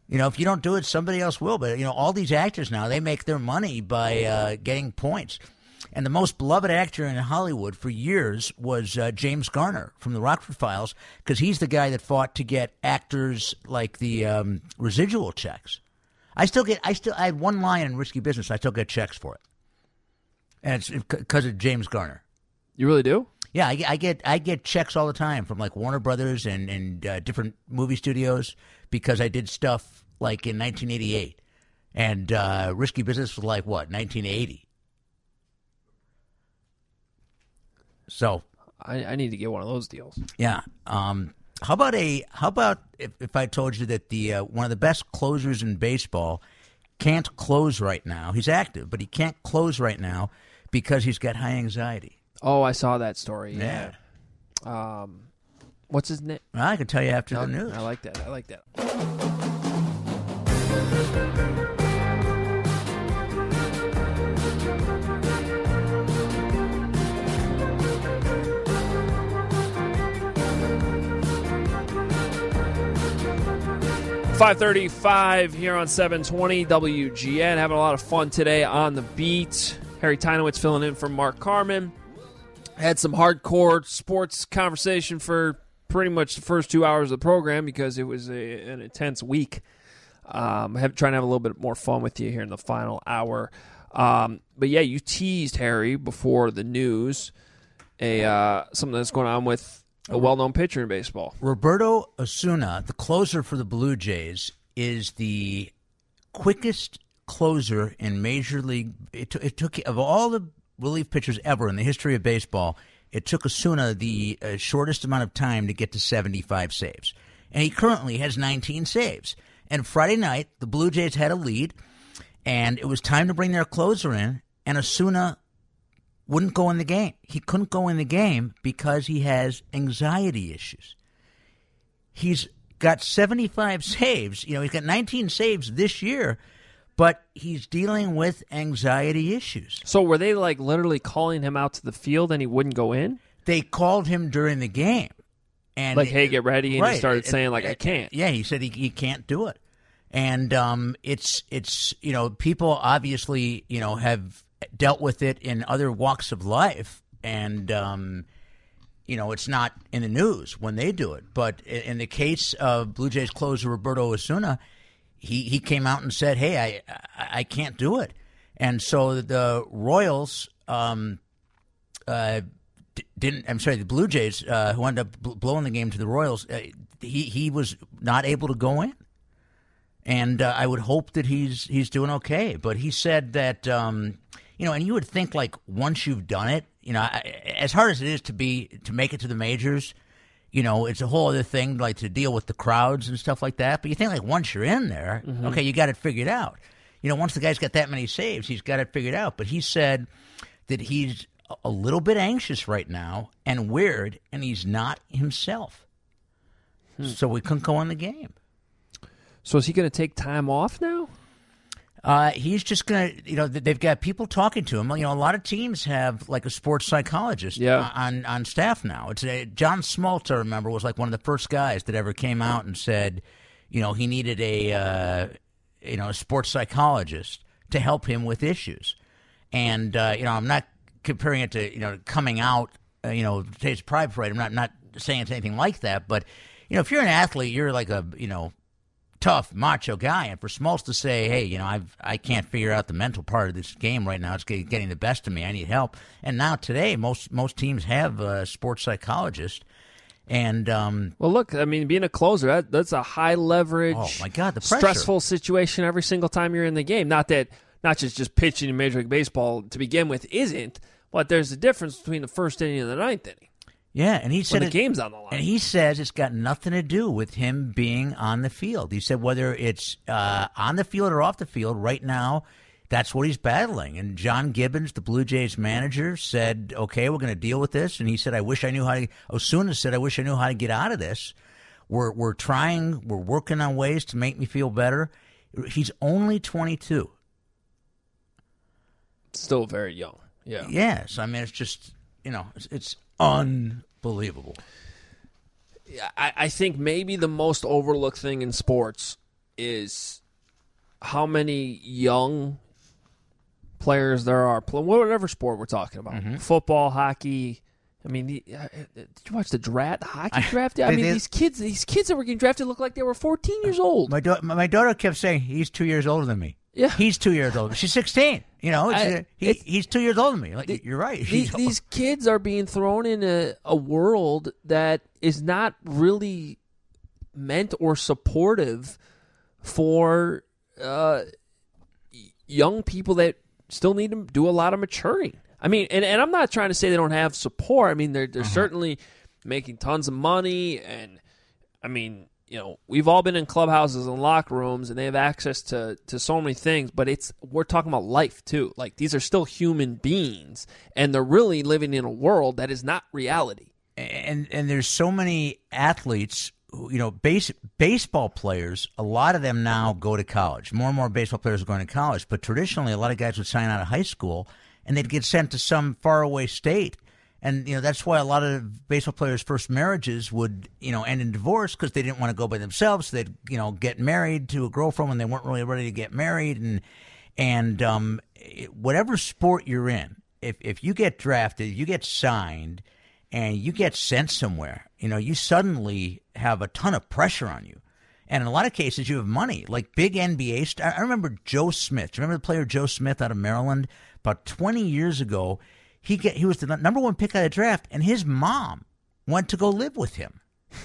You know, if you don't do it, somebody else will. But, you know, all these actors now, they make their money by uh, getting points. And the most beloved actor in Hollywood for years was uh, James Garner from the Rockford Files, because he's the guy that fought to get actors like the um, residual checks. I still get, I still, I had one line in Risky Business. I still get checks for it, and it's because of James Garner. You really do? Yeah, I, I get, I get checks all the time from like Warner Brothers and and uh, different movie studios because I did stuff like in nineteen eighty-eight, and uh, Risky Business was like what, nineteen eighty. So I, I need to get one of those deals. Yeah. Um, how about a? How about if, if I told you that the uh, one of the best closers in baseball can't close right now? He's active, but he can't close right now because he's got high anxiety. Oh, I saw that story. Yeah. Yeah. Um, what's his name? Well, I can tell you after No, the news. I like that. I like that. five thirty-five here on seven twenty W G N. Having a lot of fun today on the beat. Harry Teinowitz filling in for Mark Carman. Had some hardcore sports conversation for pretty much the first two hours of the program because it was a, an intense week. Um, have, trying to have a little bit more fun with you here in the final hour. Um, but yeah, you teased, Harry, before the news, a uh, something that's going on with a well-known pitcher in baseball. Roberto Osuna, the closer for the Blue Jays, is the quickest closer in Major League. It, t- it took, of all the relief pitchers ever in the history of baseball, it took Osuna the uh, shortest amount of time to get to seventy-five saves. And he currently has nineteen saves. And Friday night, the Blue Jays had a lead, and it was time to bring their closer in, and Osuna wouldn't go in the game. He couldn't go in the game because he has anxiety issues. He's got seventy-five saves. You know, he's got nineteen saves this year, but he's dealing with anxiety issues. So were they like literally calling him out to the field and he wouldn't go in? They called him during the game. And like, hey, get ready, and right. he started it, saying, like, it, I can't. Yeah, he said he, he can't do it. And um, it's, it's you know, people obviously, you know, have dealt with it in other walks of life, and um, you know, it's not in the news when they do it. But in the case of Blue Jays closer Roberto Osuna, he, he came out and said, "Hey, I I, I can't do it." And so the Royals um, uh, d- didn't. I'm sorry, the Blue Jays, uh, who ended up bl- blowing the game to the Royals, uh, he he was not able to go in. And uh, I would hope that he's he's doing okay. But he said that. Um, You know, and you would think, like, once you've done it, you know, as hard as it is to be to make it to the majors, you know, it's a whole other thing, like, to deal with the crowds and stuff like that. But you think, like, once you're in there, mm-hmm. okay, you got it figured out. You know, once the guy's got that many saves, he's got it figured out. But he said that he's a little bit anxious right now and weird, and he's not himself. Hmm. So we couldn't go on the game. So is he going to take time off now? Uh, he's just going to, you know, they've got people talking to him. You know, a lot of teams have like a sports psychologist yeah. on, on staff now. It's a, John Smoltz, I remember, was like one of the first guys that ever came out and said, you know, he needed a, uh, you know, a sports psychologist to help him with issues. And, uh, you know, I'm not comparing it to, you know, coming out, uh, you know, today's Pride Parade. I'm not, not saying it's anything like that. But, you know, if you're an athlete, you're like a, you know, tough, macho guy, and for Smoltz to say, hey, you know, I've, I can't figure out the mental part of this game right now. It's getting the best of me. I need help. And now today, most most teams have a sports psychologist. And um, well, look, I mean, being a closer, that, that's a high leverage, oh my God, the pressure. Stressful situation every single time you're in the game. Not that, not just just pitching in Major League Baseball to begin with isn't, but there's a difference between the first inning and the ninth inning. Yeah, and he said when the it, game's on the line. And he says it's got nothing to do with him being on the field. He said whether it's uh, on the field or off the field, right now, that's what he's battling. And John Gibbons, the Blue Jays manager, said, okay, we're going to deal with this. And he said, I wish I knew how to – Osuna said, I wish I knew how to get out of this. We're, we're trying – we're working on ways to make me feel better. He's only twenty-two. Still very young, yeah. Yes, I mean, it's just, you know, it's, it's – unbelievable. I, I think maybe the most overlooked thing in sports is how many young players there are, whatever sport we're talking about, mm-hmm. football, hockey. I mean, the, uh, did you watch the draft, the hockey draft? I, I mean, they, these kids, these kids that were getting drafted look like they were fourteen years old. My, da- my daughter kept saying he's two years older than me. Yeah, he's two years older. She's sixteen. You know, it's, I, uh, he, it's, he's two years older than me. Like, the, you're right. The, these kids are being thrown in a, a world that is not really meant or supportive for uh, young people that still need to do a lot of maturing. I mean, and, and I'm not trying to say they don't have support. I mean, they're they're uh-huh. certainly making tons of money, and I mean, you know, we've all been in clubhouses and locker rooms, and they have access to, to so many things. But it's we're talking about life too. Like, these are still human beings, and they're really living in a world that is not reality. And and there's so many athletes. You know, base, baseball players, a lot of them now go to college. More and more baseball players are going to college. But traditionally, a lot of guys would sign out of high school, and they'd get sent to some faraway state. And, you know, that's why a lot of baseball players' first marriages would, you know, end in divorce because they didn't want to go by themselves. So they'd, you know, get married to a girlfriend when they weren't really ready to get married. And and um, whatever sport you're in, if if you get drafted, you get signed, and you get sent somewhere, you know, you suddenly have a ton of pressure on you. And in a lot of cases, you have money. Like big N B A stars. I remember Joe Smith. Do you remember the player Joe Smith out of Maryland? About twenty years ago, he get, he was the number one pick out of the draft, and his mom went to go live with him.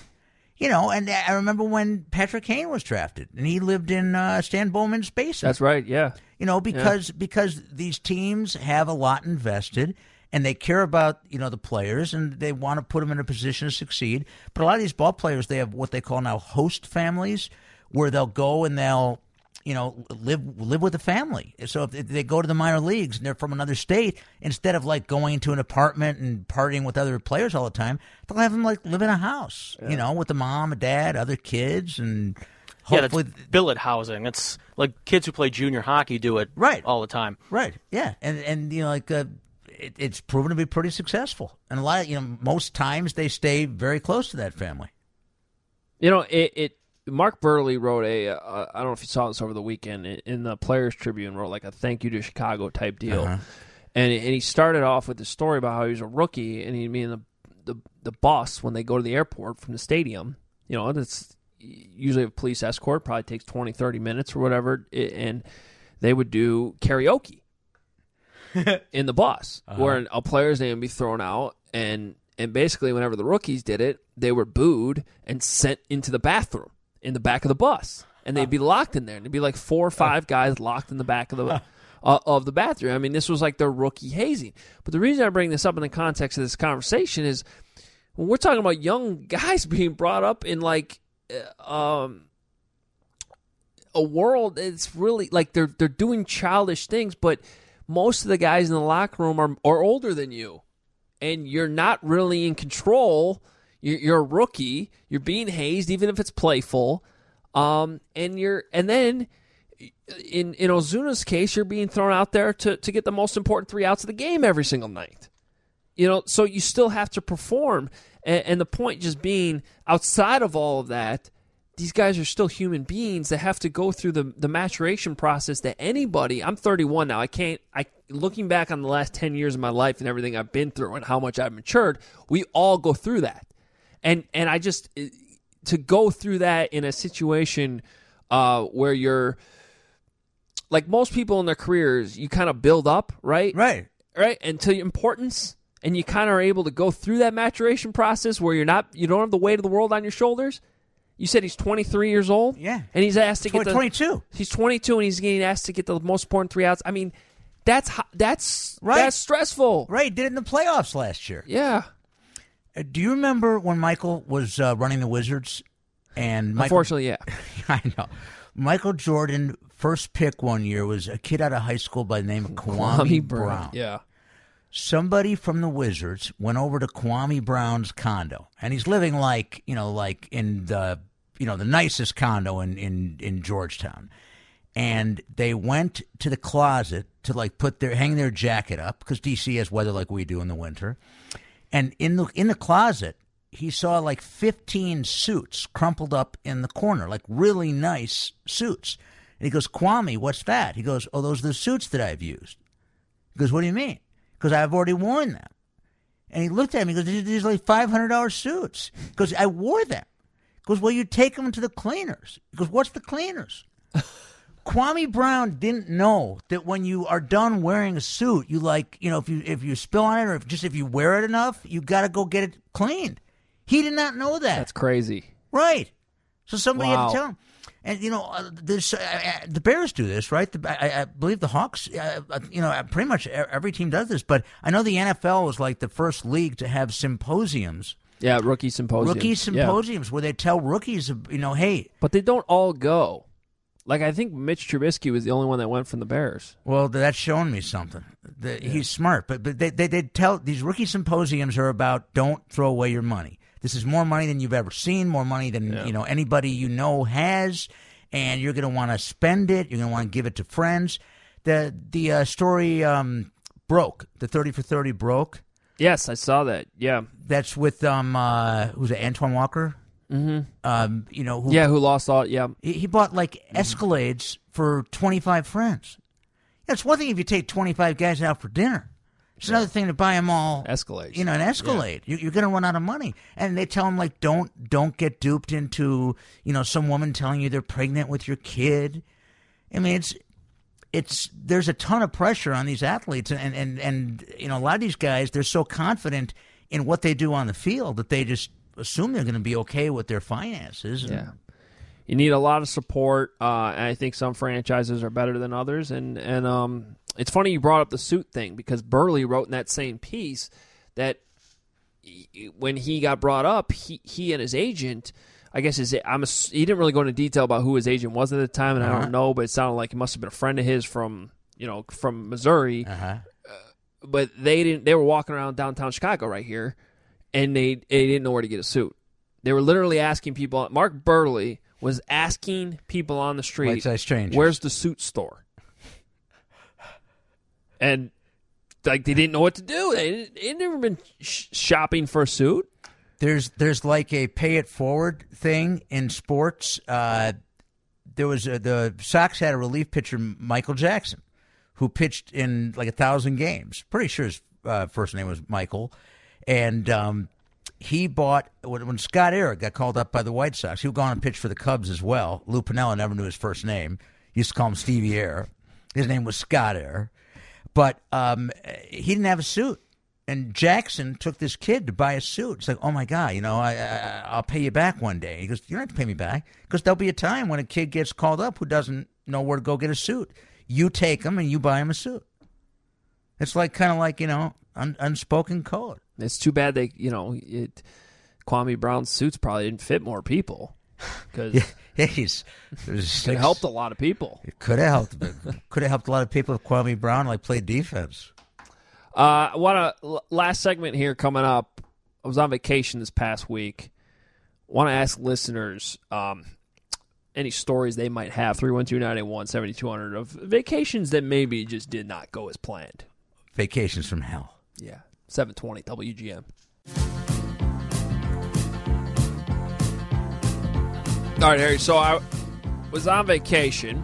You know, and I remember when Patrick Kane was drafted, and he lived in uh, Stan Bowman's basement. That's right, yeah. You know, because yeah. because these teams have a lot invested, and they care about, you know, the players, and they want to put them in a position to succeed. But a lot of these ball players, they have what they call now host families, where they'll go and they'll, you know, live live with the family. So if they go to the minor leagues and they're from another state, instead of like going to an apartment and partying with other players all the time, they'll have them like live in a house, yeah. you know, with the mom and dad, other kids, and hopefully yeah, that's billet housing. It's like kids who play junior hockey do it right all the time. Right. Yeah, and and you know, like. Uh, It, it's proven to be pretty successful, and a lot of, you know, most times they stay very close to that family. You know, it. it Mark Burley wrote a. Uh, I don't know if you saw this over the weekend in the Players Tribune. Wrote like a thank you to Chicago type deal, uh-huh. and and he started off with the story about how he was a rookie, and he'd be in the the the bus when they go to the airport from the stadium. You know, it's usually a police escort, probably takes twenty, thirty minutes or whatever, and they would do karaoke in the bus, uh-huh. where a player's name would be thrown out, and and basically whenever the rookies did it, they were booed and sent into the bathroom in the back of the bus, and they'd be locked in there, and there'd be like four or five guys locked in the back of the uh, of the bathroom. I mean, this was like their rookie hazing. But the reason I bring this up in the context of this conversation is when we're talking about young guys being brought up in like um, a world that's really like they're they're doing childish things, but most of the guys in the locker room are, are older than you, and you're not really in control. You're, you're a rookie. You're being hazed, even if it's playful. Um, and you're, and then in in Ozuna's case, you're being thrown out there to to get the most important three outs of the game every single night. You know, so you still have to perform. And, and the point just being, outside of all of that, these guys are still human beings that have to go through the, the maturation process that anybody, I'm thirty-one now, I can't, I looking back on the last ten years of my life and everything I've been through and how much I've matured, we all go through that. And and I just, to go through that in a situation uh, where you're, like most people in their careers, you kind of build up, right? Right. Right, until your importance, and you kind of are able to go through that maturation process where you're not, you don't have the weight of the world on your shoulders. You said he's twenty-three years old? Yeah. And he's asked to get the... twenty-two. He's twenty-two, and he's getting asked to get the most important three outs. I mean, that's that's right. that's stressful. Right, did it in the playoffs last year. Yeah. Uh, do you remember when Michael was uh, running the Wizards? And Michael, Unfortunately, yeah. I know. Michael Jordan, first pick one year, was a kid out of high school by the name of Kwame, Kwame Brown. Brown. Yeah. Somebody from the Wizards went over to Kwame Brown's condo, and he's living like, you know, like in the, you know, the nicest condo in, in, in Georgetown. And they went to the closet to like put their, hang their jacket up, because D C has weather like we do in the winter. And in the in the closet, he saw like fifteen suits crumpled up in the corner, like really nice suits. And he goes, Kwame, what's that? He goes, oh, those are the suits that I've used. He goes, what do you mean? Because I've already worn them. And he looked at me, he goes, these are like five hundred dollars suits. He goes, I wore them. He goes, well, you take them to the cleaners. He goes, what's the cleaners? Kwame Brown didn't know that when you are done wearing a suit, you like, you know, if you if you spill on it or if just if you wear it enough, you got to go get it cleaned. He did not know that. That's crazy. Right. So somebody Wow. had to tell him. And, you know, uh, there's, uh, uh, the Bears do this, right? The, I, I believe the Hawks, uh, uh, you know, pretty much every team does this. But I know the N F L was like the first league to have symposiums. Yeah, rookie symposiums. Rookie symposiums Yeah. where they tell rookies, you know, hey. But they don't all go. Like, I think Mitch Trubisky was the only one that went from the Bears. Well, that's showing me something. The, yeah. He's smart. But but they, they, they tell, these rookie symposiums are about don't throw away your money. This is more money than you've ever seen, more money than, yeah. you know, anybody you know has. And you're going to want to spend it. You're going to want to give it to friends. The the uh, story um, broke. The thirty for thirty broke. Yes, I saw that. Yeah. That's with, um, uh, who's it, Antoine Walker? Mm-hmm. Um, you know, who, yeah, who lost all, yeah. He, he bought, like, Escalades for twenty-five friends. Yeah, it's one thing if you take twenty-five guys out for dinner. It's yeah. another thing to buy them all. Escalades. You know, an Escalade. Yeah. You, you're going to run out of money. And they tell them, like, don't don't get duped into, you know, some woman telling you they're pregnant with your kid. I mean, it's, it's there's a ton of pressure on these athletes. And, and, and, you know, a lot of these guys, they're so confident in what they do on the field that they just assume they're going to be okay with their finances. And, yeah. You need a lot of support. Uh, and I think some franchises are better than others. And, and um, it's funny you brought up the suit thing because Burley wrote in that same piece that he, when he got brought up, he, he and his agent, I guess his, I'm a, he didn't really go into detail about who his agent was at the time, and uh-huh. I don't know, but it sounded like it must have been a friend of his from, you know, from Missouri. Uh-huh. Uh, but they didn't. They were walking around downtown Chicago right here, and they they didn't know where to get a suit. They were literally asking people. Mark Burley was asking people on the street, White-size strangers. "Where's the suit store?" And like they didn't know what to do. They they'd never been sh- shopping for a suit. There's there's like a pay it forward thing in sports. Uh, there was a, the Sox had a relief pitcher, Michael Jackson, who pitched in like a thousand games. Pretty sure his uh, first name was Michael, and um, he bought when, when Scott Ehret got called up by the White Sox. He would go on and pitch for the Cubs as well. Lou Piniella never knew his first name. He used to call him Stevie Ehret. His name was Scott Ehret. But um, he didn't have a suit, and Jackson took this kid to buy a suit. It's like, oh my God, you know, I, I I'll pay you back one day. He goes, you don't have to pay me back because there'll be a time when a kid gets called up who doesn't know where to go get a suit. You take him and you buy him a suit. It's like kind of like you know un, unspoken code. It's too bad they you know it. Kwame Brown's suits probably didn't fit more people because yeah, he's it helped a lot of people. It could have helped. Could have helped a lot of people if Kwame Brown like played defense. Uh, I want to last segment here coming up. I was on vacation this past week. Want to ask listeners um, any stories they might have. three one two, nine eight one, seven two zero zero of vacations that maybe just did not go as planned. Vacations from hell. Yeah, seven twenty W G M. All right, Harry, so I was on vacation.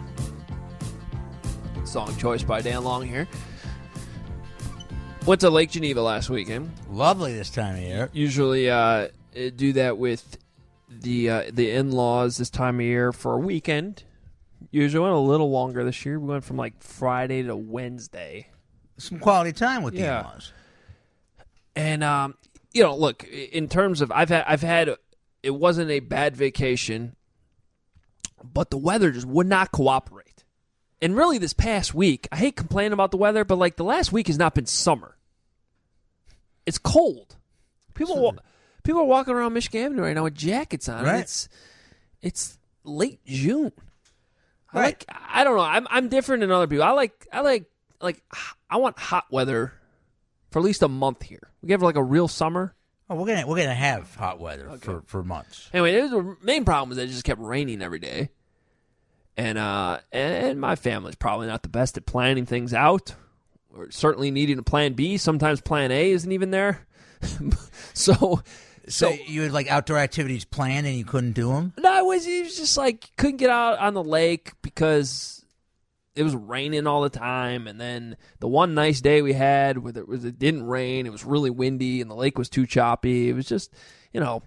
Song choice by Dan Long here. Went to Lake Geneva last weekend. Lovely this time of year. Usually uh, do that with the uh, the in-laws this time of year for a weekend. Usually went a little longer this year. We went from like Friday to Wednesday. Some quality time with the yeah. in-laws. And um, you know, look, in terms of I've had I've had it wasn't a bad vacation. But the weather just would not cooperate. And really this past week, I hate complaining about the weather, but like the last week has not been summer. It's cold. People wa- people are walking around Michigan Avenue right now with jackets on. Right. It's it's late June. I Right. like I don't know. I'm I'm different than other people. I like I like like I want hot weather for at least a month here. We have like a real summer. Oh, we're gonna we're gonna have hot weather Okay. for, for months. Anyway, it was, the main problem was that it just kept raining every day, and uh, and my family's probably not the best at planning things out, or certainly needing a plan B. Sometimes plan A isn't even there. So So, So you had like outdoor activities planned and you couldn't do them? No, it was, it was just like couldn't get out on the lake because it was raining all the time. And then the one nice day we had where it, was, it didn't rain, it was really windy, and the lake was too choppy. It was just, you know,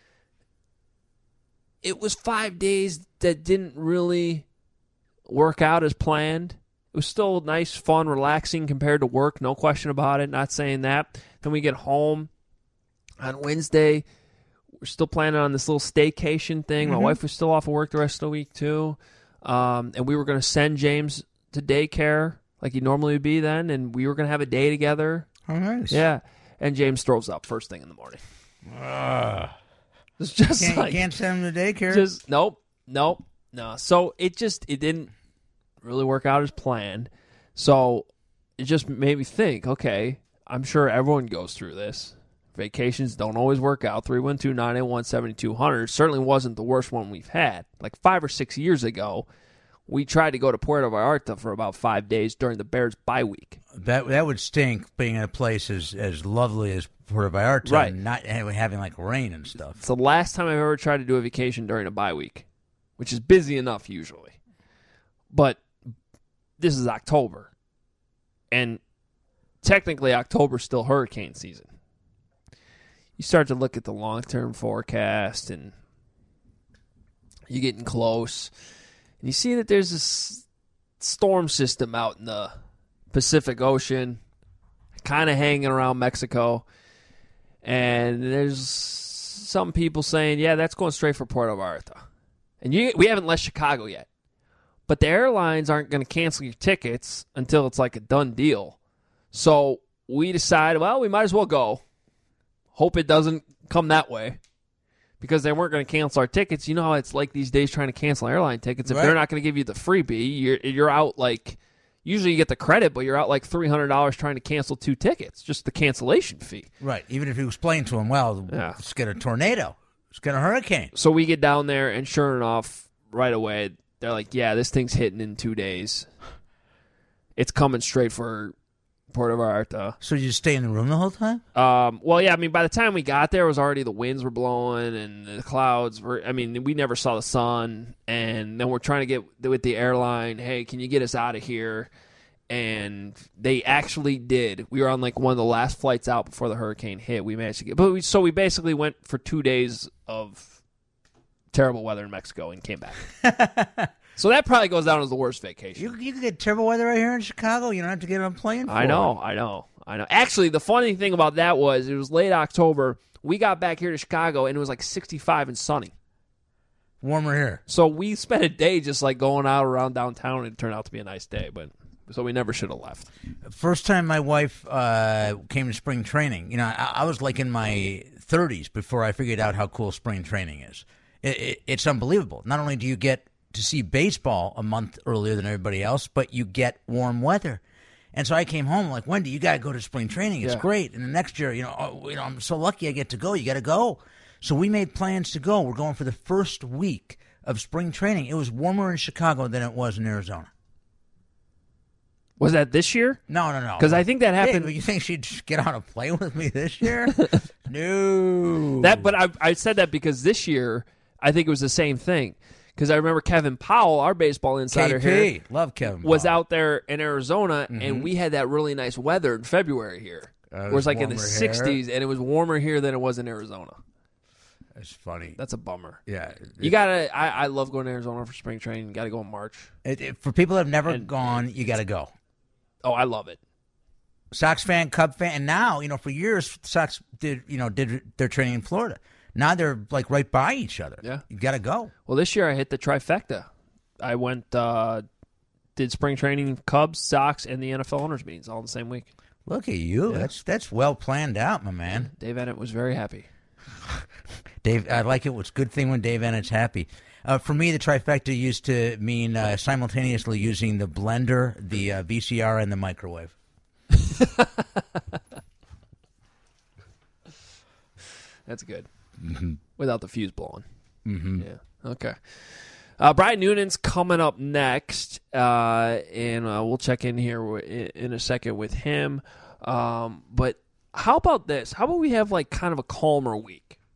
it was five days that didn't really work out as planned. It was still nice, fun, relaxing compared to work, no question about it, not saying that. Then we get home on Wednesday. We're still planning on this little staycation thing. My Mm-hmm. wife was still off of work the rest of the week, too. Um, and we were going to send James to daycare like he normally would be then, and we were going to have a day together. Oh, nice. Yeah. And James throws up first thing in the morning. Uh, It's just can't, like... can't send him to daycare? Just, nope, nope, no. So it just, it didn't really work out as planned. So it just made me think, okay, I'm sure everyone goes through this. Vacations don't always work out. three one two, nine eight one, seven two zero zero certainly wasn't the worst one we've had. Like five or six years ago, we tried to go to Puerto Vallarta for about five days during the Bears bye week. That that would stink, being in a place as, as lovely as Puerto Vallarta, Right. and not and having like rain and stuff. It's the last time I've ever tried to do a vacation during a bye week, which is busy enough usually. But this is October, and technically October's still hurricane season. You start to look at the long-term forecast, and you're getting close, and you see that there's this storm system out in the Pacific Ocean, kind of hanging around Mexico, and there's some people saying, yeah, that's going straight for Puerto Vallarta. And you, we haven't left Chicago yet. But the airlines aren't going to cancel your tickets until it's like a done deal. So we decide, well, we might as well go. Hope it doesn't come that way. Because they weren't going to cancel our tickets. You know how it's like these days trying to cancel airline tickets. If Right. they're not going to give you the freebie, you're, you're out like, usually you get the credit, but you're out like three hundred dollars trying to cancel two tickets. Just the cancellation fee. Right. Even if you explain to him, well, Yeah. let's get a tornado. Let's get a hurricane. So we get down there, and sure enough, right away, they're like, yeah, this thing's hitting in two days. It's coming straight for Puerto Vallarta. So you just stay in the room the whole time? Um, well, yeah, I mean, by the time we got there, it was already the winds were blowing and the clouds were, I mean, we never saw the sun. And then we're trying to get with the airline, hey, can you get us out of here? And they actually did. We were on like one of the last flights out before the hurricane hit. We managed to get, but we, so we basically went for two days of terrible weather in Mexico and came back. So that probably goes down as the worst vacation. You you can get terrible weather right here in Chicago. You don't have to get on a plane for I know, it. I know, I know. Actually, the funny thing about that was it was late October. We got back here to Chicago, and it was like sixty-five and sunny. Warmer here. So we spent a day just like going out around downtown, and it turned out to be a nice day. But so we never should have left. First time my wife uh, came to spring training, you know, I, I was like in my thirties before I figured out how cool spring training is. It, it, it's unbelievable. Not only do you get to see baseball a month earlier than everybody else, but you get warm weather. And so I came home like, Wendy, you got to go to spring training. It's Yeah. great. And the next year, you know, oh, you know, I'm so lucky I get to go. You got to go. So we made plans to go. We're going for the first week of spring training. It was warmer in Chicago than it was in Arizona. Was that this year? No, no, no. Because I think that happened. Hey, you think she'd just get on a plane with me this year? No. That, but I, I said that because this year I think it was the same thing. Because I remember Kevin Powell, our baseball insider K P, here, love Kevin was Powell. out there in Arizona, Mhm. and we had that really nice weather in February here. Uh, it where was it's like in the warmer here. sixties, and it was warmer here than it was in Arizona. That's funny. That's a bummer. Yeah. You gotta. I, I love going to Arizona for spring training. You gotta go in March. It, it, for people that have never And- gone, you got to go. Oh, I love it. Sox fan, Cub fan, and now, you know, for years, Sox did, you know, did their training in Florida. Now they're like right by each other. Yeah. You got to go. Well, this year I hit the trifecta. I went, uh, did spring training, Cubs, Sox, and the N F L owners meetings all in the same week. Look at you. Yeah. That's that's well planned out, my man. Dave Ennett was very happy. Dave, I like it. It's a good thing when Dave Ennett's happy. Uh, for me, the trifecta used to mean uh, simultaneously using the blender, the uh, V C R, and the microwave. That's good. Mm-hmm. Without the fuse blowing. Mm-hmm. Yeah. Okay. Uh, Brian Noonan's coming up next, uh, and uh, we'll check in here w- in a second with him. Um, but how about this? How about we have like kind of a calmer week?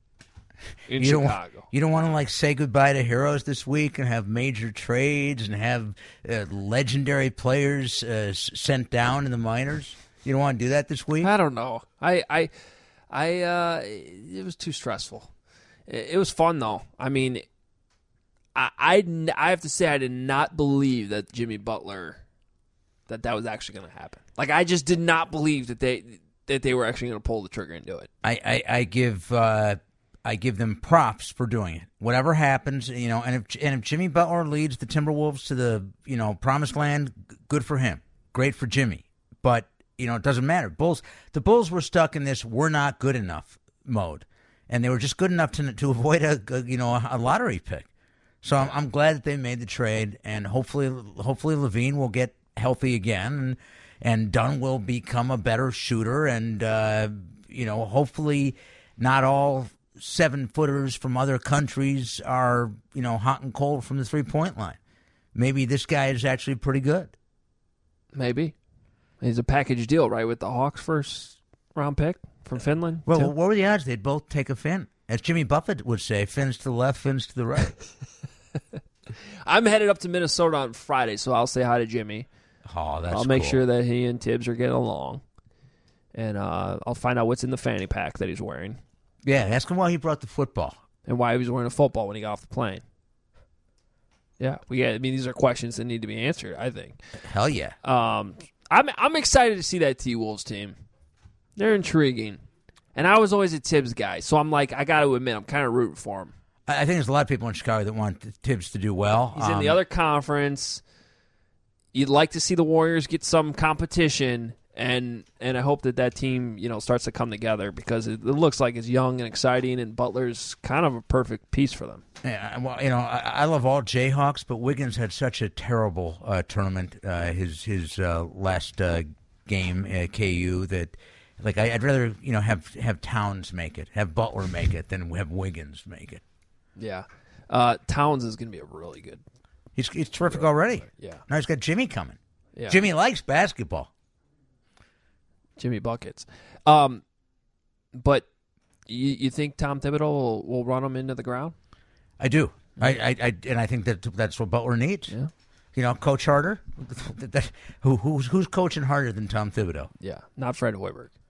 in you Chicago. Don't, you don't want to like say goodbye to heroes this week and have major trades and have uh, legendary players uh, sent down in the minors. You don't want to do that this week? I don't know. I, I, I. Uh, it was too stressful. It, it was fun though. I mean, I, I, I have to say I did not believe that Jimmy Butler, that that was actually going to happen. Like I just did not believe that they that they were actually going to pull the trigger and do it. I, I, I give uh, I give them props for doing it. Whatever happens, you know, and if and if Jimmy Butler leads the Timberwolves to the you know promised land, good for him. Great for Jimmy. But you know, it doesn't matter. Bulls, the Bulls were stuck in this "we're not good enough" mode, and they were just good enough to to avoid a, a you know a lottery pick. So I'm, I'm glad that they made the trade, and hopefully, hopefully Levine will get healthy again, and, and Dunn will become a better shooter, and uh, you know, hopefully, not all seven footers from other countries are you know hot and cold from the three point line. Maybe this guy is actually pretty good. Maybe. He's a package deal, right, with the Hawks' first round pick from Finland? Well, too? what were the odds they'd both take a fin? As Jimmy Buffett would say, fins to the left, fins to the right. I'm headed up to Minnesota on Friday, so I'll say hi to Jimmy. Oh, that's I'll make cool. sure that he and Tibbs are getting along. And uh, I'll find out what's in the fanny pack that he's wearing. Yeah, ask him why he brought the football. And why he was wearing a football when he got off the plane. Yeah, we get, I mean, these are questions that need to be answered, I think. Hell yeah. Um, I'm I'm excited to see that T-Wolves team. They're intriguing. And I was always a Tibbs guy, so I'm like, I got to admit, I'm kind of rooting for him. I think there's a lot of people in Chicago that want Tibbs to do well. He's um, in the other conference. You'd like to see the Warriors get some competition, and and I hope that that team, you know, starts to come together because it, it looks like it's young and exciting, and Butler's kind of a perfect piece for them. Yeah, well, you know, I, I love all Jayhawks, but Wiggins had such a terrible uh, tournament. Uh, his his uh, last uh, game at K U that, like, I, I'd rather you know have have Towns make it, have Butler make it, than have Wiggins make it. Yeah, uh, Towns is going to be a really good. He's he's terrific already. Yeah. Now he's got Jimmy coming. Yeah. Jimmy likes basketball. Jimmy buckets. Um, but you, you think Tom Thibodeau will, will run him into the ground? I do. I, I, I and I think that that's what Butler needs. Yeah. You know, coach harder. Who who's who's coaching harder than Tom Thibodeau? Yeah, not Fred Hoiberg.